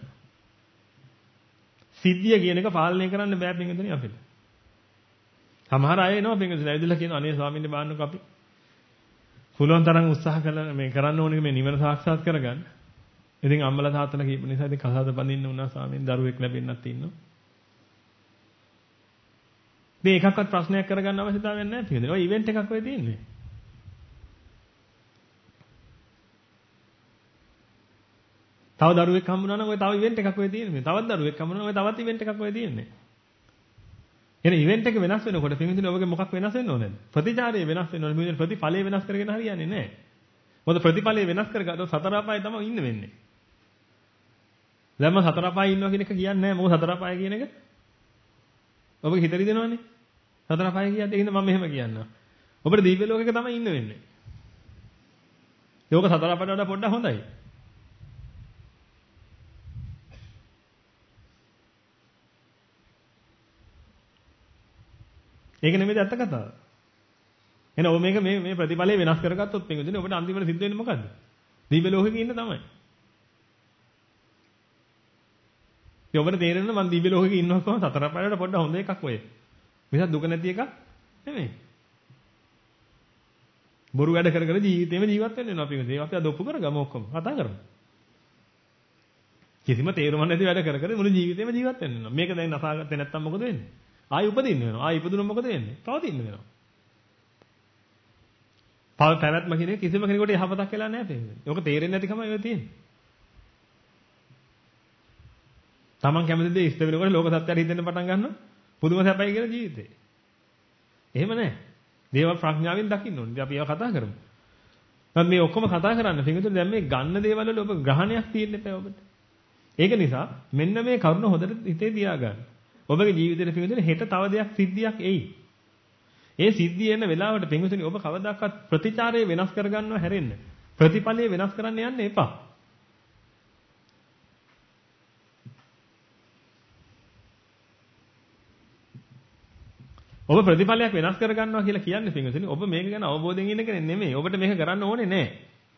[SPEAKER 1] සිද්ධිය කියන එක පාලනය කරන්න බෑ පින්වතුනි අපිට. සමහර අය එනවා පින්වතුනි ඇවිදලා කියනවා අනේ ස්වාමීන් වහන්සේ අපි පුළුවන් තරම් උත්සාහ කළා මේ කරන්න ඕනේ මේ නිවන සාක්ෂාත් කරගන්න. ඉතින් අම්මලා තාත්තලා කියපු නිසා ඉතින් කසාද බඳින්න උනා ස්වාමීන් දරුවෙක් ලැබෙන්නත් ඉන්නවා. මේ එකක්වත් ප්‍රශ්නයක් කරගන්න අවශ්‍යතාවයක් නැහැ පිටින්. ඔය ඉවෙන්ට් එකක් වෙයි තියෙන්නේ. තව දරුවෙක් හම්බුනා නම් ඔය තව ඉවෙන්ට් එකක් වෙයි තියෙන්නේ. තවත් දරුවෙක් හම්බුනා නම් ඔය තවත් ඉවෙන්ට් එකක් වෙයි තියෙන්නේ. එහෙනම් ඉවෙන්ට් එක වෙනස් වෙනකොට පිටින් ඔබගේ මොකක් වෙනස් වෙන්න ඕනද? ප්‍රතිචාරය වෙනස් වෙන්න ඕනේ. මේ ප්‍රතිඵලය වෙනස් කරගෙන හරියන්නේ නැහැ. මොකද ප්‍රතිඵලය වෙනස් කරගත්තොත් සතර අපායේ තමයි ඉන්න වෙන්නේ. දැන් මම සතර අපායේ ඉන්නවා කියන එක කියන්නේ නැහැ. මොකද සතර අපාය කියන එක ඔබගේ හිතේ දෙනවනේ. සතර පහයි කියද්දී ඒකින්ද මම මෙහෙම කියන්නවා. ඔබට දිව්‍ය ලෝකෙක තමයි ඉන්න වෙන්නේ. ඒක සතර පහට වඩා පොඩ්ඩක් හොඳයි. ඒක නෙමෙයි ඇත්ත කතාව. එහෙනම් ඔබ මේක මේ ප්‍රතිඵලය වෙනස් කරගත්තොත් පින්වතුනි ඔබට අන්තිමට සිද්ධ වෙන්නේ මොකද්ද? දිව්‍ය ලෝකෙක ඉන්න තමයි. ඒ ඔබට තේරෙනවා මම දිව්‍ය ලෝකෙක ඉන්නවා කොහොමද? සතර පහට පොඩ්ඩක් හොඳ එකක් ඔය. මිසක් දුක නැති එකක් නෙමෙයි. බොරු වැඩ කර කර ජීවිතේම ජීවත් වෙන්න වෙනවා පින්වතුනි. අපි අද ඔප්පු කරගමු ඔක්කොම. කතා කරමු. කිසිම තේරුමක් නැති වැඩ කර කර මුළු ජීවිතේම ජීවත් වෙන්න වෙනවා. මේක දැන් නසාගත්තේ නැත්තම් මොකද වෙන්නේ? ආයි උපදින්න වෙනවා. ආයි ඉපදුනොත් මොකද වෙන්නේ? පවතින්න වෙනවා. පැවැත්ම කියන්නේ කිසිම කෙනෙකුට යහපතක් වෙලා නැහැ පින්වතුනි. ඒක තේරෙන්නේ නැතිකමයි ඔය තියෙන්නේ. Taman කැමති දේ ඉෂ්ට වෙනකොට ලෝක සත්‍යයට හිතෙන්න පටන් ගන්නවා. පුදුම සැපයි කියලා ජීවිතේ. එහෙම නැහැ. දේවල් ප්‍රඥාවෙන් දකින්න ඕනේ. ඉතින් අපි ඒවා කතා කරමු. නමුත් මේ ඔක්කොම කතා කරන්න පිටුතුනේ දැන් මේ ගන්න දේවල් වල ඔබ ග්‍රහණයක් තියෙන්න එපා ඔබට. ඒක නිසා මෙන්න මේ කරුණ හොඳට හිතේ තියාගන්න. ඔබගේ ජීවිතේ පිටුතුනේ හෙට තව දෙයක් සිද්ධියක් එයි. ඒ සිද්ධිය එන වෙලාවට පිටුතුනේ ඔබ කවදාකවත් ප්‍රතිචාරය වෙනස් කරගන්නව හැරෙන්න. ප්‍රතිඵලය වෙනස් කරන්න යන්න එපා. ඔබ ප්‍රතිඵලයක් වෙනස් කරගන්නවා කියලා කියන්නේ පින්වතුනි ඔබ මේක ගැන අවබෝධයෙන් ඉන්න කෙනෙක් නෙමෙයි. ඔබට මේක කරන්න ඕනේ නැහැ.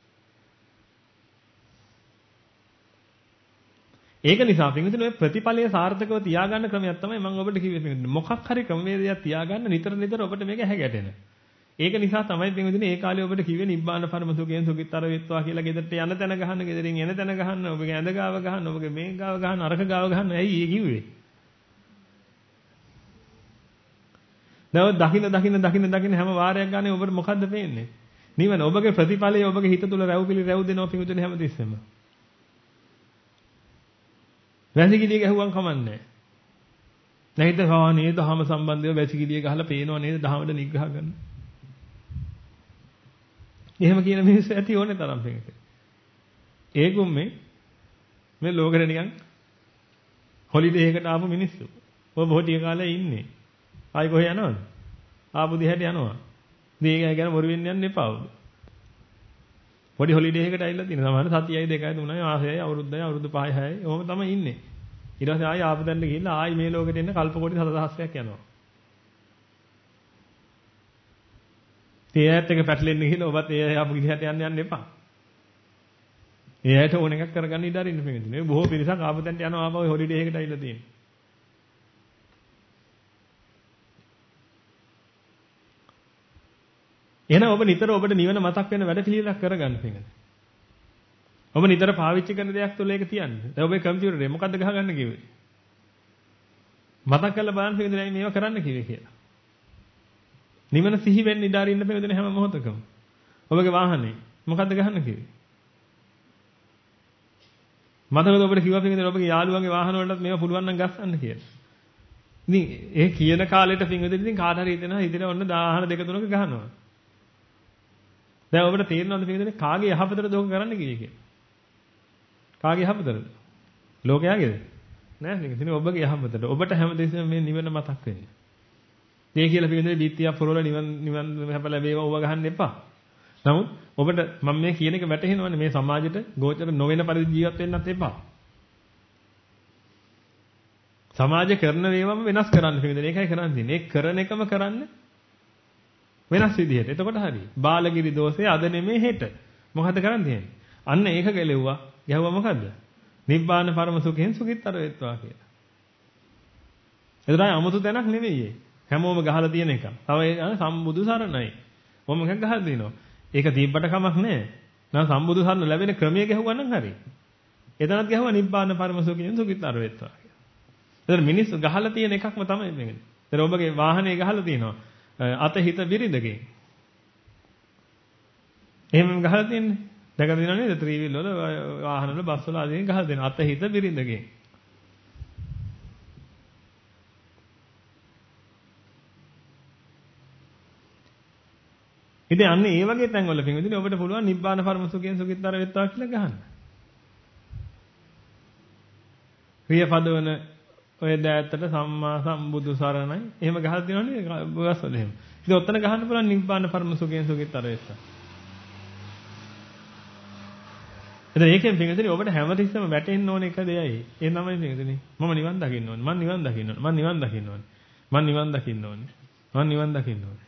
[SPEAKER 1] ඒක නිසා පින්වතුනි ඔය ප්‍රතිඵලය සාර්ථකව තියාගන්න ක්‍රමයක් තමයි මම ඔබට කිව්වේ පින්වතුනි. මොකක් හරි ක්‍රමවේදයක් තියාගන්න නිතර ඔබට මේක හැගැටෙන. ඒක නිසා තමයි පින්වතුනි ඒ කාලේ ඔබට කිව්වේ නිබ්බාන පරම සුඛයෙන් සුඛිතර වෙත්වා කියලා ගෙදරට යන තැන ගහන්න, ගෙදරින් එන තැන ගහන්න, ඔබගේ ඇඳ ගාව ගහන්න, ඔබගේ මේ ගාව ගහන්න, අරක ගාව ගහන්න. ඇයි ඒ කිව්වේ? දැන් දකින්න හැම වාරයක් ගානේ ඔබට මොකද්ද පේන්නේ? නිවන ඔබගේ ප්‍රතිඵලය ඔබගේ හිත තුළ රැව්පිලි රැව් දෙනවා පිටුතුනේ හැමතිස්සෙම. වැසිකිළිය ගහුවම් කමන්නේ. නැහිද නේද දහම සම්බන්ධව වැසිකිළිය ගහලා පේනව නේද දහමද නිග්‍රහ කරන්න. එහෙම කියන මිනිස්සු ඇති ඕනේ තරම් පිටුනේ. ඒගොම මේ ලෝකෙට නිකන් හොලිඩේ එකකට ආපු මිනිස්සු. ඔය බොහෝටිය කාලේ ඉන්නේ. ආයි කොහෙ යනවද? ආපු දිහාට යනවා. මේ ගැන මොරු වෙන්න යන්න එපා. පොඩි හොලිඩේ එකකට ඇවිල්ලා තියෙනවා. සමහර සතියයි 2යි 3යි මාසෙයි අවුරුද්දයි අවුරුදු 5යි 6යි ඔහොම තමයි ඉන්නේ. ඊට පස්සේ ආයි ආපු තැනට ගිහිල්ලා ආයි මේ ලෝකෙට එන්න කල්ප කොටි 7000ක් යනවා. ඒයත් එක පැටලෙන්න ගිහිල්ලා ඔබත් ඒ ආපු දිහාට යන්න එපා. ඒයට ඕන එකක් කරගන්න ඉඩ අරින්න පිටින්. මේ බොහෝ පිරිසක් ආපු තැනට යනවා ආපහු හොලිඩේ එකකට ඇවිල්ලා තියෙනවා. එහෙනම් ඔබ නිතර ඔබට නිවන මතක් වෙන වැඩ පිළිවෙලක් කරගන්න පිටින්. ඔබ නිතර පාවිච්චි කරන දෙයක් තුළ ඒක තියන්නේ. දැන් ඔබේ කම්පියුටරේ මොකද්ද ගහගන්න කිව්වේ? මතක් කරලා බලන්න පිටින් දැන් මේවා කරන්න කිව්වේ කියලා. නිවන සිහි වෙන්න ඉඩ අරින්න පිටින් හැම මොහොතකම. ඔබගේ වාහනේ මොකද්ද ගහන්න කිව්වේ? මතකද ඔබට කිව්වා පිටින් ඔබගේ යාළුවන්ගේ වාහන වලටත් මේවා පුළුවන් නම් ගස්සන්න කියලා. ඉතින් ඒ කියන කාලෙට පිටින් ඉතින් කාට හරි හිතෙනවා ඉතින් ඔන්න 1000 2 3ක ගහනවා. දැන් ඔබට තේරෙනවද පිටින් කාගේ යහපතටද ඔක කරන්න කිව්වේ කියලා? කාගේ යහපතටද? ලෝකයාගේද? නෑ පිටින් ඔබගේ යහපතට. ඔබට හැමදෙස්සෙම මේ නිවන මතක් වෙන්නේ. මේ කියලා පිටින් බීත්තියක් පුරවල නිවන් හැප ලැබේවා ඔබ ගහන්න එපා. නමුත් ඔබට මම මේ කියන එක වැටහෙනවනේ මේ සමාජෙට ගෝචර නොවන පරිදි ජීවත් වෙන්නත් එපා. සමාජය කරන වේවම වෙනස් කරන්න පිටින් ඒකයි කරන්න තියෙන්නේ. ඒ කරන එකම කරන්න වෙනස් විදිහට. එතකොට හරි. බාලගිරි දෝෂය අද නෙමෙයි හෙට. මොකද කරන් තියෙන්නේ? අන්න ඒක ගැලෙව්වා. ගැහුවා මොකද්ද? නිබ්බාන පරම සුඛයෙන් සුඛිතතර වෙත්වා කියලා. එතනයි 아무තු තැනක් නෙමෙයි. හැමෝම ගහලා තියෙන එක. තව සම්බුදු සරණයි. මොම එකක් ගහලා දිනවා. ඒක දීප්පට කමක් නැහැ. නම් සම්බුදු සරණ ලැබෙන ක්‍රමයේ ගැහුවා නම් හරි. එතනත් ගැහුවා නිබ්බාන පරම සුඛයෙන් සුඛිතතර වෙත්වා කියලා. එතන මිනිස්සු ගහලා තියෙන එකක්ම තමයි මේක. එතන ඔබගේ වාහනේ ගහලා තියෙනවා. අත හිත බිරිඳගේ. එහෙම ගහලා තියන්නේ. දැකලා තියෙනව නේද? ත්‍රිවිල් වල වාහන වල බස් වල ආදී ගහලා දෙනවා. අත හිත බිරිඳගේ. ඉතින් අන්න ඒ වගේ තැන්වල පින්විතනේ ඔබට පුළුවන් නිබ්බාන පරම සුඛයෙන් සුඛිතතර වෙත්වා කියලා ගහන්න. ක්‍රියාපදවන ඔය දෑත්තට සම්මා සම්බුදු සරණයි. එහෙම ගහලා දිනවනේ ගස්වල එහෙම. ඉතින් ඔතන ගහන්න පුළුවන් නිබ්බාන පරම සුඛයෙන් සුඛිතරෙස්ස. එතන ඒකෙන් පිටින් ඔබට හැමතිස්සෙම වැටෙන්න ඕන එක දෙයයි. ඒ තමයි පිටින්. මම නිවන් දකින්න ඕනේ. මම නිවන් දකින්න ඕනේ. මම නිවන් දකින්න ඕනේ. මම නිවන් දකින්න ඕනේ. මම නිවන් දකින්න ඕනේ.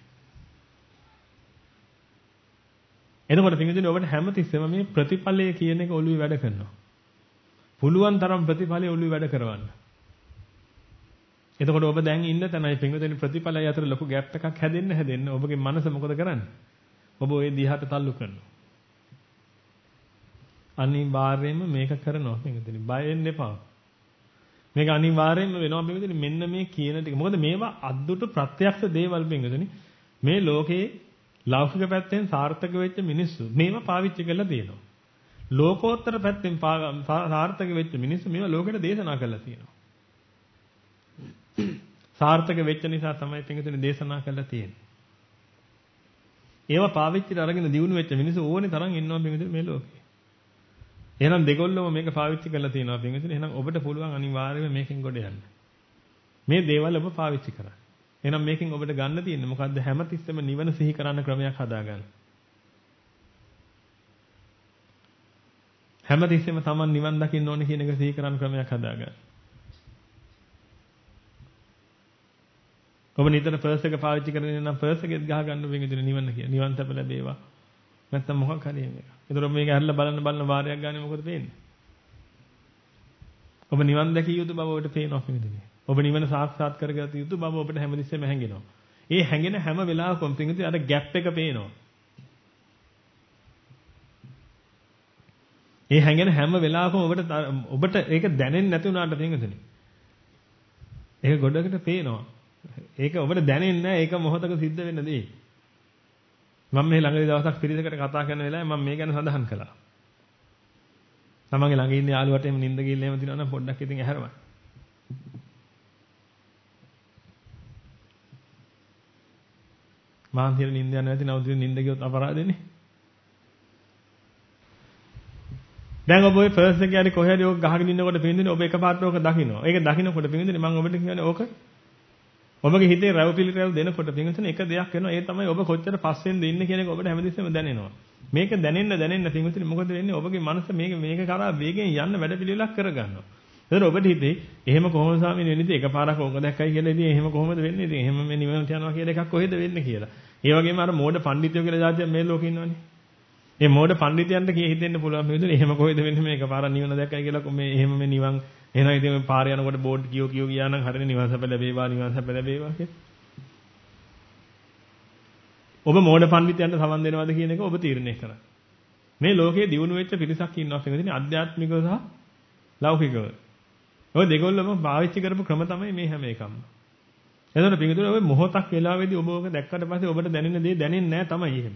[SPEAKER 1] එතකොට පිටින් ඔබට හැමතිස්සෙම මේ ප්‍රතිඵලය කියන එක ඔළුවේ වැඩ කරනවා. පුළුවන් තරම් ප්‍රතිඵලය ඔළුවේ වැඩ කරවන්න. එතකොට ඔබ දැන් ඉන්න තැනයි පිටින් ප්‍රතිඵලය අතර ලොකු ગેප් එකක් හැදෙන්න ඔබගේ මනස මොකද කරන්නේ? ඔබ ওই දිහාට තල්ලු කරනවා. අනිවාර්යයෙන්ම මේක කරනවා පිටින්. බය වෙන්න එපා. මේක අනිවාර්යයෙන්ම වෙනවා පිටින්. මෙන්න මේ කියන ටික. මොකද මේවා අද්දුට ප්‍රත්‍යක්ෂ දේවල් පිටින්. මේ ලෝකේ ලෞකික පැත්තෙන් සාර්ථක වෙච්ච මිනිස්සු මේවා පාවිච්චි කරලා තියෙනවා. ලෝකෝත්තර පැත්තෙන් සාර්ථක වෙච්ච මිනිස්සු මේවා ලෝකෙට දේශනා කරලා තියෙනවා. සාර්ථක වෙච්ච නිසා තමයි පිටින් දේශනා කරලා තියෙන්නේ. ඒවා පාවිච්චිට අරගෙන දිනු වෙච්ච මිනිස්සු ඕනේ තරම් ඉන්නවා පිටින් මේ ලෝකේ. එහෙනම් දෙගොල්ලම මේක පාවිච්චි කරලා තියෙනවා පිටින්. එහෙනම් ඔබට පුළුවන් අනිවාර්යයෙන්ම මේකෙන් ගොඩ යන්න. මේ දේවල් ඔබ පාවිච්චි කරන්න. එහෙනම් මේකෙන් ඔබට ගන්න තියෙන්නේ මොකද්ද? හැමතිස්සෙම නිවන සිහි කරන්න ක්‍රමයක් හදාගන්න. හැමතිස්සෙම Taman නිවන් දකින්න ඕනේ කියන එක සිහි කරන්න ක්‍රමයක් හදාගන්න. ඔබ නිතර පර්ස් එක පාවිච්චි කරගෙන නම් පර්ස් එකෙත් ගහ ගන්න වෙන්නේ නිවන කියන. නිවන් සැප ලැබේවා. නැත්තම් මොකක් හරි මේක. ඒතර මේක ඇරලා බලන වාරයක් ගන්න මොකද වෙන්නේ? ඔබ නිවන් දැකිය යුතු බව ඔබට පේනවා පිළිදෙන්නේ. ඔබ නිවන සාක්ෂාත් කරගත යුතු බව ඔබට හැමතිස්සෙම හැඟෙනවා. ඒ හැඟෙන හැම වෙලාවකම පිළිදෙන්නේ අර ગેප් එක පේනවා. ඒ හැඟෙන හැම වෙලාවකම ඔබට ඒක දැනෙන්නේ නැති වුණාට පිළිදෙන්නේ. ඒක ගොඩකට පේනවා. ඒක ඔබට දැනෙන්නේ නැහැ. ඒක මොහොතක සිද්ධ වෙන්න දෙයි. මම මේ ළඟදී දවසක් පිරිසකට කතා කරන වෙලාවේ මම මේ ගැන සඳහන් කළා. තමන්ගේ ළඟ ඉන්න යාළුවට එහෙම නිින්ද ගිහින් එහෙම දිනනවා නම් පොඩ්ඩක් ඉතින් ඇහැරවන්න. මාන්තිර නිින්ද යනවා නැති නවුදින නිින්ද ගියොත් අපරාධෙනේ. දැන් ඔබ ඔය ෆර්ස්ට් එක යන්නේ කොහේ හරි ඔක ගහගෙන ඉන්නකොට පින්දිනේ ඔබ එකපාරට ඔක දකින්න. ඒක දකින්නකොට පින්දිනේ මම ඔබට කියන්නේ ඕක ඔබගේ හිතේ රැව් පිළිරැව් දෙනකොට පින්විතනේ එක දෙයක් වෙනවා. ඒ තමයි ඔබ කොච්චර පස්සෙන්ද ඉන්නේ කියන එක ඔබට හැමදෙස්සෙම දැනෙනවා. මේක දැනෙන්න පින්විතනේ මොකද වෙන්නේ? ඔබගේ මනස මේක කරා වේගෙන් යන්න වැඩ පිළිවෙලක් කරගන්නවා. එතකොට ඔබට හිතේ එහෙම කොහොමද ස්වාමීනි වෙන්නේ? එකපාරක් ඕක දැක්කයි කියලා ඉතින් එහෙම කොහොමද වෙන්නේ? ඉතින් එහෙම මේ නිවනට යනවා කියලා එකක් කොහෙද වෙන්නේ කියලා. ඒ වගේම අර මෝඩ පඬිතුයෝ කියලා જાතියක් මේ ලෝකේ ඉන්නවනේ. මේ මෝඩ පඬිතයන්ට හිතෙන්න පුළුවන් පින්විතනේ එහෙම කොහෙද වෙන්නේ? මේ එකපාරක් නිවන දැක්කයි කියලා මේ එහෙම මේ නිවන් එහෙනම් ඉතින් මේ පාරේ යනකොට බෝඩ් කියෝ ගියා නම් හරිනේ නිවන් සැප ලැබේවා කියලා. ඔබ මෝඩ පඬිතයන්ට සමන් දෙනවද කියන එක ඔබ තීරණය කරන්න. මේ ලෝකයේ දියුණු වෙච්ච පිරිසක් ඉන්නවා කියන්නේ අධ්‍යාත්මිකව සහ ලෞකිකව. ඔය දෙගොල්ලම පාවිච්චි කරපු ක්‍රම තමයි මේ හැම එකම. එතකොට පිටුනේ ඔය මොහොතක් වෙලාවේදී ඔබ ඕක දැක්කට පස්සේ ඔබට දැනෙන දේ දැනෙන්නේ නැහැ තමයි එහෙම.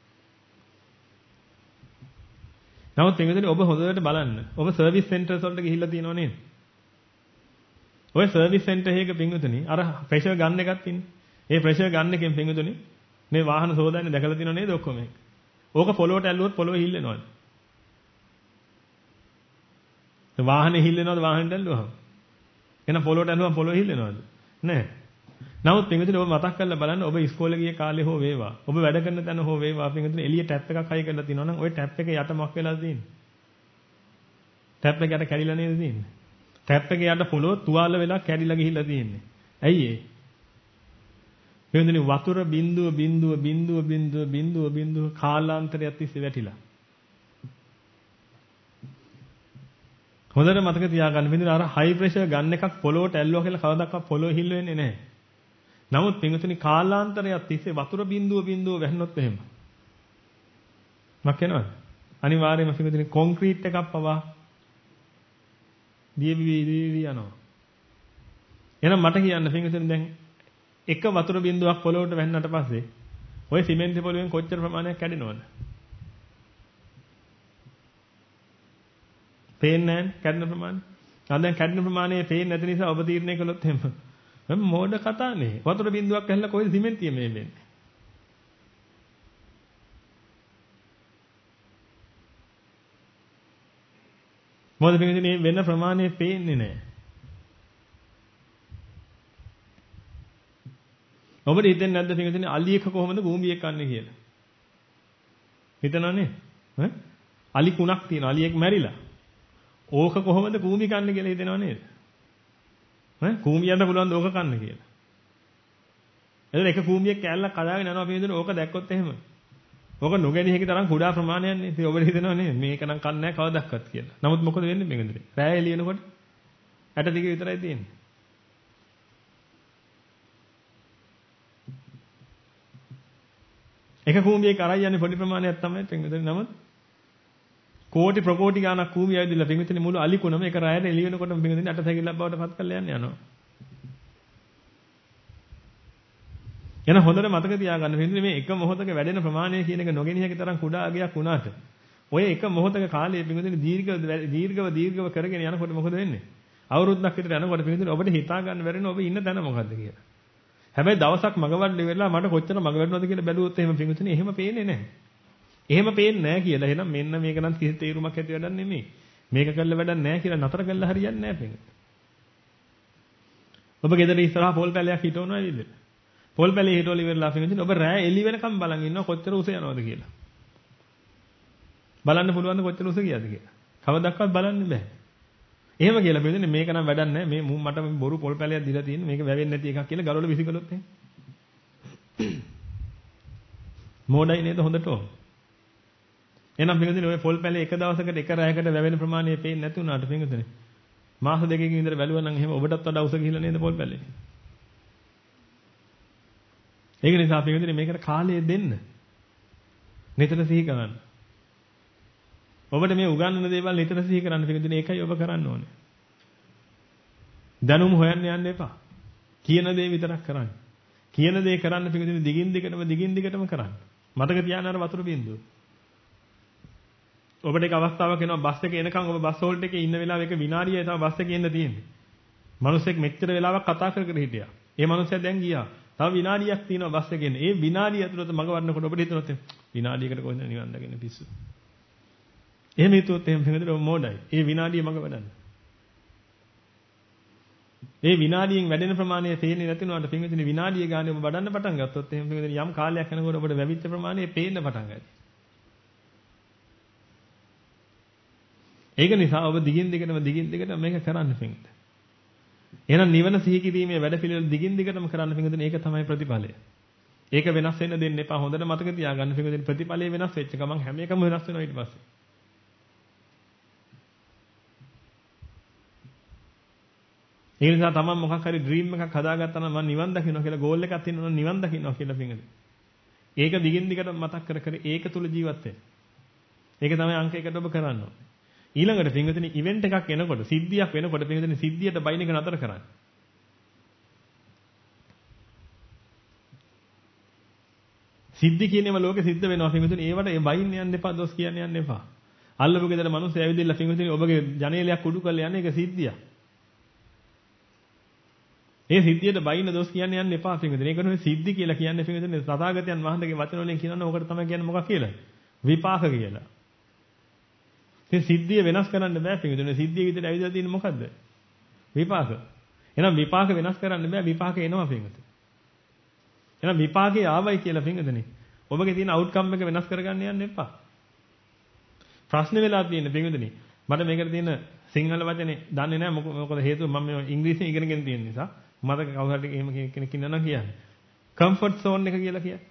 [SPEAKER 1] නමුත් පිටුනේ ඔබ හොඳට බලන්න. ඔබ සර්විස් සෙන්ටර්ස් වලට ගිහිල්ලා තියෙනව නේද? ඔය සර්විස් සෙන්ටර් එකක පිටුනේ අර ප්‍රෙෂර් ගන්න එකක් තියෙන්නේ. ඒ ප්‍රෙෂර් ගන්න එකෙන් පිටුනේ මේ වාහන සෝදාන්නේ දැකලා තියෙනව නේද ඔක්කොම එක. ඕක පොළොවට ඇල්ලුවොත් පොළොව හිල්ලෙනවද? වාහනේ හිල්ලෙනවද වාහනේට ඇල්ලුවහම? එහෙනම් පොළොවට ඇල්ලුවම පොළොව හිල්ලෙනවද? නැහැ. නමුත් පින්විතනේ ඔබ මතක් කරලා බලන්න ඔබ ඉස්කෝලේ ගිය කාලේ හෝ වේවා. ඔබ වැඩ කරන තැන හෝ වේවා පින්විතනේ එළිය ටැප් එකක් හයි කරලා තියෙනවා නම් ওই ටැප් එකේ යට මොකක් වෙලාද තියෙන්නේ? ටැප් එක යට කැඩිලා නේද තියෙන්නේ? ටැප් එකේ යට පොළොව තුවාල වෙලා කැඩිලා ගිහිල්ලා තියෙන්නේ. ඇයි ඒ? පින්විතනේ වතුර බිඳුව කාලාන්තරයක් තිස්සේ වැටිලා. හොඳට මතක තියාගන්න පින්විතනේ අර හයි ප්‍රෙෂර් ගන්න එකක් පොළොවට ඇල්ලුවා කියලා කවදාවත් පොළොව හිල් වෙන්නේ නැහැ. නමුත් පින්විතනේ කාලාන්තරයක් තිස්සේ වතුර බිඳුව වැහෙනොත් එහෙම. මක් වෙනවද? අනිවාර්යයෙන්ම පින්විතනේ කොන්ක්‍රීට් එකක් පවා දියවි යනවා. එහෙනම් මට කියන්න පින්විතනේ දැන් එක වතුර බිඳුවක් පොළොවට වැන්නට පස්සේ ඔය සිමෙන්ති පොළොවෙන් කොච්චර ප්‍රමාණයක් කැඩෙනවද? පේන්නේ නැහැ කැඩෙන ප්‍රමාණය. දැන් කැඩෙන ප්‍රමාණය පේන්නේ නැති නිසා ඔබ තීරණය කළොත් එහෙම. මෝඩ කතානේ. වතුර බිඳුවක් ඇල්ලලා කොයිද සිමෙන්තිය මේ වෙන්නේ? මොකද මේ වෙන ප්‍රමාණය පේන්නේ නැහැ. ඔබට හිතෙන්නේ නැද්ද පින්විතනේ අලියෙක් කොහොමද කූඹියෙක් කන්නේ කියලා? හිතනවනේ. ඈ? අලි කුණක් තියෙනවා. අලියෙක් මැරිලා. ඕක කොහොමද කූඹි කන්නේ කියලා හිතනව නේද? ඈ? කූඹියන්ට පුළුවන් ද ඕක කන්න කියලා? එතන එක කූඹියක් කෑල්ලක් කඩාගෙන යනවා පින්විතනේ ඕක දැක්කොත් එහෙම. ඕක නොගැනී හැකි තරම් කුඩා ප්‍රමාණයක් නේ. ඉතින් ඔබට හිතෙනව නේ මේක නම් කන්නේ නැහැ කවදාවත් කියලා. නමුත් මොකද වෙන්නේ පින්විතනේ? රෑ එළියනකොට ඇට දිග විතරයි තියෙන්නේ. එක කූඹියක අරයි යන්නේ පොඩි ප්‍රමාණයක් තමයි පින්විතනේ. නමුත් කෝටි ප්‍රකෝටි ගාණක් කූඹිය ඇවිදලා පින්විතනේ මුළු අලි කුණම එක රැයට එළි වෙනකොටම පින්විතනේ අට සැකිල්ලක් බවට පත් කරලා යනවා. එන හොඳට මතක තියාගන්න පින්විතනේ මේ එක මොහොතක වැඩෙන ප්‍රමාණය කියන එක නොගෙනිය හැකි තරම් කුඩා අගයක් වුණාට ඔය එක මොහොතක කාලයේ පින්විතනේ දීර්ඝව කරගෙන යනකොට මොකද වෙන්නේ? අවුරුද්දක් විතර යනකොට පින්විතනේ ඔබට හිතා ගන්න බැරි ඔබ ඉන්න තැන මොකද්ද කියලා. හැබැයි දවසක් මගවඩ වෙලා මට කොච්චර මග වැඩනවද කියලා බැලුවොත් එහෙම පින්විතනේ එහෙම පේන්නේ නැහැ. එහෙම පේන්නේ නැහැ කියලා. එහෙනම් මෙන්න මේක නම් කිසි තේරුමක් ඇති වැඩක් නෙමෙයි. මේක කළා වැඩක් නැහැ කියලා නතර කළා හරියන්නේ නැහැ පින්විතනේ. ඔබ ගෙදර ඉස්සරහා පොල් පැලයක් හිටවනවා ඇවිල්ලා. පොල් පැලේ හිටවල ඉවරලා පින්විතනේ ඔබ රෑ එළි වෙනකම් බලන් ඉන්නවා කොච්චර උස යනවද කියලා. බලන්න පුළුවන් ද කොච්චර උස ගියද කියලා. කවදාවත් බලන්න බෑ. එහෙම කියලා පින්විතනේ මේක නම් වැඩක් නැහැ. මේ මට බොරු පොල් පැලයක් දීලා තියෙන්නේ මේක වැවෙන්නේ නැති එකක් කියලා ගලවල විසිකලොත් එහෙම. මොඩයි නේද හොඳට? එහෙනම් පින්විතනේ ඔය පොල් පැලේ එක දවසකට එක රැයකට වැවෙන ප්‍රමාණය පේන්නේ නැති වුණාට පින්විතනේ මාස දෙකකින් විතර බැලුවා නම් එහෙම ඔබටත් වඩා උස ගිහිල්ලා නේද පොල් පැලේ? ඒක නිසා පින්විතනේ මේකට කාලය දෙන්න. නිතර සිහි කරන්න. ඔබට මේ උගන්වන දේවල් නිතර සිහි කරන්න පින්විතනේ ඒකයි ඔබ කරන්න ඕනේ. දැනුම හොයන්න යන්න එපා. කියන දේ විතරක් කරන්න. කියන දේ කරන්න පින්විතනේ දිගින් දිගටම කරන්න. මතක තියාගන්න අර වතුර බින්දුව. ඔබට එක අවස්ථාවක් එනවා බස් එකේ එනකන් ඔබ බස් හෝල්ඩ් එකේ ඉන්න වෙලාව එක විනාඩියයි තමයි බස් එකේ ඉන්න තියෙන්නේ. මිනිස්සෙක් මෙච්චර වෙලාවක් කතා කර කර හිටියා. ඒ මිනිස්සයා දැන් ගියා. තව විනාඩියක් තියෙනවා බස් එකේ ඉන්න. ඒ විනාඩිය ඇතුළත මග වඩනකොට ඔබට හිතනොත් විනාඩියකට කොහෙන්ද නිවන් දකින්න පිස්සු. එහෙම හිතුවොත් එහෙම හිතෙන්නේ මොඩයි. ඒ විනාඩිය මග වඩන්න. ඒ විනාඩියෙන් වැඩෙන ප්‍රමාණය තේරෙන්නේ නැති වුණාට පින්විතනේ විනාඩිය ගානේ ඔබ වඩන්න පටන් ගත්තොත් එහෙම පින්විතනේ යම් කාලයක් යනකොට ඔබට වැවිච්ච ප්‍රමාණය පේන්න පටන් ගන්නවා. ඒක නිසා ඔබ දිගින් දිගටම මේක කරන්න පින්විත. එහෙනම් නිවන සිහි කිරීමේ වැඩ පිළිවෙල දිගින් දිගටම කරන්න පින්විතනේ ඒක තමයි ප්‍රතිඵලය. ඒක වෙනස් වෙන්න දෙන්න එපා. හොඳට මතක තියාගන්න පින්විතනේ ප්‍රතිඵලය වෙනස් වෙච්ච ගමන් හැම එකම වෙනස් වෙනවා ඊට පස්සේ. ඒ නිසා තමයි මොකක් හරි ඩ්‍රීම් එකක් හදාගත්තා නම් මම නිවන් දකින්නවා කියලා ගෝල් එකක් තියෙනවා නම් නිවන් දකින්නවා කියලා පින්විතනේ. ඒක දිගින් දිගටම මතක් කර කර ඒක තුල ජීවත් වෙන්න. ඒක තමයි අංක 1ට ඔබ කරන්න ඕනේ. ඊළඟට පින්විතනේ ඉවෙන්ට් එකක් එනකොට සිද්ධියක් වෙනකොට පින්විතනේ සිද්ධියට බයින් එක නතර කරන්න. සිද්ධි කියනේම ලෝකෙ සිද්ධ වෙනවා පින්විතනේ ඒවට ඒ බයින් යන්න එපා දොස් කියන්න යන්න එපා. අල්ලපු ගෙදර මිනිස්සු ඇවිදilla පින්විතනේ ඔබගේ ජනේලයක් කුඩු කරලා යන්නේ ඒක සිද්ධියක්. ඒ සිද්ධියට බයින්න දොස් කියන්න යන්න එපා පින්විතනේ. ඒක නෙවෙයි සිද්ධි කියලා කියන්නේ පින්විතනේ තථාගතයන් වහන්සේගේ වචන වලින් කියනවනේ ඔකට තමයි කියන්නේ මොකක් කියලා? විපාක කියලා. ඉතින් සිද්ධිය වෙනස් කරන්න බෑ පින්විතනේ. සිද්ධිය විදිහට ඇවිදලා තියෙන්නේ මොකද්ද? විපාක. එහෙනම් විපාක වෙනස් කරන්න බෑ විපාක එනවා පින්විතනේ. එහෙනම් විපාකේ ආවයි කියලා පින්විතනේ. ඔබගේ තියෙන අවුට්කම් එක වෙනස් කරගන්න යන්න එපා. ප්‍රශ්නේ වෙලා තියෙන්නේ පින්විතනේ. මට මේකට තියෙන සිංහල වචනේ දන්නේ නැහැ මොකද හේතුව මම මේ ඉංග්‍රීසියෙන් ඉගෙනගෙන තියෙන නිසා. මතක කවුරු හරි එහෙම කෙනෙක් ඉන්නා නම් කියන්නේ. කම්ෆර්ට් සෝන් එක කියලා කියන්නේ.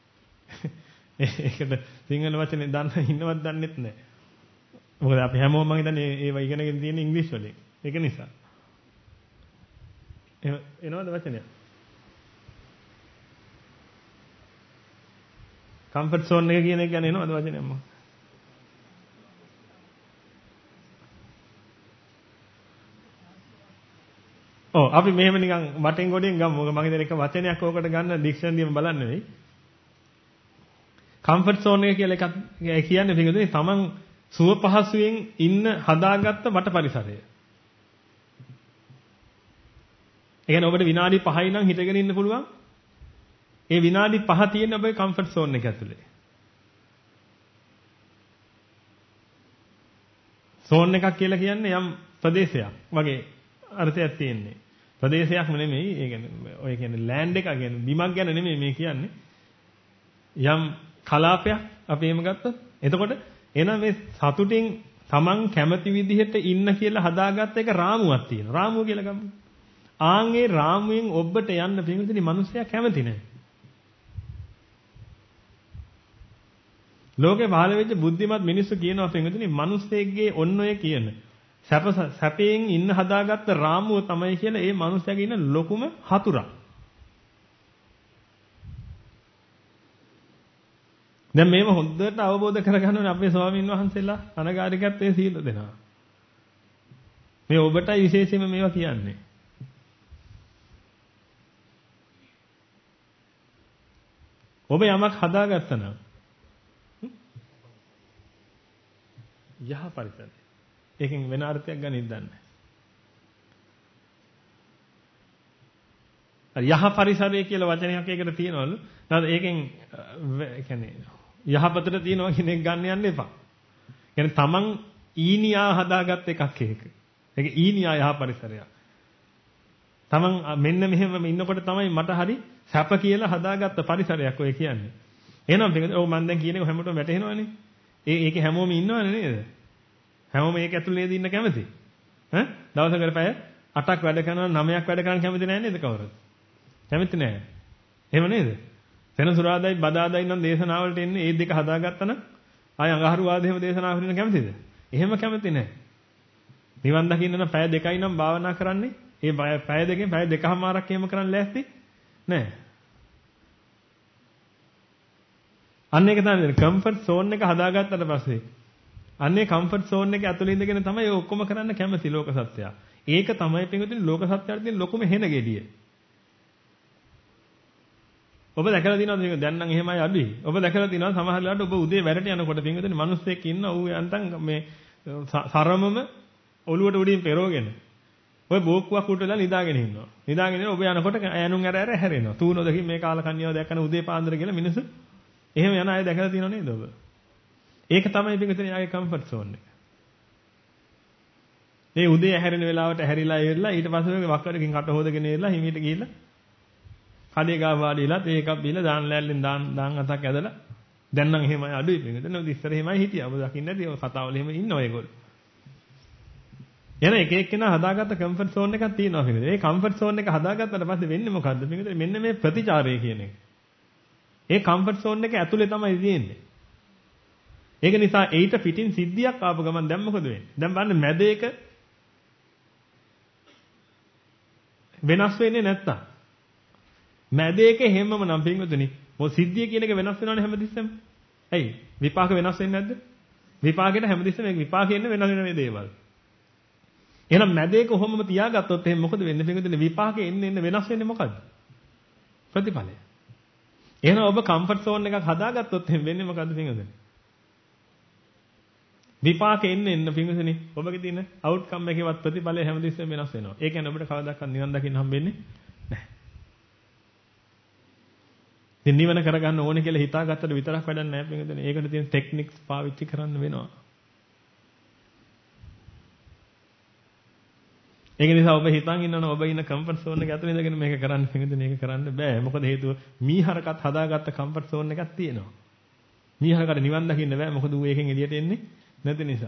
[SPEAKER 1] ඒකට සිංහල වචනේ දන්න ඉන්නවත් දන්නෙත් නැහැ. මොකද අපි හැමෝම මම හිතන්නේ ඒව ඉගෙනගෙන තියෙන ඉංග්‍රීසි වලින්. ඒක නිසා. එනවද වචනය? කම්ෆර්ට් සෝන් එක කියන එක කියන්නේ එනවද වචනයක් මොකක්ද? ඔව් අපි මෙහෙම නිකන් වටෙන් ගොඩෙන් ගමු. මොකද මම හිතන්නේ එක වචනයක් ඕකට ගන්න ඩික්ෂනරියෙම බලන්න නෙවෙයි. කම්ෆර්ට් සෝන් එක කියලා එකක් කියන්නේ පිටුදේ තමන් සුව පහසුවෙන් ඉන්න හදාගත්ත වට පරිසරය. ඒ කියන්නේ ඔබට විනාඩි 5යි නම් හිටගෙන ඉන්න පුළුවන්. ඒ විනාඩි 5 තියෙන ඔබේ කම්ෆර්ට් සෝන් එක ඇතුලේ. සෝන් එකක් කියලා කියන්නේ යම් ප්‍රදේශයක් වගේ අර්ථයක් තියෙන්නේ. ප්‍රදේශයක්ම නෙමෙයි. ඒ කියන්නේ ඔය කියන්නේ ලෑන්ඩ් එක කියන්නේ බිමක් ගැන නෙමෙයි මේ කියන්නේ. යම් කලාපයක් අපි එහෙම ගත්තොත් එතකොට එහෙනම් මේ සතුටින් Taman කැමති විදිහට ඉන්න කියලා හදාගත්ත එක රාමුවක් තියෙනවා. රාමුව කියලා ගමු. ආන්ගේ රාමුවෙන් ඔබට යන්න පිළිතුරු මිනිස්සයා කැමති නැහැ. ලෝකේ පහළ වෙච්ච බුද්ධිමත් මිනිස්සු කියනවා පිළිතුරු මිනිස්සෙක්ගේ ඔන්න ඔය කියන සැපයෙන් ඉන්න හදාගත්ත රාමුව තමයි කියලා ඒ මිනිස්සයාගේ ඉන්න ලොකුම හතුරා. දැන් මේව හොඳට අවබෝධ කරගන්න ඕනේ අපේ ස්වාමීන් වහන්සේලා අනගාരികත්වයේ සීල දෙනවා. මේ ඔබටයි විශේෂයෙන්ම මේවා කියන්නේ. ඔබ යමක් හදාගත්තා නම් යහ පරිසරය. ඒකෙන් වෙන අර්ථයක් ගන්න ඉදන්නේ. යහ පරිසරය කියලා වචනයක් ඒකට තියෙනවලු. නැත්නම් ඒකෙන් කියන්නේ යහපතට තියනවා කියන එක ගන්න යන්න එපා. කියන්නේ තමන් ඊනියා හදාගත් එකක් ඒක. ඒක ඊනියා යහ පරිසරයක්. තමන් මෙන්න මෙහෙම ඉන්නකොට තමයි මට හරි සැප කියලා හදාගත්ත පරිසරයක් ඔය කියන්නේ. එහෙනම් ඔව් මම දැන් කියන එක හැමෝටම වැටහෙනවනේ. ඒකේ හැමෝම ඉන්නවනේ නේද? හැමෝම ඒක ඇතුළේ නේද ඉන්න කැමති? ඈ දවසකට පැය 8ක් වැඩ කරනවා 9ක් වැඩ කරන්න කැමති නැහැ නේද කවුරුත්? කැමති නැහැ. එහෙම නේද? සෙනසුරාදායි බදාදායි නම් දේශනාවලට එන්නේ ඒ දෙක හදාගත්තා නම් ආය අඟහරුවාද එහෙම දේශනාවකට එන්න කැමතිද? එහෙම කැමති නැහැ. නිවන් දකින්න නම් පැය 2යි නම් භාවනා කරන්නේ. ඒ පැය දෙකෙන් පැය 2කමාරක් එහෙම කරන්න ලෑස්ති නැහැ. අන්න ඒක තමයි කම්ෆර්ට් සෝන් එක හදාගත්තට පස්සේ අන්නේ කම්ෆර්ට් සෝන් එක ඇතුළේ ඉඳගෙන තමයි ඔය ඔක්කොම කරන්න කැමති ලෝක සත්‍යය. ඒක තමයි පිටුදින ලෝක සත්‍යයට තියෙන ලොකුම හෙන ගෙඩිය. ඔබ දැකලා තියෙනවද මේක දැන් නම් එහෙමයි අඩුයි. ඔබ දැකලා තියෙනවද සමහර වෙලාවට ඔබ උදේ වැඩට යනකොට පින්විතනේ මිනිස්සෙක් ඉන්න ඌ යන්තම් මේ සරමම ඔළුවට උඩින් පෙරෝගෙන ඔය බෝක්කුවක් උඩ වෙලා නිදාගෙන ඉන්නවා. නිදාගෙන ඉන්න ඔබ යනකොට ඈනුන් ඇර හැරෙනවා. තූනොදකින් මේ කාලකන්‍යව දැක්කන උදේ පාන්දර කියලා මිනිස්සු එහෙම යන අය දැකලා තියෙනව නේද ඔබ? ඒක තමයි පින්විතනේ යාගේ කම්ෆර්ට් සෝන් එක. මේ උදේ ඇහැරෙන වෙලාවට ඇහැරිලා ඉවරලා ඊට පස්සේ වක්කඩකින් කට හොදගෙන ඉවරලා හිමීට ගිහිල්ලා කඩේ ගාව වාඩිලා තේ එකක් බීලා දාන ලෑල්ලෙන් දාන් අතක් ඇදලා දැන් නම් එහෙමයි අඩුයි පිටින්. ඔය ඉස්සර එහෙමයි හිටියා. ඔබ දකින්නේ නැති ඔය කතාවල එහෙම ඉන්න ඔයගොල්ලෝ. එන එක එක්කෙනා හදාගත්ත කම්ෆර්ට් සෝන් එකක් තියෙනවා පිටින්. ඒ කම්ෆර්ට් සෝන් එක හදාගත්තට පස්සේ වෙන්නේ මොකද්ද පිටින්? මෙන්න මේ ප්‍රතිචාරය කියන එක. ඒ කම්ෆර්ට් සෝන් එක ඇතුලේ තමයි තියෙන්නේ. ඒක නිසා ඒිට පිටින් සිද්ධියක් ආපු ගමන් දැන් මොකද වෙන්නේ? දැන් බලන්න මැද එක වෙනස් වෙන්නේ නැත්තම් මැදේක හැමම නම් පින්වතුනි මො සිද්ධිය කියන එක වෙනස් වෙනවනේ හැමතිස්සෙම. ඇයි? විපාක වෙනස් වෙන්නේ නැද්ද? විපාකෙට හැමතිස්සෙම මේ විපාකෙ ඉන්න වෙනස් වෙන මේ දේවල්. එහෙනම් මැදේක කොහොමම තියාගත්තොත් එහෙනම් මොකද වෙන්නේ පින්වතුනි? විපාකෙ එන්න වෙනස් වෙන්නේ මොකද්ද? ප්‍රතිඵලය. එහෙනම් ඔබ කම්ෆර්ට් සෝන් එකක් හදාගත්තොත් එහෙනම් වෙන්නේ මොකද්ද පින්වතුනි? විපාකෙ එන්න පින්වතුනි ඔබගේ තියෙන අවුට්කම් එකේවත් ප්‍රතිඵලය හැමතිස්සෙම වෙනස් වෙනවා. ඒ කියන්නේ ඔබට කවදාකවත් නිවන් දකින්න හම්බෙන්නේ නැහැ. ඉතින් නිවන කරගන්න ඕනේ කියලා හිතාගත්තට විතරක් වැඩක් නැහැ පින්වතුනි. ඒකට තියෙන ටෙක්නික්ස් පාවිච්චි කරන්න වෙනවා. ඒක නිසා ඔබ හිතන් ඉන්නවනේ ඔබ ඉන්න කම්ෆර්ට් සෝන් එක ඇතුලේ ඉඳගෙන මේක කරන්න පින්වතුනි මේක කරන්න බෑ. මොකද හේතුව මීහරකත් හදාගත්ත කම්ෆර්ට් සෝන් එකක් තියෙනවා. මීහරකට නිවන් දකින්න බෑ. මොකද ඌ ඒකෙන් එළියට එන්නේ නැති නිසා.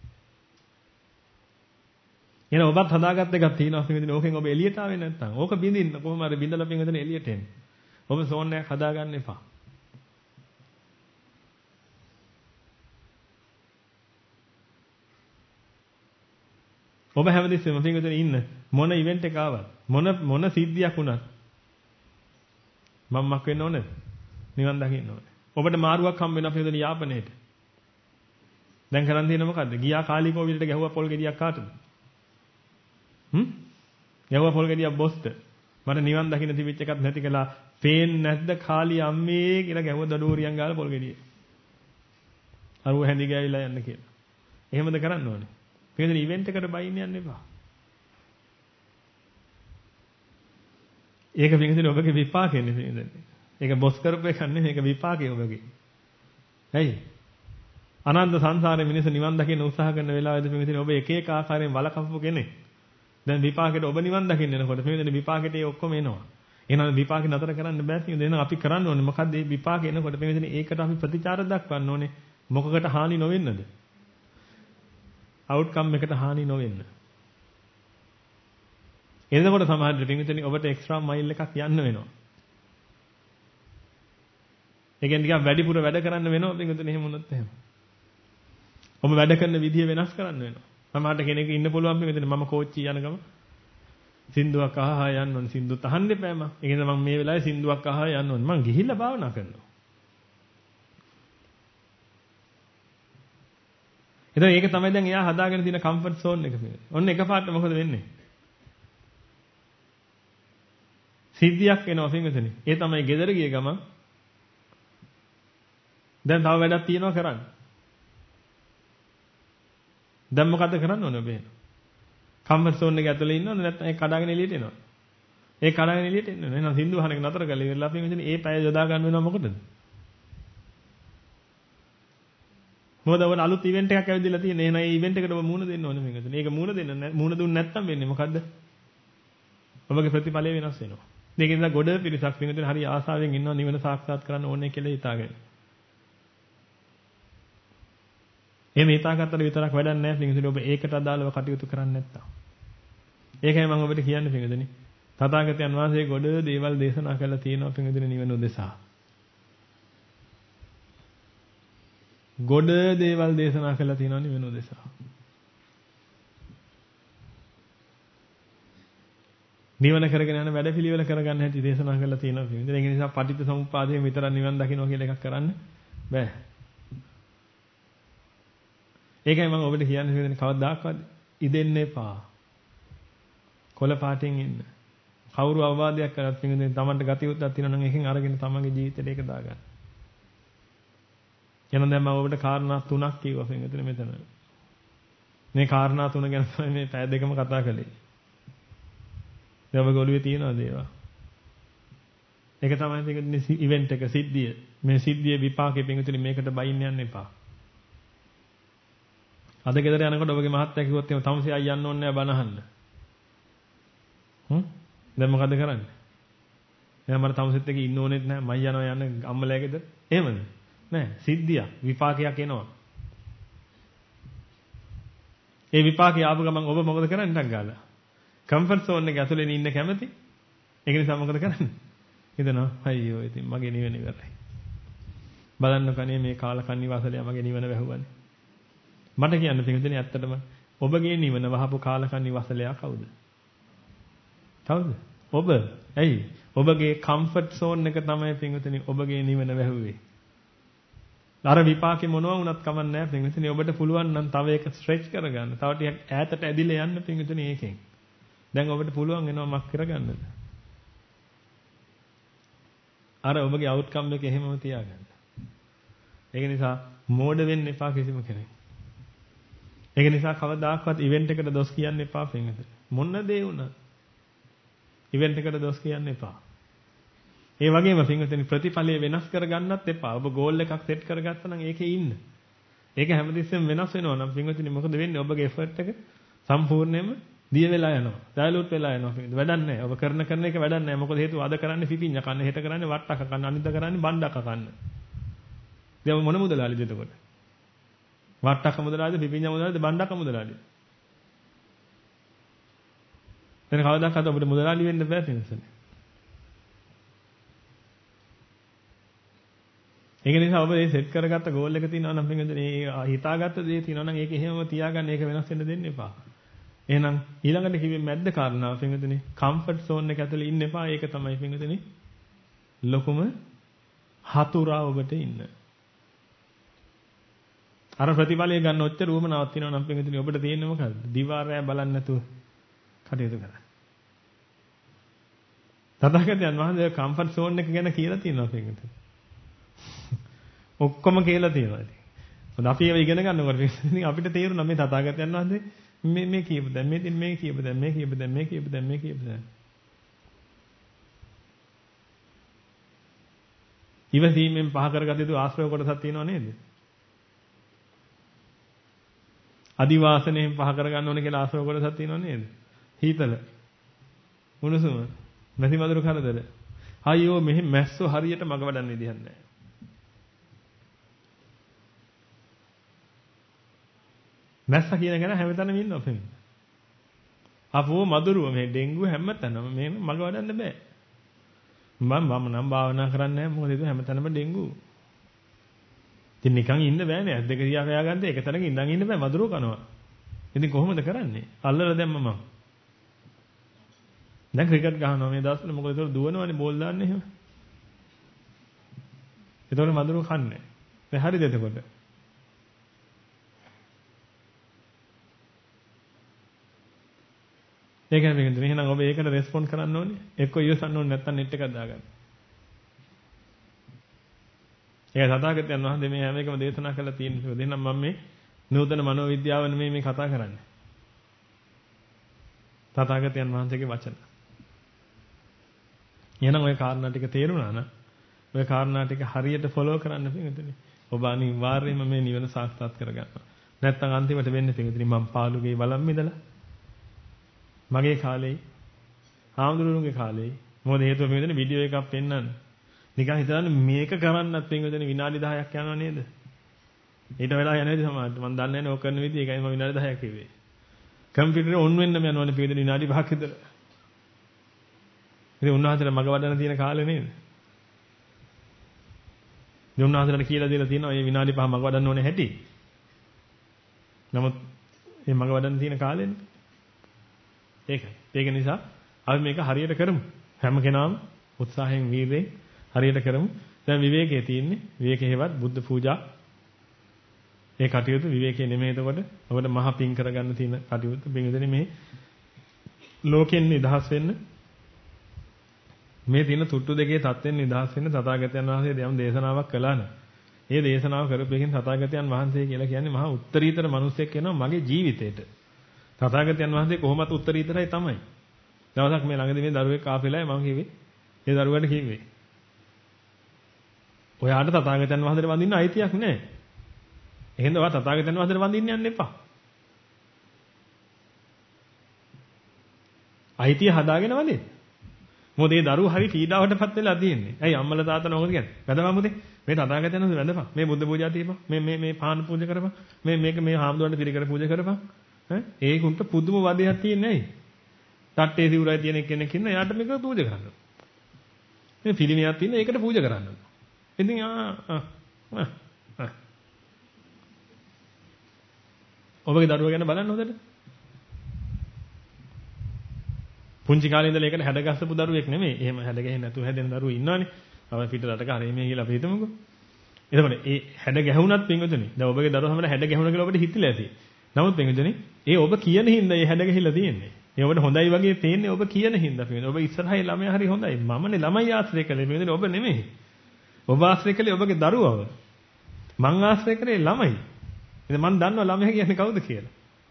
[SPEAKER 1] එන ඔබත් හදාගත්ත එකක් තියෙනවා පින්වතුනි. ඕකෙන් ඔබ එළියට ආවේ නැත්තම් ඕක බින්දින්න කොහොම හරි බින්දලා පින්වතුනි එළියට එන්නේ. ඔබ සෝන් එකක් හදාගන්න එපා. ඔබ හැමදෙස්සෙම පින්වතුනි ඉන්න මොන ඉවෙන්ට් එක ආවත් මොන සිද්ධියක් වුණත් මම්මක් වෙන්න ඕනේද? නිවන් දකින්න ඕනේ. ඔබට මාරුවක් හම්බ වෙනවා පින්වතුනි යාපනයේට. දැන් කරන් තියෙන මොකද්ද? ගියා කාලිකෝවිලට ගැහුවා පොල් ගෙඩියක් කාටද? ගැහුවා පොල් ගෙඩියක් බොස්ට. මට නිවන් දකින්න තිබිච්ච එකක් නැති කළා. පේන්නේ නැද්ද කාලි අම්මේ කියලා ගැහුවා දඩෝරියන් ගාලා පොල් ගෙඩියේ. අරුව හැඳි ගෑවිලා යන්න කියලා. එහෙමද කරන්න ඕනේ? පින්වතුනි ඉවෙන්ට් එකට බයින්න යන්න එපා. ඒක පින්වතුනි ඔබගේ විපාකෙන්නේ පින්වතුනි. ඒක බොස් කරපු එකක් නෙමෙයි ඒක විපාකේ ඔබගේ. ඇයි? අනන්ත සංසාරේ මිනිස්සු නිවන් දකින්න උත්සාහ කරන වෙලාවෙදී පින්වතුනි ඔබ එක එක ආකාරයෙන් වලකප්පු කෙනෙක්. දැන් විපාකෙට ඔබ නිවන් දකින්න එනකොට පින්විතනි විපාකෙට ඒ ඔක්කොම එනවා. එහෙනම් විපාකේ නතර කරන්න බෑ පින්විතනි. එහෙනම් අපි කරන්න ඕනේ මොකද්ද මේ විපාකේ එනකොට පින්විතනි ඒකට අපි ප්‍රතිචාර දක්වන්න ඕනේ. මොකකට හානි නොවෙන්නද? අවුට්කම් එකට හානි නොවෙන්න. එතකොට සමහරවිට පින්විතනි ඔබට එක්ස්ට්‍රා මයිල් එකක් යන්න වෙනවා. ඒ කියන්නේ ටිකක් වැඩිපුර වැඩ කරන්න වෙනවා පින්විතනි එහෙම වුණොත් එහෙම. ඔබ වැඩ කරන විදිය වෙනස් කරන්න වෙනවා. සමහරට කෙනෙක් ඉන්න පුළුවන් පින්විතනි මම කෝච්චි යන ගම සින්දුවක් අහහා යන්න ඕනේ. සින්දුත් අහන්න එපා මම. ඒ කියන්නේ මම මේ වෙලාවේ සින්දුවක් අහහා යන්න ඕනේ. මම ගිහිල්ලා භාවනා කරනවා. එතකොට ඒක තමයි දැන් එයා හදාගෙන තියෙන කම්ෆර්ට් සෝන් එක පිළිගන්න. ඔන්න එකපාරට මොකද වෙන්නේ? සිද්ධියක් එනවා පින්විතනි. ඒ තමයි ගෙදර ගිය ගමන් දැන් තව වැඩක් තියෙනවා කරන්න. දැන් මොකද කරන්න ඕනේ ඔබ එහෙනම්? කම්ෆර්ට් සෝන් එක ඇතුලේ ඉන්නවද නැත්නම් ඒක කඩාගෙන එළියට එනවද? ඒක කඩාගෙන එළියට එන්න ඕනේ. එහෙනම් සින්දු අහන එක නතර කරලා ඉවරලා පින්විතනි ඒ පැය යොදා ගන්න වෙනවා මොකටද? මොකද ඔබ අලුත් ඉවෙන්ට් එකක් ඇවිදලා තියෙන. එහෙනම් ඒ ඉවෙන්ට් එකට ඔබ මූණ දෙන්න ඕනේ පින්විතනි. ඒක මූණ දුන්නේ නැත්නම් වෙන්නේ මොකද්ද? ඔබගේ ප්‍රතිඵලය වෙනස් වෙනවා. මේක නිසා ගොඩ පිරිසක් පින්විතනි හරි ආසාවෙන් ඉන්නවා නිවන සාක්ෂාත් කරන්න ඕනේ කියලා හිතාගෙන. එහෙම හිතාගත්තට විතරක් වැඩක් නැහැ පින්විතනි. ඔබ ඒකට අදාළව කටයුතු කරන්නේ නැත්තම්. ඒකයි මම ඔබට කියන්නේ පින්විතනි. තථාගතයන් වහන්සේ ගොඩ දේවල් දේශනා කළා තියෙනවා පින්විතනි නිවන උදෙසා. ගොඩ දේවල් දේශනා කළා තියෙනවා නිවන උදෙසා. නිවන කරගෙන යන වැඩපිළිවෙල කරගන්න හැටි දේශනා කළා තියෙනවා පින්විතනි. ඒ නිසා පටිච්ච සමුප්පාදයෙන් විතරක් නිවන් දකින්න කියලා එකක් කරන්න බෑ. ඒකයි මම ඔබට කියන්නේ පින්විතනි කවදාකවත් ඉදෙන්න එපා. කොළ පාටින් ඉන්න. කවුරු අවවාදයක් කරත් පින්විතනි Tamanට ගතියුත්තක් තියෙනවා නම් එකෙන් අරගෙන තමන්ගේ ජීවිතේට ඒක දාගන්න. එහෙනම් දැන් මම ඔබට කාරණා තුනක් කිව්වා පින්විතනි මෙතන. මේ කාරණා තුන ගැන තමයි මේ පැය දෙකම කතා කළේ. දැන් ඔබගේ ඔළුවේ තියෙනවද ඒවා? ඒක තමයි පින්විතනි ඉවෙන්ට් එක සිද්ධිය. මේ සිද්ධියේ විපාකෙ පින්විතනි මේකට බයින්න යන්න එපා. අද ගෙදර යනකොට ඔබගේ මහත්තයා කිව්වොත් එහෙම තමසේ අය යන්න ඕනේ නැහැ බණ අහන්න. දැන් මොකද කරන්නේ? එහෙනම් මට තමසෙත් එක ඉන්න ඕනෙත් නැහැ. මම යනවා යන්න අම්මලා ගෙදර. එහෙමද? නෑ. සිද්ධියක් විපාකයක් එනවා. ඒ විපාකේ ආපු ගමන් ඔබ මොකද කරන්නේ ටක් ගාලා? කම්ෆර්ට් සෝන් එක ඇතුලේ ඉන්න කැමති? ඒක නිසා මොකද කරන්නේ? හිතනවා අයියෝ ඉතින් මගේ නිවන ඉවරයි. බලන්න කනේ මේ කාලකන්ණි වාසලයා මගේ නිවන වැහුවානේ. මට කියන්න පිටින් ඇත්තටම ඔබගේ නිවන වහපු කාලකන්ණි වාසලයා කවුද? කවුද? ඔබ. ඇයි? ඔබගේ කම්ෆර්ට් සෝන් එක තමයි පිටින් ඔබගේ නිවන වැහුවේ. අර විපාකේ මොනවා වුණත් කමක් නැහැ පිටින් ඔබට පුළුවන් නම් තව එක ස්ට්‍රෙච් කරගන්න. තව ටිකක් ඈතට ඇදිලා යන්න පිටින් ඒකෙන්. දැන් ඔබට පුළුවන් වෙනවා මක් කරගන්නද? අර ඔබගේ අවුට්කම් එක එහෙමම තියාගන්න. ඒක නිසා මෝඩ වෙන්න එපා කිසිම කෙනෙක්. ඒක නිසා කවදාකවත් ඉවෙන්ට් එකට දොස් කියන්න එපා පිටින්. මොන දේ වුණත් ඉවෙන්ට් එකට දොස් කියන්න එපා. ඒ වගේම පින්වතුනි ප්‍රතිඵලය වෙනස් කරගන්නත් එපා. ඔබ ගෝල් එකක් සෙට් කරගත්තා නම් ඒකේ ඉන්න. ඒක හැමතිස්සෙම වෙනස් වෙනවා නම් පින්වතුනි මොකද වෙන්නේ? ඔබගේ එෆර්ට් එක සම්පූර්ණයෙන්ම දිය වෙලා යනවා. ඩයලූට් වෙලා යනවා. පින්වතුනි වැඩක් නැහැ. ඔබ කරන එක වැඩක් නැහැ. මොකද හේතුව අද කරන්නේ පිපිඤ්ඤ කන්න, හෙට කරන්නේ වට්ටක කන්න, අනිද්දා කරන්නේ බණ්ඩක කන්න. දැන් මොන මුදලාලිද එතකොට? වට්ටක මුදලාලිද, පිපිඤ්ඤ මුදලාලිද, බණ්ඩක මුදලාලිද? දැන් කවදාකවත් ඔබට මුදලාලි වෙන්න බෑ පින්වතුනි. ඒක නිසා ඔබ මේ සෙට් කරගත්ත ගෝල් එක තියෙනවා නම් පින්වතුනි මේ හිතාගත්ත දේ තියෙනවා නම් ඒක එහෙමම තියාගන්න ඒක වෙනස් වෙන්න දෙන්න එපා. එහෙනම් ඊළඟට කිව්වේ මැද්ද කාරණාව පින්වතුනි කම්ෆර්ට් සෝන් එක ඇතුලේ ඉන්න එපා. ඒක තමයි පින්වතුනි ලොකුම හතුරා ඔබට ඉන්න. අර ප්‍රතිඵලය ගන්න ඔච්චර උවමනාවක් තියෙනවා නම් පින්වතුනි ඔබට තියෙන්නේ මොකද්ද? දිවා රෑ බලන්නේ නැතුව කටයුතු කරන්න. තථාගතයන් වහන්සේ කම්ෆර්ට් සෝන් එක ගැන කියලා තියෙනවා පින්වතුනි. ඔක්කොම කියලා තියෙනවා ඉතින්. මොකද අපි ඒව ඉගෙන ගන්නකොට ඉතින් අපිට තේරුණා මේ තථාගතයන් වහන්සේ මේ කියපු දැන් මේ කියපු දැන් මේ කියපු දැන් මේ කියපු දැන් මේ කියපු දැන්. ඉවසීමෙන් පහ කරගත යුතු ආශ්‍රව කොටසක් තියෙනව නේද? අදිවාසණයෙන් පහ කරගන්න ඕනේ කියලා ආශ්‍රව කොටසක් තියෙනව නේද? හීතල. උණුසුම. නැති මදුරු කරදර. අයියෝ මෙහි මැස්සෝ හරියට මග වඩන්න විදිහක් නැහැ. මැස්ස කියන කෙනා හැමතැනම ඉන්නවා පෙමින්. අපෝ මදුරුව මේ ඩෙන්ගු හැමතැනම මේ මග වඩන්න බෑ. මම නම් භාවනා කරන්නේ නැහැ මොකද ඒක හැමතැනම ඩෙන්ගු. ඉතින් නිකන් ඉන්න බෑනේ. ඇස් දෙක තියා ගන්න එක තැනක ඉඳන් ඉන්න බෑ මදුරුව කනවා. ඉතින් කොහොමද කරන්නේ? අල්ලලා දැම්ම මම. දැන් ක්‍රිකට් ගහනවා මේ දවස්වල මොකද ඒක දුවනවනේ බෝල් දාන්නේ එහෙම. ඒතකොට මදුරුව කන්නේ. දැන් හරිද එතකොට? ඒකනේ මේකද එහෙනම් ඔබ ඒකට රෙස්පොන්ඩ් කරන්න ඕනේ. එක්ක ඉවසන්න ඕනේ නැත්නම් නෙට් එකක් දාගන්න. ඒක තථාගතයන් වහන්සේ මේ හැම එකම දේශනා කරලා තියෙනවා. එහෙනම් මම මේ නූතන මනෝවිද්‍යාව නෙමෙයි මේ කතා කරන්නේ. තථාගතයන් වහන්සේගේ වචන. එහෙනම් ওই කාරණා ටික තේරුණා නම් ওই කාරණා ටික හරියට ෆලෝ කරන්න පිටුනේ. ඔබ අනිවාර්යයෙන්ම මේ නිවන සාක්ෂාත් කරගන්නවා. නැත්නම් අන්තිමට වෙන්නේ පිටුනේ මම පාළුගේ බලම් මිදලා මගේ කාලේ ආම්දුරුන්ගේ කාලේ මොකද හේතුව මේ වෙන වීඩියෝ එකක් පෙන්නන්න. නිකන් හිතන්න මේක කරන්නත් පින්වදෙන විනාඩි 10ක් යනවා නේද? ඊට වෙලා යන්නේ සමහරවිට මම දන්නේ නැහැ ඕක කරන විදිහ ඒකයි මම විනාඩි 10ක් කිව්වේ. කම්පියුටරේ ඔන් වෙන්නම යනවනේ පින්වදෙන විනාඩි 5ක් විතර. ඉතින් උන්වහන්සේලා මග වඩන තියෙන කාලේ නේද? ඉතින් උන්වහන්සේලාට කියලා දීලා තියෙනවා මේ විනාඩි 5 මග වඩන්න ඕනේ හැටි. නමුත් මේ මග වඩන්න තියෙන කාලෙනේ ඒකයි. ඒක නිසා අපි මේක හරියට කරමු. හැම කෙනාම උත්සාහයෙන් වීරයෙන් හරියට කරමු. දැන් විවේකයේ තියෙන්නේ. විවේකේ හේවත් බුද්ධ පූජා. ඒ කටයුතු විවේකයේ නෙමෙයි එතකොට. ඔබට මහා පිං කරගන්න තියෙන කටයුතු. පින්විතනේ මේ ලෝකෙන් නිදහස් වෙන්න මේ තියෙන තුට්ටු දෙකේ තත්ත්වෙන් නිදහස් වෙන්න තථාගතයන් වහන්සේ යම් දේශනාවක් කළා නේ. ඒ දේශනාව කරපෙකින් තථාගතයන් වහන්සේ කියලා කියන්නේ මහා උත්තරීතර මිනිසෙක් වෙනවා මගේ ජීවිතේට. තථාගතයන් වහන්සේ කොහොමත් උත්තරීතරයි තමයි. දවසක් මේ ළඟදී මේ දරුවෙක් ආපෙලායි මම කිව්වේ. ඒ දරුවාට කිව්වේ. ඔයාට තථාගතයන් වහන්සේට වඳින්න අයිතියක් නැහැ. එහෙනම් ඔයා තථාගතයන් වහන්සේට වඳින්න යන්න එපා. අයිතිය හදාගෙන වඳින්න. මොකද ඒ දරුවෝ හරි පීඩාවටපත් වෙලා තියෙන්නේ. ඇයි අම්මලා තාත්තලා මොකද කියන්නේ? වැදපන් මුදේ. මේ තථාගතයන් වහන්සේ වැදපන්. මේ බුද්ධ පූජා තියපන්. මේ පාන පූජා කරපන්. මේ හාමුදුරන්ට පිළිකර පූජා කරපන්. ඒකුන්ට පුදුම වදයක් තියෙන්නේ ඇයි? තට්ටේ සිවුරයි තියෙන කෙනෙක් ඉන්න එයාට මේක පූජා කරන්න. මේ පිළිමියක් තියෙන ඒකට පූජා කරන්න. ඉතින් ඔබගේ දරුවා ගැන බලන්න හොඳට. පුංචි කාලේ ඉඳලා ඒකට හැඩගස්සපු දරුවෙක් නෙමෙයි. එහෙම හැඩගැහෙන්නේ නැතුව හැදෙන දරුවෝ ඉන්නවනේ. අපි පිට රටක හරි මේ කියලා අපි හිතමුකෝ. එතකොට ඒ හැඩ ගැහුණත් පින්වතුනි. දැන් ඔබගේ දරුවා හැමදාම හැඩ ගැහුණා කියලා ඔබට හිතිලා ඇති. නමුත් පින්වතුනි, ඒ ඔබ කියන හින්දා ඒ හැඩ ගැහිලා තියෙන්නේ. ඒ ඔබට හොඳයි වගේ පේන්නේ ඔබ කියන හින්දා පින්වතුනි. ඔබ ඉස්සරහේ ළමයා හරි හොඳයි. මමනේ ළමයි ආශ්‍රය කළේ පින්වතුනි ඔබ නෙමෙයි. ඔබ ආශ්‍රය කළේ ඔබගේ දරුවව. මං ආශ්‍රය කරේ ළමයි. ඉතින් මං දන්නවා ළමයා කියන්නේ කවුද කියලා.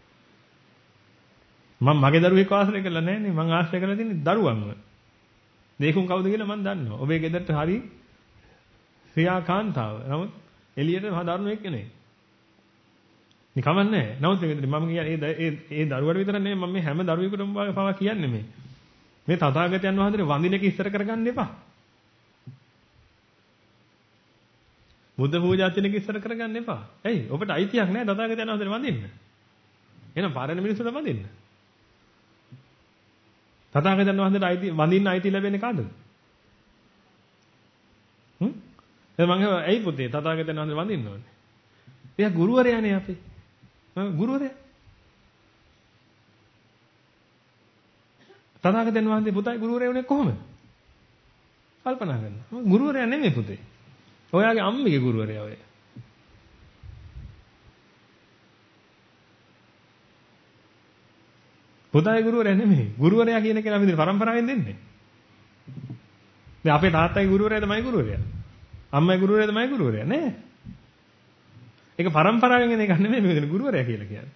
[SPEAKER 1] මම මගේ දරුවෙක් ආශ්‍රය කරලා නැහැ නේ. මං ආශ්‍රය කරලා තියෙන්නේ දරුවන්ව. මේකුන් කවුද කියලා මං දන්නවා. ඔබේ ගෙදරට හරි ක්‍රියාකාන්තාව. නමුත් එළියට මහා දරුවෙක් නෙමෙයි. නිකමන්නේ නැහැ. නමුත් මම කියන්නේ ඒ දරුවට විතර නෙමෙයි මම මේ හැම දරුවෙකුටම පවා කියන්නේ මේ තථාගතයන් වහන්සේට වඳින එක ඉස්සර කරගන්න එපා. බුද්ධ පූජා තියෙන එක ඉස්සර කරගන්න එපා. ඇයි? ඔබට අයිතියක් නැහැ තථාගතයන් වහන්සේට වඳින්න. එහෙනම් පාරණ මිනිස්සුන්ට වඳින්න. තථාගතයන් වහන්සේට වඳින්න අයිති ලැබෙන්නේ කාටද? එහෙනම් මම ඇයි පුතේ තථාගතයන් වහන්සේට වඳින්න ඕනේ? එයා ගුරුවරයානේ අපේ. ගුරුවරයා. තථාගතයන් වහන්සේ පුතයි ගුරුවරයා වුණේ කොහොමද? කල්පනා කරන්න. ගුරුවරයා නෙමෙයි පුතේ. ඔයාගේ අම්මගේ ගුරුවරයා ඔය. පුතයි ගුරුවරයා නෙමෙයි. ගුරුවරයා කියන කෙනා අපි පරම්පරාවෙන් දෙන්නේ. දැන් අපේ තාත්තගේ ගුරුවරයා තමයි ගුරුවරයා. අම්මගේ ගුරුවරයා තමයි ගුරුවරයා නේ. ඒක පරම්පරාවෙන් එන එකක් නෙමෙයි මේ ගුරුවරයා කියලා කියන්නේ.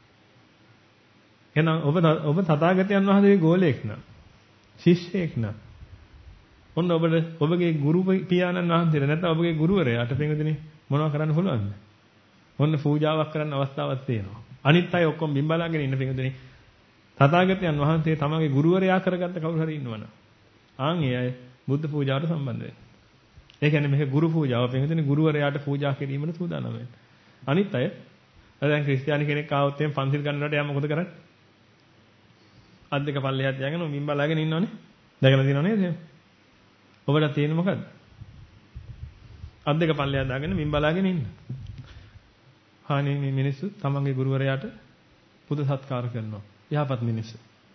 [SPEAKER 1] එහෙනම් ඔබ තථාගතයන් වහන්සේගේ ගෝලයෙක් නා. ශිෂ්‍යයෙක් නා. ඔන්න ඔබගේ ගුරු පියාණන් වහන්සේලා නැත්නම් ඔබගේ ගුරුවරයාට පින්වදිනේ මොනවද කරන්න පුළුවන්ද? ඔන්න පූජාවක් කරන්න අවස්ථාවක් තියෙනවා. අනිත් අය ඔක්කොම බිම්බලාගෙන ඉන්න පින්වදිනේ තථාගතයන් වහන්සේ තමගේ ගුරුවරයා කරගත්ත කවුරු හරි ඉන්නවනම් ආන් ඒ අය බුද්ධ පූජාවට සම්බන්ධ වෙනවා. ඒ කියන්නේ මේක ගුරු පූජාව. පින්විතනේ ගුරුවරයාට පූජා කිරීමට සූදානම් වෙන්න. අනිත් අය දැන් ක්‍රිස්තියානි කෙනෙක් ආවොත් එහෙනම් පන්සිල් ගන්නකොට එයා මොකද කරන්නේ? අත් දෙක පල්ලෙහාට තියාගෙන මින් බලාගෙන ඉන්නවනේ. දැකලා තියෙනව නේද? ඔබට තියෙන්නේ මොකද්ද? අත් දෙක පල්ලෙහාට දාගෙන මින් බලාගෙන ඉන්න. හානේ මේ මිනිස්සු තමන්ගේ ගුරුවරයාට පුද සත්කාර කරනවා. යහපත් මිනිස්සු.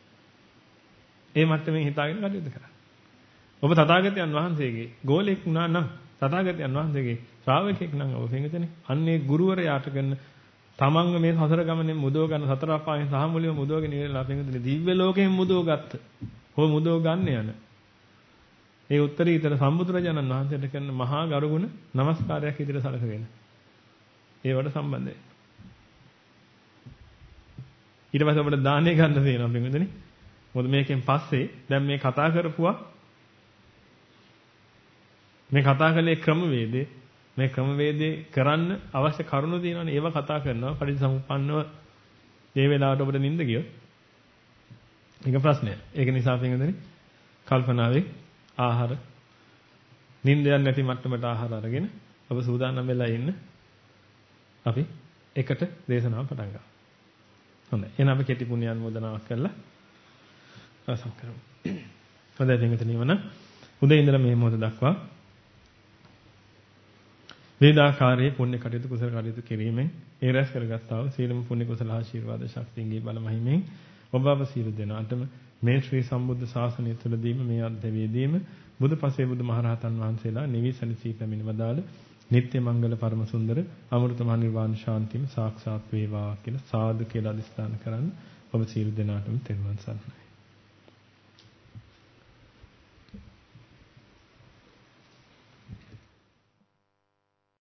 [SPEAKER 1] ඒ මට්ටමින් හිතාගෙන කටයුතු කරා. ඔබ තථාගතයන් වහන්සේගේ ගෝලෙක් වුණා නම් තථාගතයන් වහන්සේගේ ශ්‍රාවකෙක් නම් ඔබ පින්විතනේ අන්නේ ගුරුවරයාට කරන තමන්ව මේ සසර ගමනේ මුදව ගන්න සතර අපායන් සහ මුලින්ම මුදවගෙන ඉවරලා පින්විතනේ දිව්‍ය ලෝකයෙන් මුදව ගත්ත. හෝ මුදව ගන්න යන. ඒ උත්තරීතර සම්බුදුරජාණන් වහන්සේට කරන මහා ගරුගුණ නමස්කාරයක් ඉදිරියට සලකගෙන. ඒවට සම්බන්ධයි. ඊට පස්සේ අපිට දානය ගන්න තියෙනවා පින්විතනේ. මොකද මේකෙන් පස්සේ දැන් මේ කතා කරපුවා මේ කතා කළේ ක්‍රමවේදේ මේ ක්‍රමවේදේ කරන්න අවශ්‍ය කරුණු තියෙනවානේ ඒව කතා කරනවා පරිසම්පන්නව මේ වෙලාවට ඔබට නිින්ද ගියොත් ඒක ප්‍රශ්නයක්. ඒක නිසා පින්වදනි කල්පනාවේ ආහාර නිින්දයක් නැති මට්ටමට ආහාර අරගෙන ඔබ සූදානම් වෙලා ඉන්න අපි එකට දේශනාව පටන් ගමු. හොඳයි. එහෙනම් අපි කෙටි පුණ්‍ය අනුමෝදනාවක් කරලා අවසන් කරමු. හොඳයි පින්වදනි වන උදේ ඉඳලා මේ මොහොත දක්වා වේදාකාරයේ පුණ්‍ය කටයුතු කුසල කටයුතු කිරීමෙන් ඒ රැස් කරගත්තා වූ සීලම පුණ්‍ය කුසල ආශිර්වාද ශක්තියන්ගේ බල මහිමෙන් ඔබ අප සියලු දෙනාටම මේ ශ්‍රී සම්බුද්ධ ශාසනය තුළදීම මේ අධ්‍යවේදීම බුදුපසේ බුදුමහරහතන් වහන්සේලා නිවී සැනසී පැමිණ වදාළ නිත්‍ය මංගල පරම සුන්දර අමෘත මහ නිර්වාණ ශාන්තියම සාක්ෂාත් වේවා කියලා සාදු කියලා අදිස්ථාන කරන් ඔබ සියලු දෙනාටම තෙරුවන් සරණයි.